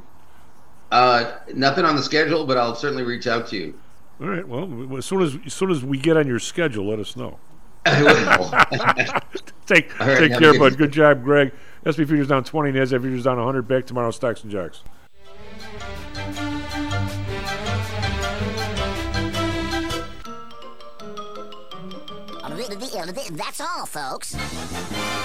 Uh, nothing on the schedule, but I'll certainly reach out to you. All right. Well, as soon as as soon as we get on your schedule, let us know. I will. take All right, take have a care, good bud. day. Good job, Greg. S and P futures down twenty, NASDAQ futures down one hundred. Back tomorrow, Stocks and Jocks. That's all, folks.